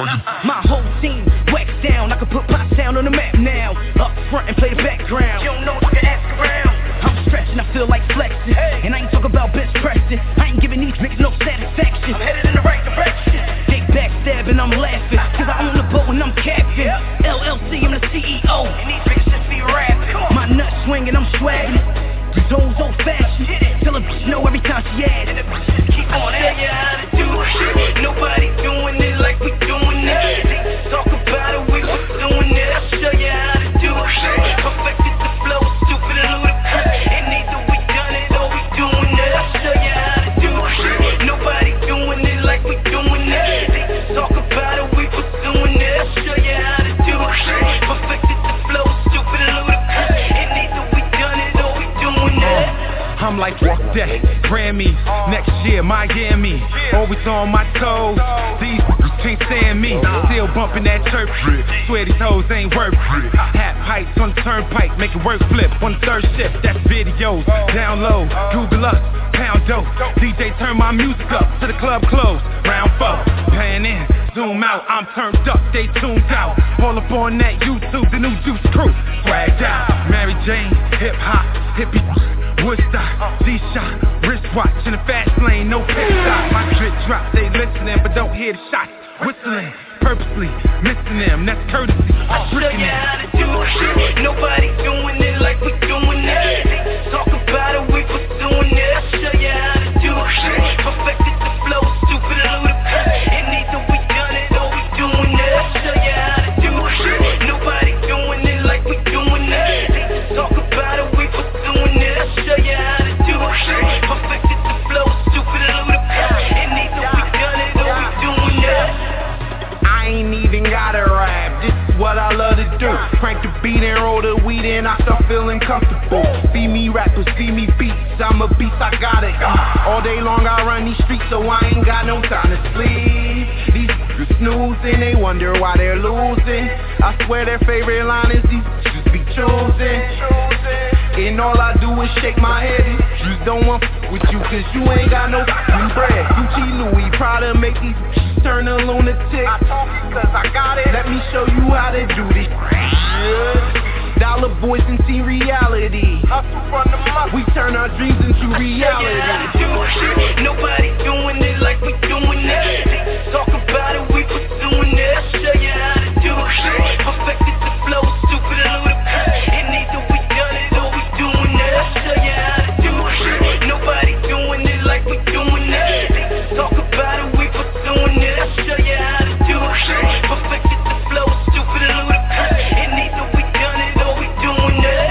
S14: My whole team wax down. I can put pop sound on the map now. Up front and play the background. You don't know, you can ask around. I'm stretching, I feel like flexing. And I ain't talking about bench pressing. I ain't giving these niggas no satisfaction. I'm headed in the right direction. They backstabbing, I'm laughing. Cause I own the boat and I'm captain. LLC, I'm the CEO. And these niggas just be rapping. My nuts swinging, I'm swagging. The zone's old fashioned. Tell a bitch no every time she asks. And the bitches keep on asking how to do it. Nobody doing it like we doing it. They talk about it, we was doing it. I'll show you how to do it. Perfected the flow, stupid and ludicrous. And either we done it or we doing it. I'll show you how to do it. Nobody doing it like we doing it. They talk about it, we was doing it. I'll show you how to do it. Perfected the flow, stupid and ludicrous. And either we done it or we doing it.
S2: I'm like, walk that, Grammy, next year, Miami, always on my toes, these can't stand me, still bumping that church, swear these hoes ain't worth it, hat pipes on the turnpike, make it work flip, on the third shift, that's videos, down low, Google us, pound dope, DJ turn my music up, to the club close, round 4, pan in, zoom out, I'm turned up, they tuned out, all up on that YouTube, the new Juice Crew, swagged out, Mary Jane, hip hop, hippie, Woodstock, G-Shot, wristwatch in the fast lane, no pit stop. My drip drop, they listening but don't hear the shots. Whistling, purposely missing them, that's courtesy.
S14: I'll show you how to do it. Nobody doing it like we doing it. They talk about it, we was doing it. I'll show you how to do it. Perfected the flow, stupid and ludicrous. And either we done it or we doing it. I'll show you how to do it. Nobody doing it like we doing it. They talk about it, we was doing it. I'll show you how to do it. Perfected the flow, stupid and ludicrous. And either we done it or we doing it.
S2: I ain't even gotta rap, this is what I love to do. Crank the beat and roll the weed and I start feeling comfortable. See me rappers, see me beats, I'm a beast, I got it. All day long I run these streets so I ain't got no time to sleep. These snoozing, they wonder why they're losing. I swear their favorite line is these bitches be choosing. And all I do is shake my head. You don't want with you cause you ain't got no bread. Gucci, Louis, Prada make these bitches turn a lunatic. I talk cause I got it. Let me show you how to do this. Dollar Boys and see reality. We turn our dreams into reality.
S14: Nobody doing it like we doing it. They talk about it, we was doing it. I'll show you how to do it. Perfected the flow, stupid and ludicrous. And either we done it or we doing it. I'll show you how to do it. Nobody doing it like we doing it. They talk about it, we was doing it. I'll show you how to do it. Perfected the flow, stupid and ludicrous. And either we done it or we doing it.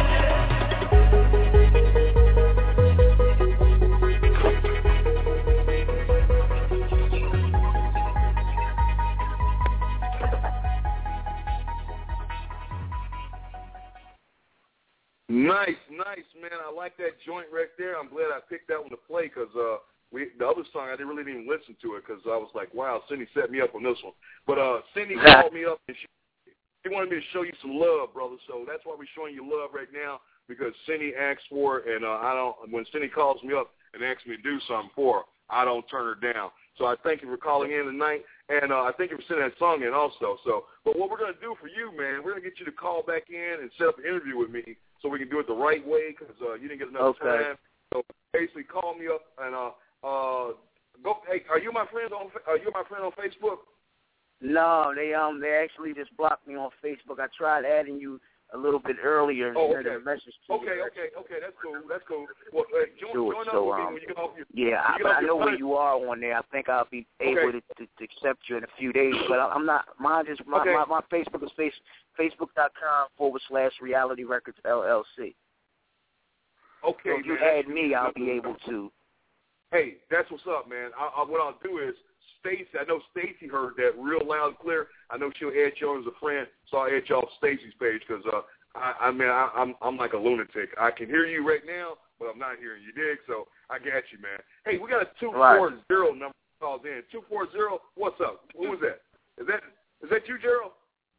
S4: Nice, man. I like that joint right there. I'm glad I picked that one to play because
S6: the other song, I didn't really even listen to it because I was like, wow, Cindy set me up on this one. But Cindy called me up and she wanted me to show you some love, brother. So that's why we're showing you love right now, because Cindy asked for it, and when Cindy calls me up and asks me to do something for her, I don't turn her down. So I thank you for calling in tonight, and I thank you for sending that song in also. But what we're going to do for you, man, we're going to get you to call back in and set up an interview with me so we can do it the right way, because you didn't get enough time. So basically, call me up and go. Hey, are you my friend on Facebook?
S13: No, they actually just blocked me on Facebook. I tried adding you a little bit earlier and sent a message to you.
S6: Okay, that's cool. Well, join up with me when you get off your.
S13: Yeah, I know where you are on there. I think I'll be able to accept you in a few days, but I'm not. Mine just my Facebook is facebook.com/Reality Records LLC.
S6: Okay,
S13: so if you add me, I'll be able to.
S6: Hey, that's what's up, man. What I'll do is, Stacy, I know Stacy heard that real loud and clear. I know she'll add you as a friend, so I'll add you off Stacy's page because, I'm like a lunatic. I can hear you right now, but I'm not hearing you, dig? So I got you, man. Hey, we got a 240 number called in. 240, what's up? Who is that? Is that you, Gerald?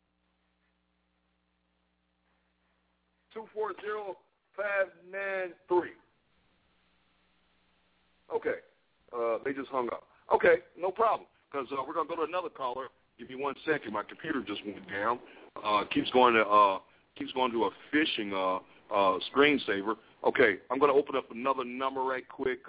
S6: 240-593. Okay. They just hung up. Okay, no problem, because we're going to go to another caller. Give me 1 second. My computer just went down. Keeps going to a phishing screensaver. Okay, I'm going to open up another number right quick.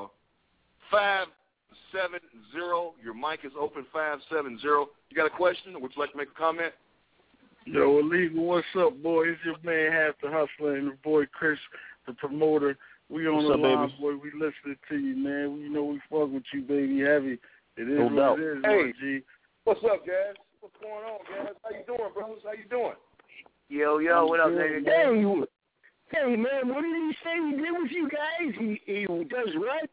S6: 570. Your mic is open, 570. You got a question? Would you like to make a comment?
S16: Yo, Illegal, what's up, boy? It's your man, Half the Hustler, and the boy Chris, the promoter. We on the line, boy. We listening to you, man. We know we fuck with you, baby, heavy. It is what it is,
S6: hey,
S16: G.
S6: What's up, guys? What's going on, guys? How you doing, brothers? How you doing?
S13: Yo, what up, nigga?
S1: Hey, man, what did he say he did with you guys? He does what?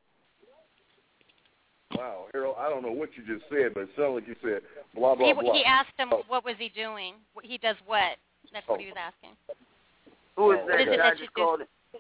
S6: Wow, Harold, I don't know what you just said, but it sounded like you said blah, blah, blah.
S21: He asked him what was he doing. He does what? That's what he was asking.
S13: Who is that?
S21: What is it that you do?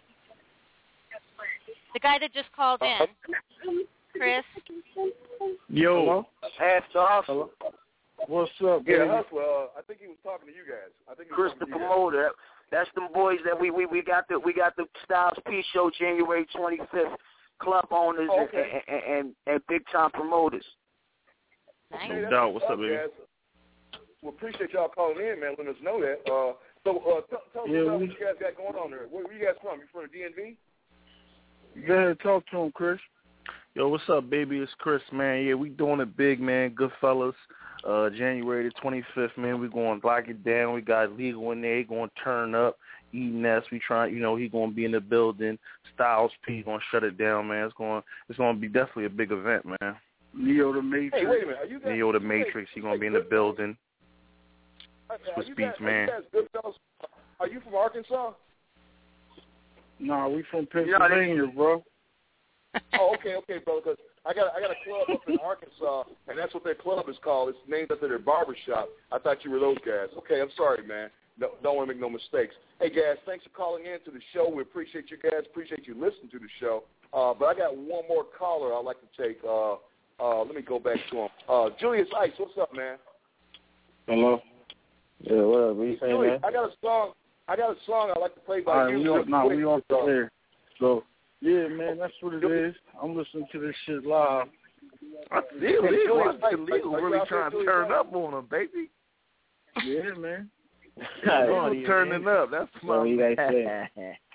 S21: The guy that just called in. Chris?
S16: Yo.
S13: Half the Hustler.
S16: What's up, baby?
S6: Yeah, Hustler. I think he was talking to you guys.
S13: Chris, the promoter. That's them boys that we got the Styles P show January 25th. Club owners and big time promoters.
S21: Nice.
S16: No doubt. What's up, baby?
S6: Guys. We appreciate y'all calling in, man. Letting us know that. Tell us about what you guys got going on there. Where you guys from? You from the DMV?
S16: Go ahead, talk to him, Chris.
S22: Yo, what's up, baby? It's Chris, man. Yeah, we doing it big, man. Goodfellas. January the 25th, man. We going to lock it down. We got Legal in there. He going to turn up. E-Ness, we trying, he going to be in the building. Styles P going to shut it down, man. It's going to be definitely a big event, man.
S16: Neo the Matrix.
S6: Hey, wait a minute.
S22: Neo the Matrix. He going to be in the building. Swiss Beats, man.
S6: Are you from Arkansas?
S16: Nah, we from Pennsylvania, bro.
S6: Oh, okay, brother. Because I got a club up in Arkansas, and that's what their club is called. It's named after their barbershop. I thought you were those guys. Okay, I'm sorry, man. Don't want to make no mistakes. Hey, guys, thanks for calling in to the show. We appreciate you guys. Appreciate you listening to the show. But I got one more caller I'd like to take. Let me go back to him. Julius Ice, what's up, man?
S17: Hello. Yeah, what up? What you saying,
S6: Julius,
S17: man?
S6: I got a song I'd like to play by you.
S16: We on the air. So, yeah, man, that's what it is. I'm listening to this shit live.
S22: Legal really trying to turn up on him, baby.
S16: Yeah, man.
S22: Turning up. That's
S17: what you guys say.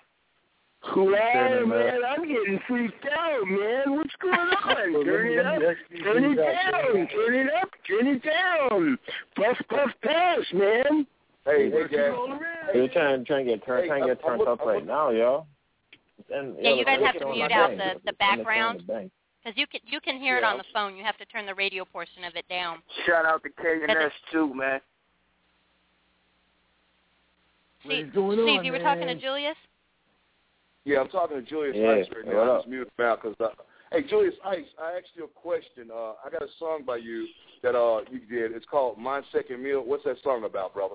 S1: Wow, man, I'm getting freaked out, man. What's going on? Turn it up. Turn it down. Turn it up. Turn it down. Puff, puff, pass, man.
S6: Hey, guys.
S17: You're trying to get turned up right now, yo.
S21: And, you guys have to mute out the background. Because you can hear it on the phone. You have to turn the radio portion of it down.
S13: Shout out to KNS too, man.
S21: Steve, you were talking to Julius?
S6: Yeah, I'm talking to Julius Ice right now. I just muted him out because, hey, Julius Ice, I asked you a question. I got a song by you that you did. It's called My Second Meal. What's that song about, brother?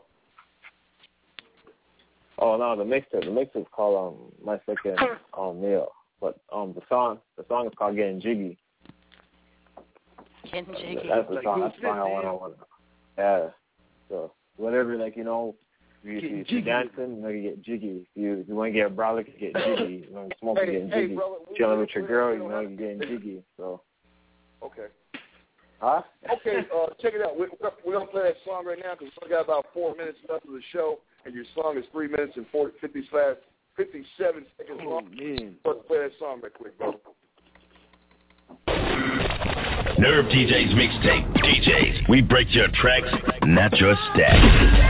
S17: Oh, no, the mixtape is called My Second Meal. But the song is called Getting Jiggy.
S21: Getting Jiggy.
S17: That's the song. That's the song I want. Yeah. So whatever, like, you know, if you're dancing, you know, you get jiggy. If you want to get brolic, you get jiggy. You know, smoke, you get jiggy. Chilling with your girl, you know, you're getting jiggy. So.
S4: Okay.
S17: Huh?
S4: Okay, check it out. We're going to play that song right now because we got about 4 minutes left of the show, and your song is 3 minutes and 57 seconds long. Let's play that song right quick, bro.
S3: Nerve DJs mixtape. DJs, we break your tracks, not your stacks.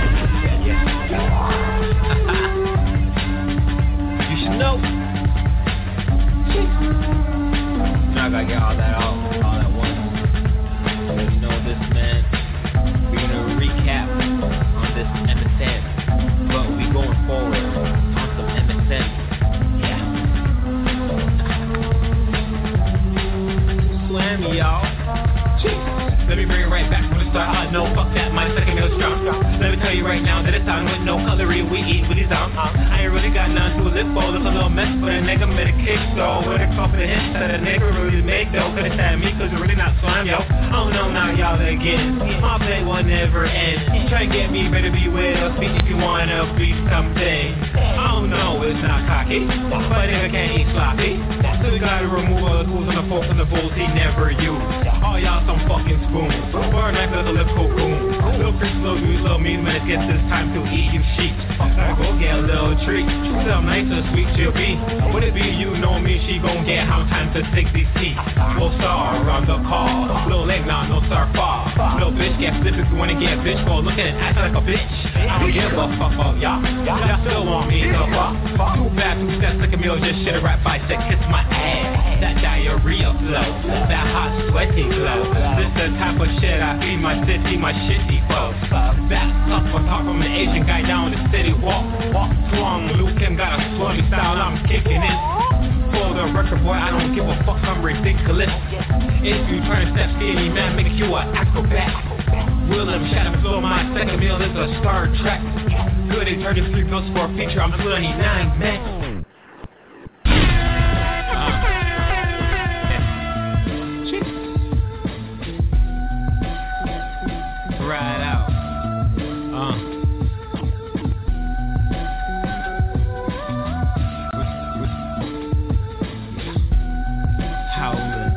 S18: You should know. Now I gotta get all that out at once. You know this, man. We're gonna recap on this MSN, but we going forward on some MSN. Yeah. Slam me, y'all. Let me bring it right back from the start. No, fuck that, my second meal strong. Let me tell you right now that it's on with no cutlery. We eat with these arms. I ain't really got none to a lip bowl. It's a little mess, but a nigga made a kick, so with a cup of hints that a nigga really make, though. Could've said me, cause you're really not slime, yo. Oh no, now y'all again. My play will never end. Try to get me, better be with us. Speak if you wanna be something. Oh no, it's not cocky, but nigga can't eat sloppy. So we gotta remove all the tools and the forks and the bowls he never used. All y'all some fucking spoons. Burn next to the lip cocoon. Little Chris, little you, little mean when it gets this time to eat you sheep. Gotta go get a little treat. Some nice or sweet she'll be. Would it be you know me? She gon' get how time to 60 seats. Full star on the call. Little leg now, no star fall. Little bitch get flipped if you wanna get bitch for looking and acting like a bitch. I don't give a fuck about y'all. Y'all still want me to fuck. Too bad, 2 steps like a meal, just shit it right by 6. Kiss my ass. That diarrhea flow. That hot sweaty glow. This the type of shit I feed my city, my shitty folks. That's up on top from an Asian guy down the city walk. Swung, Luke Kim got a swummy style, I'm kicking it. For the record, boy, I don't give a fuck, I'm ridiculous. If you try to step skinny, man, make you an acrobat. Willem Shadow Flow, my second meal is a Star Trek. Good at 33 pills for a feature, I'm 29, man. Right out. Howlin'.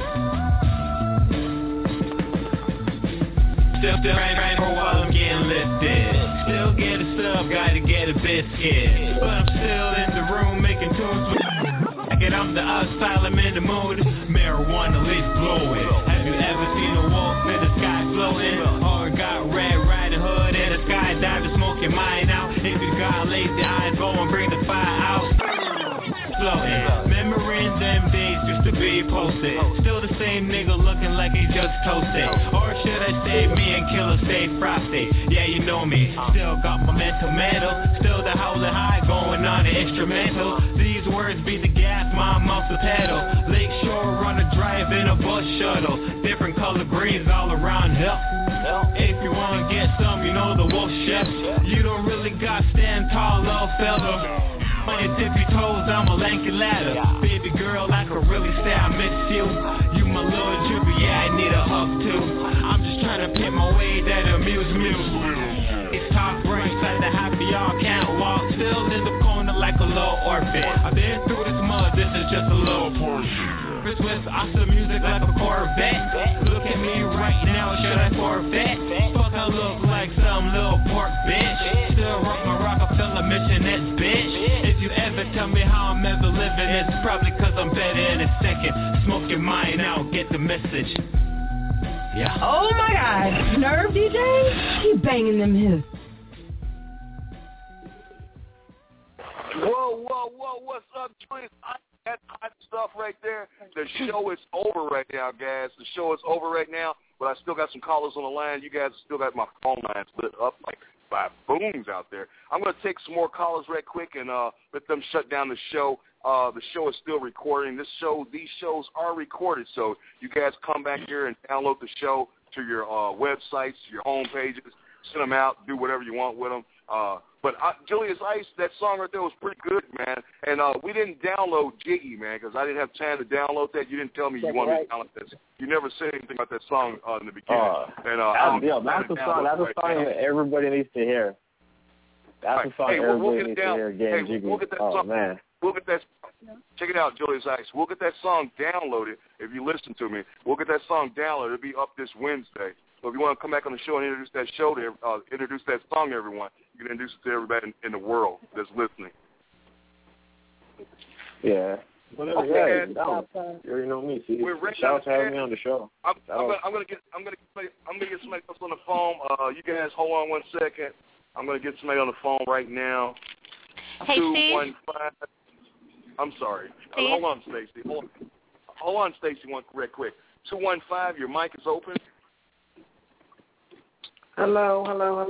S18: Still rain for a while I'm getting lifted. Still get a sub, gotta get a biscuit. But I'm still in the room making tunes with I'm the outside, I'm in the mood. Marijuana leaf blowing. Have you ever seen a wolf in the sky floating? Or got Red Riding Hood in the skydiver, smoke your mind out. If you got lazy eyes, go and bring the fire out. Floating. Remembering them days used to be posted. Still the same nigga looking like he just toasted. Or should I say me and Killer stay frosty? Yeah, you know me. Still got my mental metal. Still the howling high going on the instrumental. These words be the gas, my mouth the pedal. Lakeshore on a drive in a bus shuttle. Different color greens all around hell. If you wanna get some, you know the wolf chef. You don't really got stand tall, little fella. On your tippy toes, I'm a lanky ladder. Baby girl, I could really say I miss you. You my little drippy, yeah, I need a hug too. I'm just trying to pit my way that amuse me. It's top right side the happy, y'all can't walk. Still in the corner like a little orphan. I've been through this mud, this is just a little portion. Chris West, awesome music like a Corvette. Look at me right now, should I forfeit? Fuck, I look like some little pork bitch. Still rock my Rockefeller missionette bitch. If you ever tell me how I'm ever living, it's probably cause I'm better in a second. Smoke your mind out, get the message. Yeah.
S23: Oh my God, Nerve DJ, keep banging them hits.
S4: Whoa, what's up, Joyce? That's hot stuff right there. The show is over right now, guys. The show is over right now, but I still got some callers on the line. You guys still got my phone line split up like by booms out there. I'm going to take some more callers right quick and let them shut down the show. The show is still recording. These shows are recorded, so you guys come back here and download the show to your websites, your home pages, send them out, do whatever you want with them. But Julius Ice, that song right there was pretty good, man. And we didn't download Jiggy, man, because I didn't have time to download that. You didn't tell me you wanted me to download that. You never said anything about that song in the beginning.
S17: That's the song. That's a song that everybody needs to hear. That's a song everybody needs to hear. Getting Jiggy.
S4: We'll get that song.
S17: Man.
S4: We'll get that. Check it out, Julius Ice. We'll get that song downloaded if you listen to me. We'll get that song downloaded. It'll be up this Wednesday. So if you want to come back on the show and introduce that song to everyone, you can introduce it to everybody in the world that's listening.
S17: Yeah.
S4: Okay,
S17: you already know me. See, shout out to having me on the show.
S4: I'm gonna get somebody else on the phone. You guys hold on 1 second. I'm gonna get somebody on the phone right now.
S21: Hey,
S4: 215. I'm sorry. Hold on, Stacy. Hold on, Stacy. One quick. 215. Your mic is open.
S9: Hello.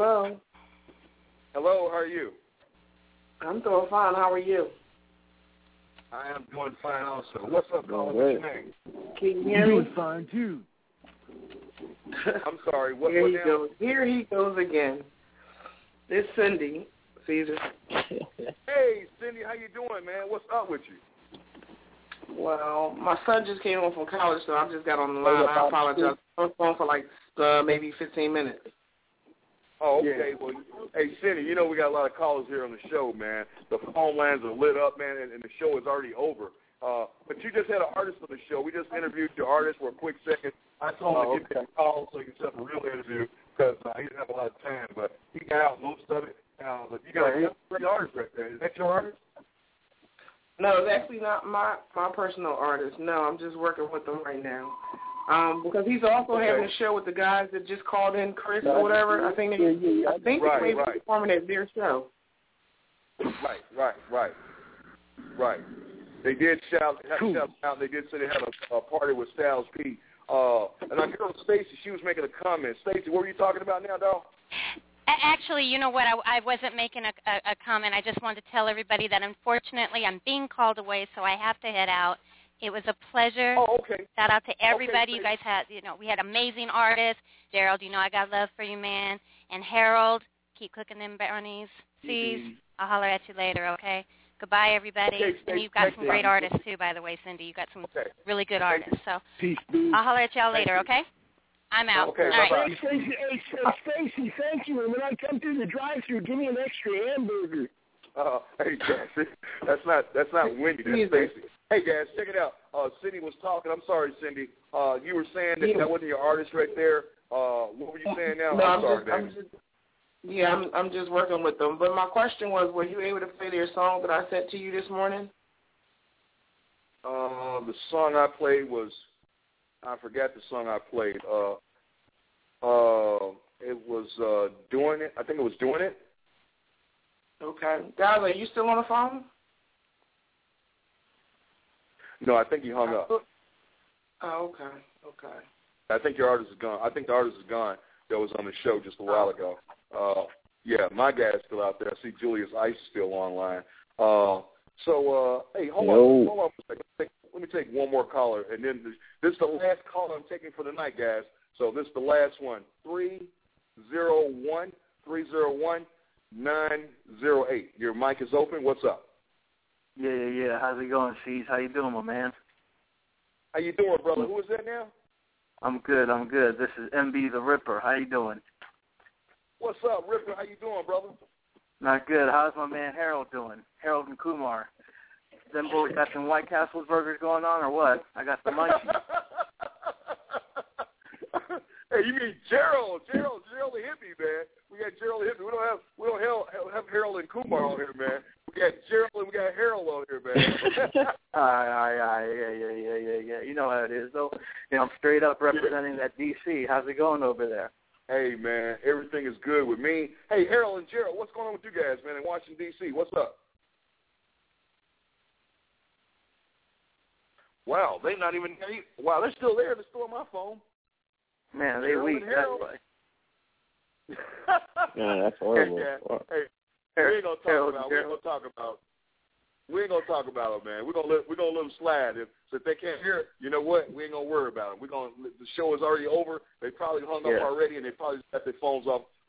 S4: Hello. How are you?
S9: I'm doing fine. How are you?
S4: I am doing fine also. What's up, Colin? What's your name?
S9: Can you hear me?
S16: Doing fine too.
S4: I'm sorry. What
S9: Here he
S4: now?
S9: goes. Here he goes again. It's Cindy, Caesar.
S4: Hey, Cindy, how you doing, man? What's up with you?
S9: Well, my son just came home from college, so I just got on the line. I apologize. I was on for like maybe 15 minutes.
S4: Oh, okay. Well, hey, Cindy, you know we got a lot of callers here on the show, man. The phone lines are lit up, man, and the show is already over. But you just had an artist on the show. We just interviewed your artist for a quick second. I told him to give me a call so he can set up a real interview because he didn't have a lot of time. But he got out most of it. But you got a great artist right there. Is that your artist?
S9: No, it's actually not my personal artist. No, I'm just working with him right now. Because he's also having a show with the guys that just called in, Chris or whatever. I think they may be performing at their show.
S4: Right. They did shout out. They did say they had a party with Styles P. And I heard Stacey. She was making a comment. Stacey, what were you talking about now, dog?
S21: Actually, you know what? I wasn't making a comment. I just wanted to tell everybody that unfortunately I'm being called away, so I have to head out. It was a pleasure.
S4: Oh, okay.
S21: Shout out to everybody.
S4: Okay,
S21: you guys had, we had amazing artists. Gerald, I got love for you, man. And Harold, keep cooking them brownies. Please, I'll holler at you later, okay? Goodbye, everybody.
S4: Okay,
S21: and you've got some great artists, too, by the way, Cindy. You've got some really good artists. So
S16: Peace,
S21: I'll holler at y'all later, okay? I'm out.
S4: Okay,
S21: all right.
S4: bye-bye.
S1: Stacey, thank you. And when I come through the drive-thru, give me an extra hamburger.
S4: Hey, guys, that's not Wendy. That's Stacey. Hey, guys, check it out. Cindy was talking. I'm sorry, Cindy. You were saying that wasn't your artist right there. What were you saying now?
S9: No,
S4: I'm sorry, baby.
S9: I'm just working with them. But my question was, were you able to play their song that I sent to you this morning?
S4: The song I played was, I forgot the song I played. It was Doing It. I think it was Doing It.
S9: Okay. Guys, are you still on the phone?
S4: No, I think he hung up.
S9: Oh, okay.
S4: I think your artist is gone. I think the artist is gone that was on the show just a while ago. Yeah, my guy's still out there. I see Julius Ice still online. Hey, hold on for a second. Let me take one more caller, and then this is the last caller I'm taking for the night, guys. So this is the last one. 301-301-908. Your mic is open. What's up?
S11: Yeah. How's it going, C's? How you doing, my man?
S4: How you doing, brother? Who is that now?
S11: I'm good. This is MB the Ripper. How you doing?
S4: What's up, Ripper? How you doing, brother?
S11: Not good. How's my man Harold doing? Harold and Kumar. Them boys got some White Castle burgers going on or what? I got the munchies.
S4: Hey, you mean Gerald? Gerald the hippie, man. We got Gerald the hippie. We don't have Harold and Kumar on here, man. We got Gerald and we got Harold on here, man.
S11: Yeah. You know how it is, though. I'm straight up representing that D.C. How's it going over there?
S4: Hey, man, everything is good with me. Hey, Harold and Gerald, what's going on with you guys, man, in Washington, D.C.? What's up? Wow, they're not even – wow, they're still there. They're still on my phone.
S11: Man, they weak. That's why.
S17: Yeah, that's horrible.
S4: Hey, we ain't going to talk about We ain't gonna talk about them, man. We're gonna let them slide. So if they can't hear it, you know what? We ain't gonna worry about them. The show is already over. They probably hung up already, and they probably just got their phones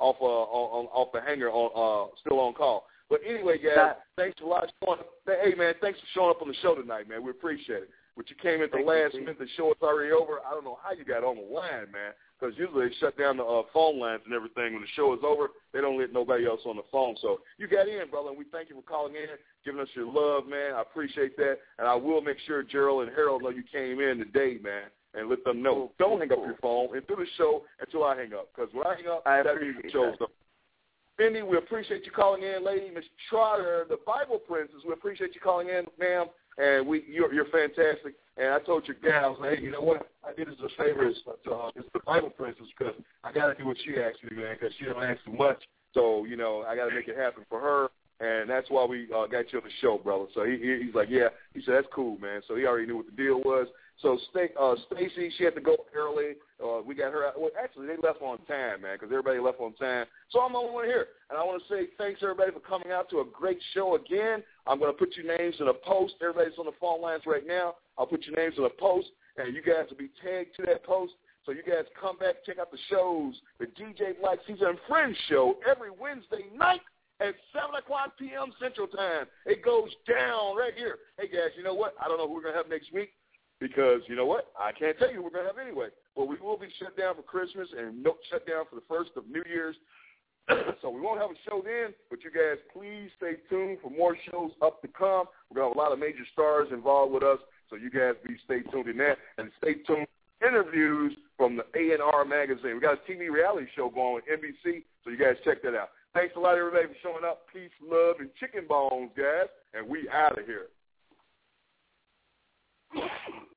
S4: off the hanger still on call. But anyway, guys, thanks a lot. Hey, man, thanks for showing up on the show tonight, man. We appreciate it. But you came at the last minute. The show is already over. I don't know how you got on the line, man, because usually they shut down the phone lines and everything. When the show is over, they don't let nobody else on the phone. So you got in, brother, and we thank you for calling in, giving us your love, man. I appreciate that. And I will make sure Gerald and Harold know you came in today, man, and let them know. Don't hang up your phone and do the show until I hang up, because when I hang up, that's when the show's over. Cindy, we appreciate you calling in, lady. Miss Trotter, the Bible Princess, we appreciate you calling in, ma'am. And you're fantastic. And I told your gals, hey, you know what? I did this as a favor. It's the Bible Princess, because I got to do what she asked me, man, because she don't ask too much. So, you know, I got to make it happen for her. And that's why we got you on the show, brother. So he's like, yeah. He said, that's cool, man. So he already knew what the deal was. So Stacy, she had to go early. We got her out. Well, actually, they left on time, man, because everybody left on time. So I'm the only one here. And I want to say thanks, everybody, for coming out to a great show again. I'm going to put your names in a post. Everybody's on the phone lines right now. I'll put your names in a post, and you guys will be tagged to that post. So you guys come back, check out the shows, the DJ Black Caesar and Friends show every Wednesday night at 7 o'clock p.m. Central Time. It goes down right here. Hey, guys, you know what? I don't know who we're going to have next week, because you know what? I can't tell you who we're going to have anyway. But we will be shut down for Christmas and shut down for the first of New Year's. So we won't have a show then, but you guys please stay tuned for more shows up to come. We're going to have a lot of major stars involved with us, so you guys stay tuned in that. And stay tuned interviews from the A&R magazine. We got a TV reality show going with NBC, so you guys check that out. Thanks a lot, everybody, for showing up. Peace, love, and chicken bones, guys. And we out of here.